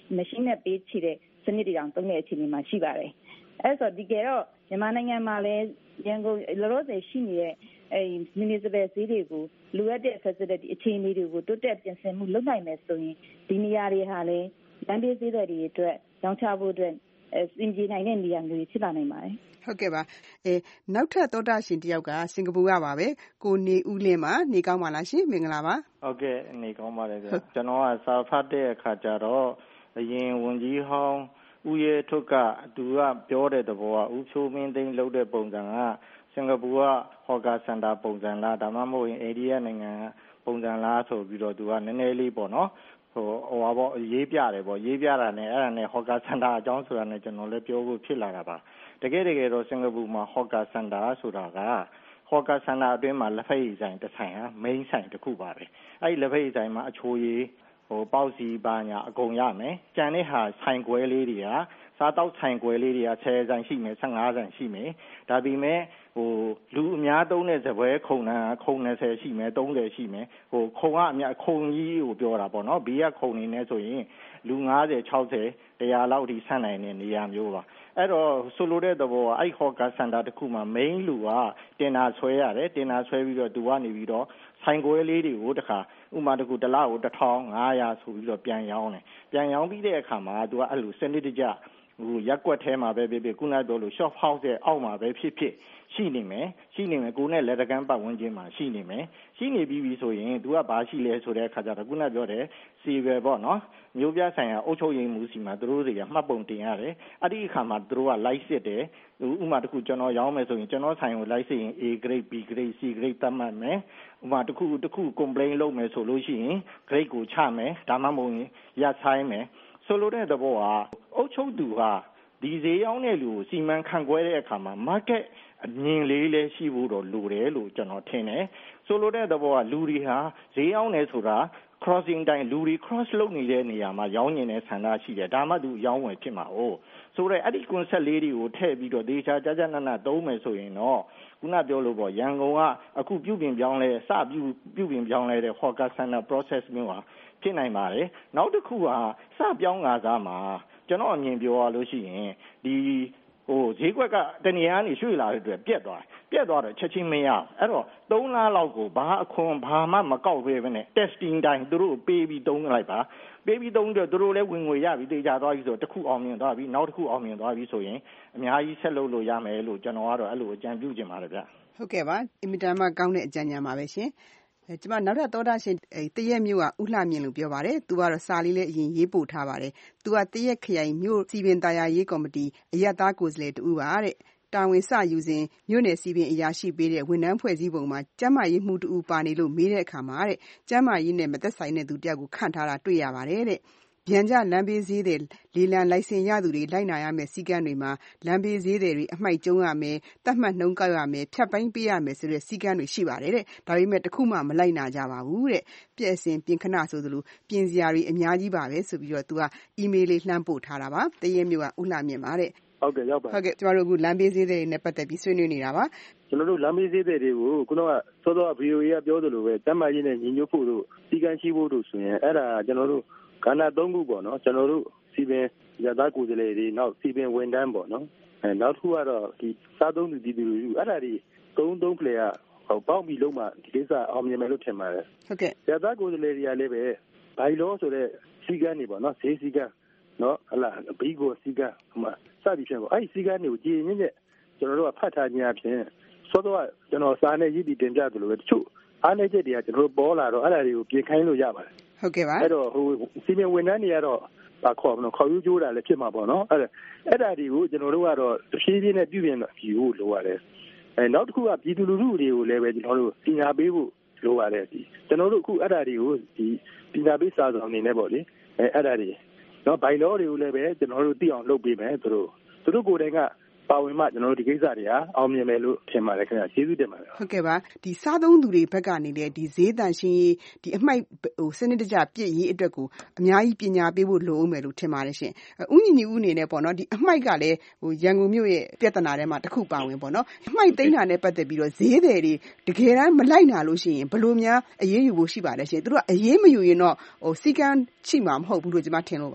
machine နဲ့ပေးချတဲ့စနစ်တွေတောင်သုံးတဲ့အခြေအနေမှာရှိပါတယ်အဲဆိုဒီကတော့မြန်မာနိုင်ငံမှာလည်းရန်ကုန်လောလောဆယ်ရှိနေတဲ့အဲ municipal ဈေးတွေကိုလိုအပ်တဲ့ facility အခြေအနေတွေကိုတိုးတက်ပြင်ဆင်မှုလုပ်နိုင်မယ်ဆိုရင်ဒီနေရာတွေဟာလည်းလမ်းဘေးဈေးတွေအတွက်ရောင်းချဖို့အတွက်စင်ပြေနိုင်တဲ့နေရာမျိုးဖြစ်လာနိုင်ပါတယ်ဟုတ်ကဲ့ပါအဲနောက်ထပ်သောတာရှင်တယောက်ကစင်ကာပူကပါပဲကိုနေဦးလင်းပါနေကောင်းပါလားရှင်မင်္ဂလာပါဟုတ်ကဲ့နေကောင်းပါတယ်ဗျကျွန်တော်ကစာဖတ်တဲ့အခါကျတော့အရင်ဝန်ကြီးဟောင်းဦးရဲထွတ်ကသူကပြောတဲ့သဘောကဦးဖြိုးမင်းသိန်းလုပ်တဲ့ပုံစံကစင်ကာပူကဟော်ကာစင်တာပုံစံလားဒါမှမဟုတ်ရင်အိန္ဒိယနိုင်ငံပုံစံလားဆိုပြီးတော့သူကနည်းနည်းလေးပေါ့နော်ဟိုဟိုဘောရေးပြတယ်ပေါ့ရေးပြတာနဲ့အဲ့ဒါနဲ့ဟော်ကာစင်တာအကြောင်းဆိုတာနဲ့ကျွန်တော်လည်းပြောဖို့ဖြစ်လာတာပါတကယ်တကယ်တော့စင်ကာပူမှာဟော်ကာစင်တာဆိုတာကဟော်ကာစင်တာအတွင်းမှာလက်ဖက်ရည်ဆိုင်တစ်ဆိုင်ဟာ main ဆိုင်တစ်ခုပါပဲအဲ့ဒီလက်ဖက်ရည်ဆိုင်မှာအချိုရည်ဟိုပေါက်စီပါညာအကုန်ရမယ်ကြံတဲ့ဟာဆိုင်ကွဲလေးတွေကစားတောက်ဆိုင်ကွဲလေးတွေကဆယ်ဆိုင်ရှိမယ်ဆယ့်ငါးဆိုင်ရှိမယ်ဒါပေမဲ့ဟိုလူအများသုံးတဲ့ဇပွဲခုံနှံခုံ၂၀ရှိမယ်၃၀ရှိမယ်ဟိုခုံကအများခုံကြီးကိုပြောတာပေါ့နော်ဘေးကခုံနေနေဆိုရင်လူ၅၀၆၀ ၁၀၀လောက်ထိဆန့်နိုင်တဲ့နေရာမျိုးပါအဲ့တော့ဆိုလိုတဲ့သဘောကအဲ့ဟော်ကာစင်တာတစ်ခုမှာ main လူကတင်တာဆွဲရတယ်တင်တာဆွဲပြီးတော့သူကနေပြီးတော့ဆိုင်ကွဲလေးတွေကိုတခါဥမာတကူတစ်လကိုတစ်ထောင်ငါးရာဆိုပြီးတော့ပြန်ရောင်းတယ်ပြန်ရောင်းပြီးတဲ့အခါမှာသူကအဲ့လိုစနစ်တကျဟိုရက်ကွက်ထဲမှာပဲဖြစ်ဖြစ်ခုနကပြောလို့ shop house ရဲ့အောက်မှာပဲဖြစ်ဖြစ်ရှိနေမယ်ရှိနေမယ်ကိုယ်နဲ့လက်တကမ်းပတ်ဝန်းကျင်မှာရှိနေမယ်ရှိနေပြီးပြီဆိုရင်သူကဘာရှိလဲဆိုတဲ့အခါကျတော့ခုနကပြောတယ်စီဗယ်ပေါ့နော်မျိုးပြဆိုင်ရာအုပ်ချုပ်ရေးမှုစီမှာသူတို့တွေကမှတ်ပုံတင်ရတယ်အဲ့ဒီအခါမှာသူတို့က light စစ်တယ်ဥမာတခုကျွန်တော်ရောင်းမယ်ဆိုရင်ကျွန်တော်ဆိုင်ကို light စစ်ရင် A grade B grade C grade သတ်မှတ်မယ်ဥမာတခုတခု complaint လုပ်မယ်ဆိုလို့ရှိရင် grade ကိုချမယ်ဒါမှမဟုတ်ရင်ရပ်ဆိုင်မယ်ဆိုလိုတဲ့သဘောကအုပ်ချုပ်သူကဒီဈေးရောက်တဲ့လူကိုစီမံခန့်ခွဲတဲ့အခါမှာ market အမြင်လေးလည်းရှိဖို့တော့လိုတယ်လို့ကျွန်တော်ထင်တယ်ဆိုလိုတဲ့သဘောကလူတွေဟာဈေးရောက်နေဆိုတာ crossing တိုင်းလူတွေ cross လုပ်နေတဲ့နေရာမှာရောင်းနေတဲ့ဆန္ဒရှိတယ်ဒါမှသူရောင်းဝယ်ဖြစ်မှာ哦ဆိုတော့အဲ့ဒီ concept လေးတွေကိုထည့်ပြီးတော့ဒေချာကြကြနနသုံးမယ်ဆိုရင်တော့ခုနပြောလို့ပေါ့ရန်ကုန်ကအခုပြုပြင်ပြောင်းလဲစပြုပြုပြင်ပြောင်းလဲတဲ့ hawker center process မျိုးဟာဖြစ်နိုင်ပါတယ်နောက်တစ်ခုကစပြောင်းကားစားမှာကျွန်တော်အမြင်ပြောရလို့ရှိရင်ဒီဟိုဈေးကွက်ကတနေရာကနေရွှေ့လာတဲ့အတွက်ပြက်သွားပြက်သွားတော့ချက်ချင်းမရအဲ့တော့သုံးလလောက်ကိုဘာအခွန်ဘာမှမကောက်ပေးဘဲနဲ့ testing တိုင်းသူတို့ပေးပြီးသုံးလိုက်ပါပေးပြီးသုံးတော့သူတို့လည်းဝင်ငွေရပြီးတေချာသွားပြီဆိုတော့တစ်ခုအောင်မြင်သွားပြီနောက်တစ်ခုအောင်မြင်သွားပြီဆိုရင်အများကြီးဆက်လုပ်လို့ရမယ်လို့ကျွန်တော်ကတော့အဲ့လိုအကြံပြုချင်ပါတယ်ဗျဟုတ်ကဲ့ပါအင်မတန်မှကောင်းတဲ့အကြံဉာဏ်ပါပဲရှင်ကျမနောက်ထပ်သောတာရှင်တရက်မြို့ကဥလှမြင့်လို့ပြောပါတယ်သူကတော့စာလေးလည်းအရင်ရေးပို့ထားပါတယ်သူကတရက်ခရိုင်မြို့စီပင်တာယာရေးကော်မတီအရက်သားကိုယ်စားလှယ်တူပါတဲ့တာဝန်စယူစဉ်မြို့နယ်စီပင်အရာရှိပေးတဲ့ဝန်ထမ်းဖွဲ့စည်းပုံမှာကျန်းမာရေးမှုတူပါနေလို့မေးတဲ့အခါမှာတဲ့ကျန်းမာရေးနဲ့မသက်ဆိုင်တဲ့သူတယောက်ကိုခန့်ထားတာတွေ့ရပါတယ်တဲ့ဗျံကြလမ်းဘေးဈေးတွေလေလံလိုင်စင်ရသူတွေလိုက်နာရမယ်စီကံတွေမှာလမ်းဘေးဈေးတွေအမိုက်ကျုံးရမယ်တတ်မှတ်နှုံးကောက်ရမယ်ဖြတ်ပိုင်းပေးရမယ်ဆိုတဲ့စီကံတွေရှိပါတယ်တဲ့ဒါပေမဲ့တခုမှမလိုက်နာကြပါဘူးတဲ့ပြည့်အစင်ပြင်ခဏဆိုသလိုပြင်စရာတွေအများကြီးပါပဲဆိုပြီးတော့သူကအီးမေးလ်လေးလှမ်းပို့ထားတာပါတရက်မျိုးကဥလှမြင့်ပါတဲ့ဟုတ်ကဲ့ရောက်ပါဟုတ်ကဲ့ကျမတို့အခုလမ်းဘေးဈေးတွေနဲ့ပတ်သက်ပြီးဆွေးနွေးနေတာပါကျွန်တော်တို့လမ်းဘေးဈေးတွေကိုခုနကစောစော ဗီအိုအေ ကပြောသလိုပဲတမ်းမာရေးနဲ့ညီညွတ်ဖို့တို့စီကံရှိဖို့တို့ဆိုရင်အဲ့ဒါကျွန်တော်တို့ကဏ္ဍသုံးခုပေါ့နော်ကျွန်တော်တို့စီပင်ရသားကိုယ်စားလှယ်တွေနောက်စီပင်ဝန်ထမ်းပေါ့နော်အဲနောက်တစ်ခုကတော့ဒီစားသုံးသူပြည်သူလူထုအဲ့ဒါတွေသုံးသုံး player ဟောပေါင်းပြီးလုံးမှဒီကိစ္စအောင်မြင်မယ်လို့ထင်ပါတယ်ဟုတ်ကဲ့ရသားကိုယ်စားလှယ်တွေကလည်းပဲဘိုင်လောဆိုတဲ့စီကံတွေပေါ့နော်ဈေးစီကံနော်ဟလာဘီကိုစီကံဟိုမှာစသည်ဖြင့်ပေါ့အဲ့ဒီစီကံတွေကိုကြည်ရင်နဲ့ကျွန်တော်တို့ကဖတ်ထားခြင်းအပြင်စောစောကကျွန်တော်စာနဲ့ရည်တည်တင်ပြသလိုပဲတချို့အားနည်းချက်တွေကကျွန်တော်တို့ပေါ်လာတော့အဲ့ဒါတွေကိုပြင်ခိုင်းလို့ရပါတယ်ဟုတ်ကဲ့ပါအဲ့တော့ဟိုစီမံဝန်ထမ်းတွေကတော့ဘာခေါ်မလို့ခေါ်ယူကြိုးတာလည်းဖြစ်မှာပေါ့နော်အဲ့ဒါအဲ့ဒါတွေကိုကျွန်တော်တို့ကတော့တဖြည်းဖြည်းနဲ့ပြုပြင်ပြီးဖို့လိုရတယ်အဲနောက်တစ်ခုကပြည်သူလူထုတွေကိုလည်းပဲကျွန်တော်တို့ပညာပေးဖို့လိုပါတယ်ဒီကျွန်တော်တို့အခုအဲ့ဒါတွေကိုဒီပညာပေးစာဆောင်အနေနဲ့ပေါ့လေအဲအဲ့ဒါတွေနော်ဘိုင်လောတွေကိုလည်းပဲကျွန်တော်တို့သိအောင်လုပ်ပေးမယ်သူတို့သူတို့ကိုယ်တိုင်ကပါဝင်မှကျွန်တော်တို့ဒီကိစ္စတွေဟာအောင်မြင်မယ်လို့ထင်ပါတယ်ခင်ဗျာကျေးဇူးတင်ပါတယ်ဟုတ်ကဲ့ပါဒီစားသုံးသူတွေဘက်ကနေလည်းဒီဈေးတန်ရှင်းရေးဒီအမိုက်ဟိုစနစ်တကျပြည့်ရေးအတွက်ကိုအများကြီးပညာပေးဖို့လိုအောင်မယ်လို့ထင်ပါတယ်ရှင်ဥညီညီဦးအနေနဲ့ပေါ့နော်ဒီအမိုက်ကလည်းဟိုရန်ကုန်မြို့ရဲ့ပြဿနာထဲမှာတစ်ခုပါဝင်ပေါ့နော်အမိုက်သိမ်းတာနဲ့ပတ်သက်ပြီးတော့ဈေးတယ်တွေတကယ်တမ်းမလိုက်နာလို့ရှိရင်ဘယ်လိုများအရေးယူဖို့ရှိပါလဲရှင်သူတို့ကအရေးမယူရင်တော့ဟိုစီကံရှိမှာမဟုတ်ဘူးလို့ကျွန်မထင်လို့ပါဟု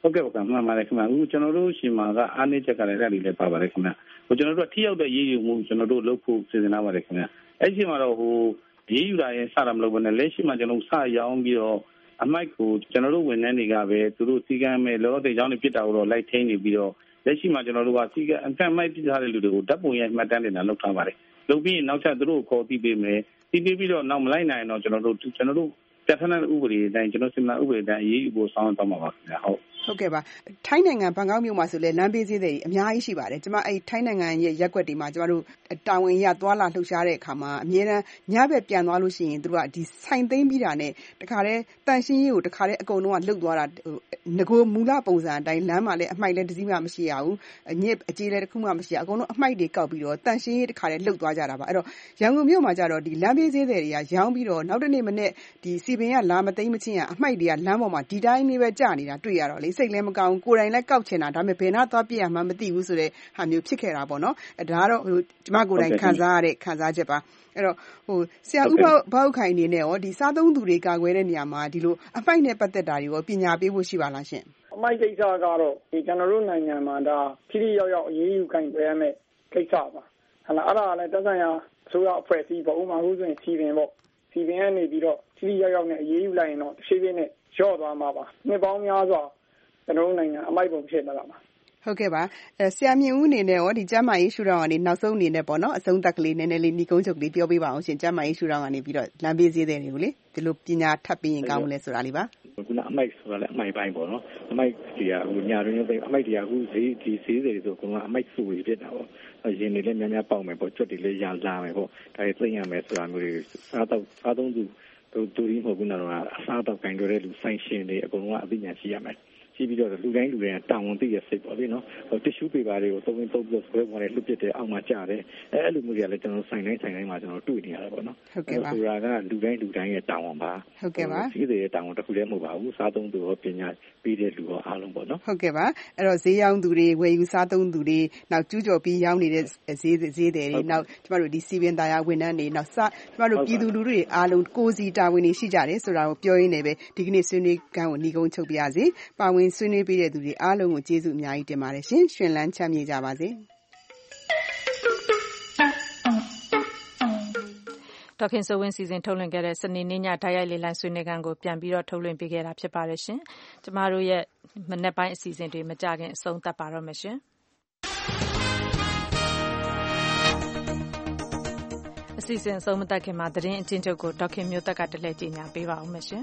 ဟုတ်ကဲ့ပါခင်ဗျာမှန်ပါတယ်ခင်ဗျာအခုကျွန်တော်တို့ရှင်မာကအားနည်းချက်ကလည်းအဲ့ဒီလည်းပါပါတယ်ခင်ဗျာဟိုကျွန်တော်တို့ထိရောက်တဲ့ရေးယူမှုကျွန်တော်တို့လုပ်ဖို့စီစဉ်ထားပါတယ်ခင်ဗျာအဲ့ဒီမှာတော့ဟိုရေးယူတာရင်စတာမလုပ်ဘဲနဲ့လက်ရှိမှာကျွန်တော်စရောင်းပြီးတော့အမိုက်ကိုကျွန်တော်တို့ဝန်ထမ်းတွေကပဲသူတို့စီကံမဲ့လောလောဆယ်ကြောင်းနေပြစ်တာကိုတော့လိုက်ထိန်းနေပြီးတော့လက်ရှိမှာကျွန်တော်တို့ကစီကံအဖက်မိုက်ပြစ်ထားတဲ့လူတွေကိုဓာတ်ပုံရိုက်မှတ်တမ်းနေတာလုပ်ထားပါတယ်လုပ်ပြီးနောက်ချက်သူတို့ကိုခေါ်ပြီးပေးမယ်ပြီးပြီးတော့နောက်မလိုက်နိုင်တော့ကျွန်တော်တို့ကျွန်တော်တို့ပြဋ္ဌာန်းတဲ့ဥပဒေတိုင်းကျွန်တော်စီမံဥပဒေတိုင်းအရေးယူဖို့ဆောင်ရွက်သွားမှာပါခင်ဗျာဟုတ်ဟုတ်ကဲ့ပါထိုင်းနိုင်ငံဘန်ကောက်မြို့မှာဆိုလဲလမ်းဘေးဈေးတွေအများကြီးရှိပါတယ်ကျမအဲ့ထိုင်းနိုင်ငံရဲ့ရက်ကွက်တွေမှာကျမတို့တာဝန်ရသွားလာလှုပ်ရှားတဲ့အခါမှာအများအားညဘက်ပြန်သွားလို့ရှိရင်သူတို့ကဒီဆိုင်သိမ်းပြီးတာနဲ့တခါတည်းတန်ရှင်းရေးကိုတခါတည်းအကုန်လုံးကလှုပ်သွားတာငကိုမူလပုံစံအတိုင်းလမ်းမှာလည်းအမိုက်လည်းတစ်စီးမှမရှိရဘူးညစ်အကြေးလည်းတစ်ခုမှမရှိရအကုန်လုံးအမိုက်တွေကောက်ပြီးတော့တန်ရှင်းရေးတခါတည်းလှုပ်သွားကြတာပါအဲ့တော့ရန်ကုန်မြို့မှာကျတော့ဒီလမ်းဘေးဈေးတွေကရောင်းပြီးတော့နောက်တစ်နေ့မနေ့ဒီစီပင်ကလာမသိမ်းမချင်းရအမိုက်တွေကလမ်းပေါ်မှာဒီတိုင်းလေးပဲကြာနေတာတွေ့ရတော့လေစိတ်လည်းမကောင်းကိုယ်တိုင်လည်းကောက်ချင်တာဒါပေမဲ့ဘယ်နာသွားပြရမှမသိဘူးဆိုတဲ့ဟာမျိုးဖြစ်ခဲ့တာပေါ့နော်အဲဒါကတော့ဟိုကျမကိုယ်တိုင်ခံစားရတဲ့ခံစားချက်ပါအဲ့တော့ဟိုဆရာဥပဘောက်ခိုင်အနေနဲ့ရောဒီစားသုံးသူတွေကာကွယ်တဲ့နေရာမှာဒီလိုအမိုက်နဲ့ပတ်သက်တာတွေရောပညာပေးဖို့ရှိပါလားရှင်အမိုက်ကိစ္စကတော့ဒီကျွန်တော်တို့နိုင်ငံမှာဒါဖြည်းဖြည်းရောက်ရောက်အရေးယူကင်တွယ်ရမယ်ကိစ္စပါဟလာအဲ့ဒါလည်းတက်ဆိုင်ရာအစိုးရအဖွဲ့အစည်းပေါ့ဥပမာဟုဆိုရင်စီပင်ပေါ့စီပင်ကနေပြီးတော့ဖြည်းဖြည်းရောက်ရောက်နဲ့အရေးယူလိုက်ရင်တော့တစ်ဖြည်းဖြည်းနဲ့လျော့သွားမှာပါနှစ်ပေါင်းများစွာကျွန်တော်တို့နိုင်ငံအမိုက်ပုံဖြစ်လာတာပါဟုတ်ကဲ့ပါအဲဆရာမြင့်ဦးအနေနဲ့ရောဒီကျမရေးရှုထောင့်ကနေနောက်ဆုံးအနေနဲ့ပေါ့နော်အဆုံးသက်ကလေးနည်းနည်းလေးညီကုန်းချုပ်လေးပြောပြပါအောင်ရှင်ကျမရေးရှုထောင့်ကနေပြီးတော့လမ်းဘေးဈေးတွေကိုလေဒီလိုပညာထပ်ပြီးရင်ကောင်းမလဲဆိုတာလေးပါခုနအမိုက်ဆိုတာလည်းအမိုက်ပိုင်းပေါ့နော်အမိုက်တွေကဟိုညာတွင်သိအမိုက်တွေကအခုဈေးဒီဈေးတွေဆိုကအမိုက်စုတွေဖြစ်တာပေါ့ရင်တွေလည်းများများပေါက်မယ်ပေါ့ကြွက်တွေလည်းရလာမယ်ပေါ့ဒါတွေသိရမယ်ဆိုတာမျိုးတွေစားတော့စားသုံးသူတို့တူရီမဟုတ်ဘူးနော်အစားတော့ကင်တွေလူဆိုင်ရှင်တွေအကုန်လုံးကအသိဉာဏ်ရှိရမယ်ကြည့်ပြီးတော့လူတိုင်းလူတိုင်းတောင်းဝန်သိရစိတ်ပေါ့လေနော်တစ်ရှူပေပါတွေကိုသုံးသုံးပြီးတော့ဆွဲပေါ်နေလွတ်ပစ်တဲ့အောက်မှာကြားတယ်အဲအဲ့လိုမျိုးတွေကလည်းကျွန်တော်ဆိုင်တိုင်းဆိုင်တိုင်းမှာကျွန်တော်တွေ့နေရတာပေါ့နော်ဟုတ်ကဲ့ပါဆိုတာကလူတိုင်းလူတိုင်းရဲ့တောင်းဝန်ပါဟုတ်ကဲ့ပါစီးတဲ့တောင်းဝန်တစ်ခုတည်းမဟုတ်ပါဘူးစားသုံးသူရောပညာပေးတဲ့လူရောအားလုံးပေါ့နော်ဟုတ်ကဲ့ပါအဲ့တော့ဈေးရောင်းသူတွေဝယ်ယူစားသုံးသူတွေနောက်ကျူးကျော်ပြီးရောင်းနေတဲ့ဈေးဈေးတွေနောက်ကျမတို့ဒီစီပင်သားရဝန်ထမ်းတွေနောက်စကျမတို့ပြည်သူလူထုတွေအားလုံးကိုစီတာဝန်တွေရှိကြတယ်ဆိုတာကိုပြောရင်းနဲ့ပဲဒီကနေ့ဆွေးနွေးခန်းကိုညီကုန်းချုပ်ပြရစီပါဝင်ဆွေးနွေးပေးတဲ့သူတွေအားလုံးကိုကျေးဇူးအများကြီးတင်ပါတယ်ရှင်ရှင်လန်းချမ်းမြေ့ကြပါစေဒေါခင်စိုးဝင်းစီစဉ်ထုတ်လွှင့်ခဲ့တဲ့စနေနေ့ညဓာတ်ရိုက်လေလံဆွေးနွေးခန်းကိုပြန်ပြီးတော့ထုတ်လွှင့်ပေးခဲ့တာဖြစ်ပါတယ်ရှင်ကျမတို့ရဲ့မနေ့ပိုင်းအစီအစဉ်တွေမကြခင်အဆုံးသတ်ပါတော့မယ်ရှင်အစီအစဉ်အဆုံးမသတ်ခင်မှာသတင်းအချင်းချုပ်ကိုဒေါခင်မျိုးသက်ကတလဲကြီးညာပေးပါဦးမယ်ရှင်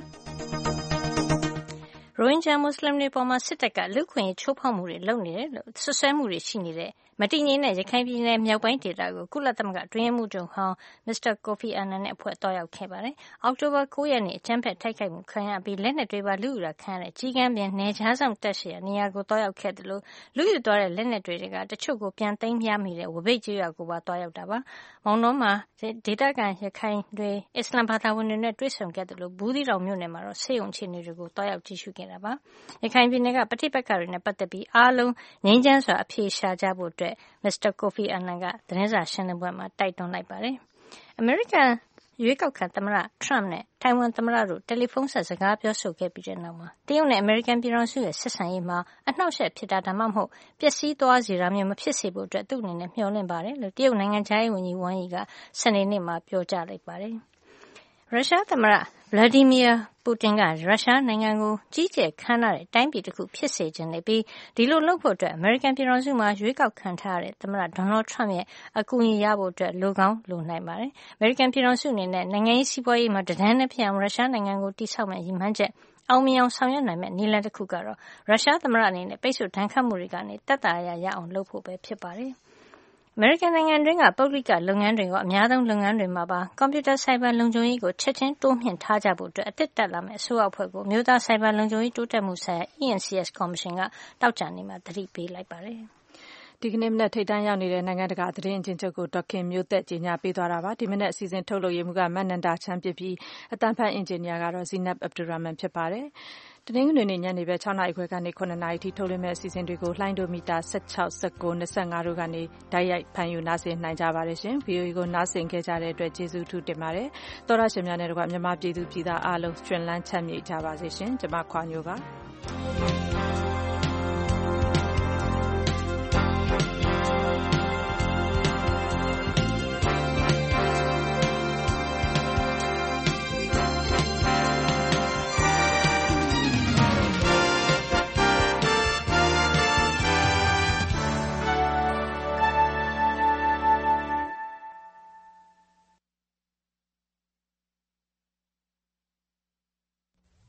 ရိုဟင်ဂျာမွတ်စလင်တွေပေါ်မှာစစ်တပ်ကလူ့ခွင့်ရေးချိုးဖောက်မှုတွေလုပ်နေတယ်လို့ဆွဆွဲမှုတွေရှိနေတဲ့မတည်ငြိမ်တဲ့ရခိုင်ပြည်နယ်မြောက်ပိုင်းဒေသကိုကုလသမဂ္ဂအတွင်းရေးမှူးချုပ်ဟောင်းမစ္စတာကိုဖီအာနန်နဲ့အဖွဲ့တွားရောက်ခဲ့ပါတယ်။အောက်တိုဘာ၉ရက်နေ့အကြမ်းဖက်တိုက်ခိုက်မှုခံရပြီးလက်နက်တွေပါလူယူတာခံရတဲ့ကြီးကမ်းပြင်နယ်ခြားဆောင်တပ်ရှိရာနေရာကိုတွားရောက်ခဲ့တယ်လို့လူယူသွားတဲ့လက်နက်တွေကတချို့ကိုပြန်သိမ်းရမိတဲ့ဝပိတ်ကျွော်ကိုပါတွားရောက်တာပါ။မောင်နှောမှာဒေသခံရခိုင်တွေအစ္စလမ်ဘာသာဝင်တွေနဲ့တွေ့ဆုံခဲ့တယ်လို့ဘူးသီးတောင်မြို့နယ်မှာတော့စေယုံချီနေတွေကိုတွားရောက်ကြည့်ရှုခဲ့တာပါ။ရခိုင်ပြည်နယ်ကပဋိပက္ခတွေနဲ့ပတ်သက်ပြီးအားလုံးငြိမ်းချမ်းစွာအဖြေရှာကြဖို့အတွက်မစ္စတာကိုဖီအာနန်ကသတင်းစာရှင်းလင်းပွဲမှာတိုက်တွန်းလိုက်ပါတယ်။အမေရိကန်ရွေးကောက်ခံသမ္မတထရမ့်နဲ့ထိုင်ဝမ်သမ္မတတို့တယ်လီဖုန်းဆက်စကားပြောဆိုခဲ့ပြီးတဲ့နောက်မှာတရုတ်နဲ့အမေရိကန်ပြည်ထောင်စုရဲ့ဆက်ဆံရေးမှာအနှောက်အယှက်ဖြစ်တာဒါမှမဟုတ်ပျက်စီးသွားစေတာမျိုးမဖြစ်စေဖို့အတွက်သူ့အနေနဲ့မျှော်လင့်ပါတယ်လို့တရုတ်နိုင်ငံခြားရေးဝန်ကြီးဝမ်ယီကစနေနေ့မှာပြောကြားလိုက်ပါတယ်။ရုရှားသမ္မတဗလာဒီမီယာပူတင်ကရုရှားနိုင်ငံကိုကြီးကျယ်ခမ်းနားတဲ့တိုင်းပြည်တစ်ခုဖြစ်စေချင်နေပြီးဒီလိုလုပ်ဖို့အတွက်အမေရိကန်ပြည်ထောင်စုမှာရွေးကောက်ခံထားရတဲ့သမ္မတဒေါ်နယ်ထရမ့်ရဲ့အကူအညီရဖို့အတွက်လိုကောင်းလိုနိုင်ပါတယ်။အမေရိကန်ပြည်ထောင်စုအနေနဲ့နိုင်ငံရေးစီးပွားရေးမှာတဒန်းနဲ့ဖြစ်အောင်ရုရှားနိုင်ငံကိုတိစောက်မဲ့ရည်မှန်းချက်အောင်မြင်အောင်ဆောင်ရွက်နိုင်မဲ့နည်းလမ်းတစ်ခုကတော့ရုရှားသမ္မတအနေနဲ့ပိတ်ဆို့ဒဏ်ခတ်မှုတွေကနေတက်တာရရအောင်လုပ်ဖို့ပဲဖြစ်ပါတယ်။အမေရိကန်နိုင်ငံတွင်းကပုဂ္ဂလိကလုပ်ငန်းတွေကအများဆုံးလုပ်ငန်းတွေမှာပါကွန်ပျူတာဆိုင်ဘာလုံခြုံရေးကိုချက်ချင်းတိုးမြှင့်ထားကြဖို့အတွက်အသစ်တက်လာမယ့်အစိုးရအဖွဲ့ကိုမြို့သားဆိုင်ဘာလုံခြုံရေးတိုးတက်မှုဆိုင်ရာ E N C S ကော်မရှင်ကတောက်ကြနေမှာသတိပေးလိုက်ပါတယ်။ဒီကနေ့မနက်ထိပ်တန်းရောက်နေတဲ့နိုင်ငံတကာသတင်းအချင်းချုပ်ကိုဒေါခင်မျိုးသက်ကြီးညာပေးသွားတာပါဒီမနက်အစီအစဉ်ထုတ်လုပ်ရေးမှူးကမန်နန္ဒာချမ်းပြပြီးအတန်းဖတ်အင်ဂျင်နီယာကတော့ဇီနပ်အဗ်ဒူရာမန်ဖြစ်ပါတယ်တနင်္ဂနွေနေ့ညနေပဲ၆နာရီခွဲကနေ၇နာရီထိထုတ်လွှင့်မယ့်အစီအစဉ်တွေကိုလှိုင်းဒိုမီတာ၁၆ ၁၉ ၂၅တို့ကနေတိုက်ရိုက်ဖန်ယူနားဆင်နိုင်ကြပါတယ်ရှင် ဗီအိုအေ ကိုနားဆင်ခဲ့ကြတဲ့အတွက်ကျေးဇူးထူးတင်ပါတယ်သောရရှင်များနဲ့တကွမြန်မာပြည်သူပြည်သားအားလုံးရှင်လန်းချမ်းမြေ့ကြပါစေရှင်ကျွန်မခွာညိုပါ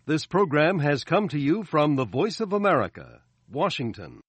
This program has come to you from the Voice of America, Washington.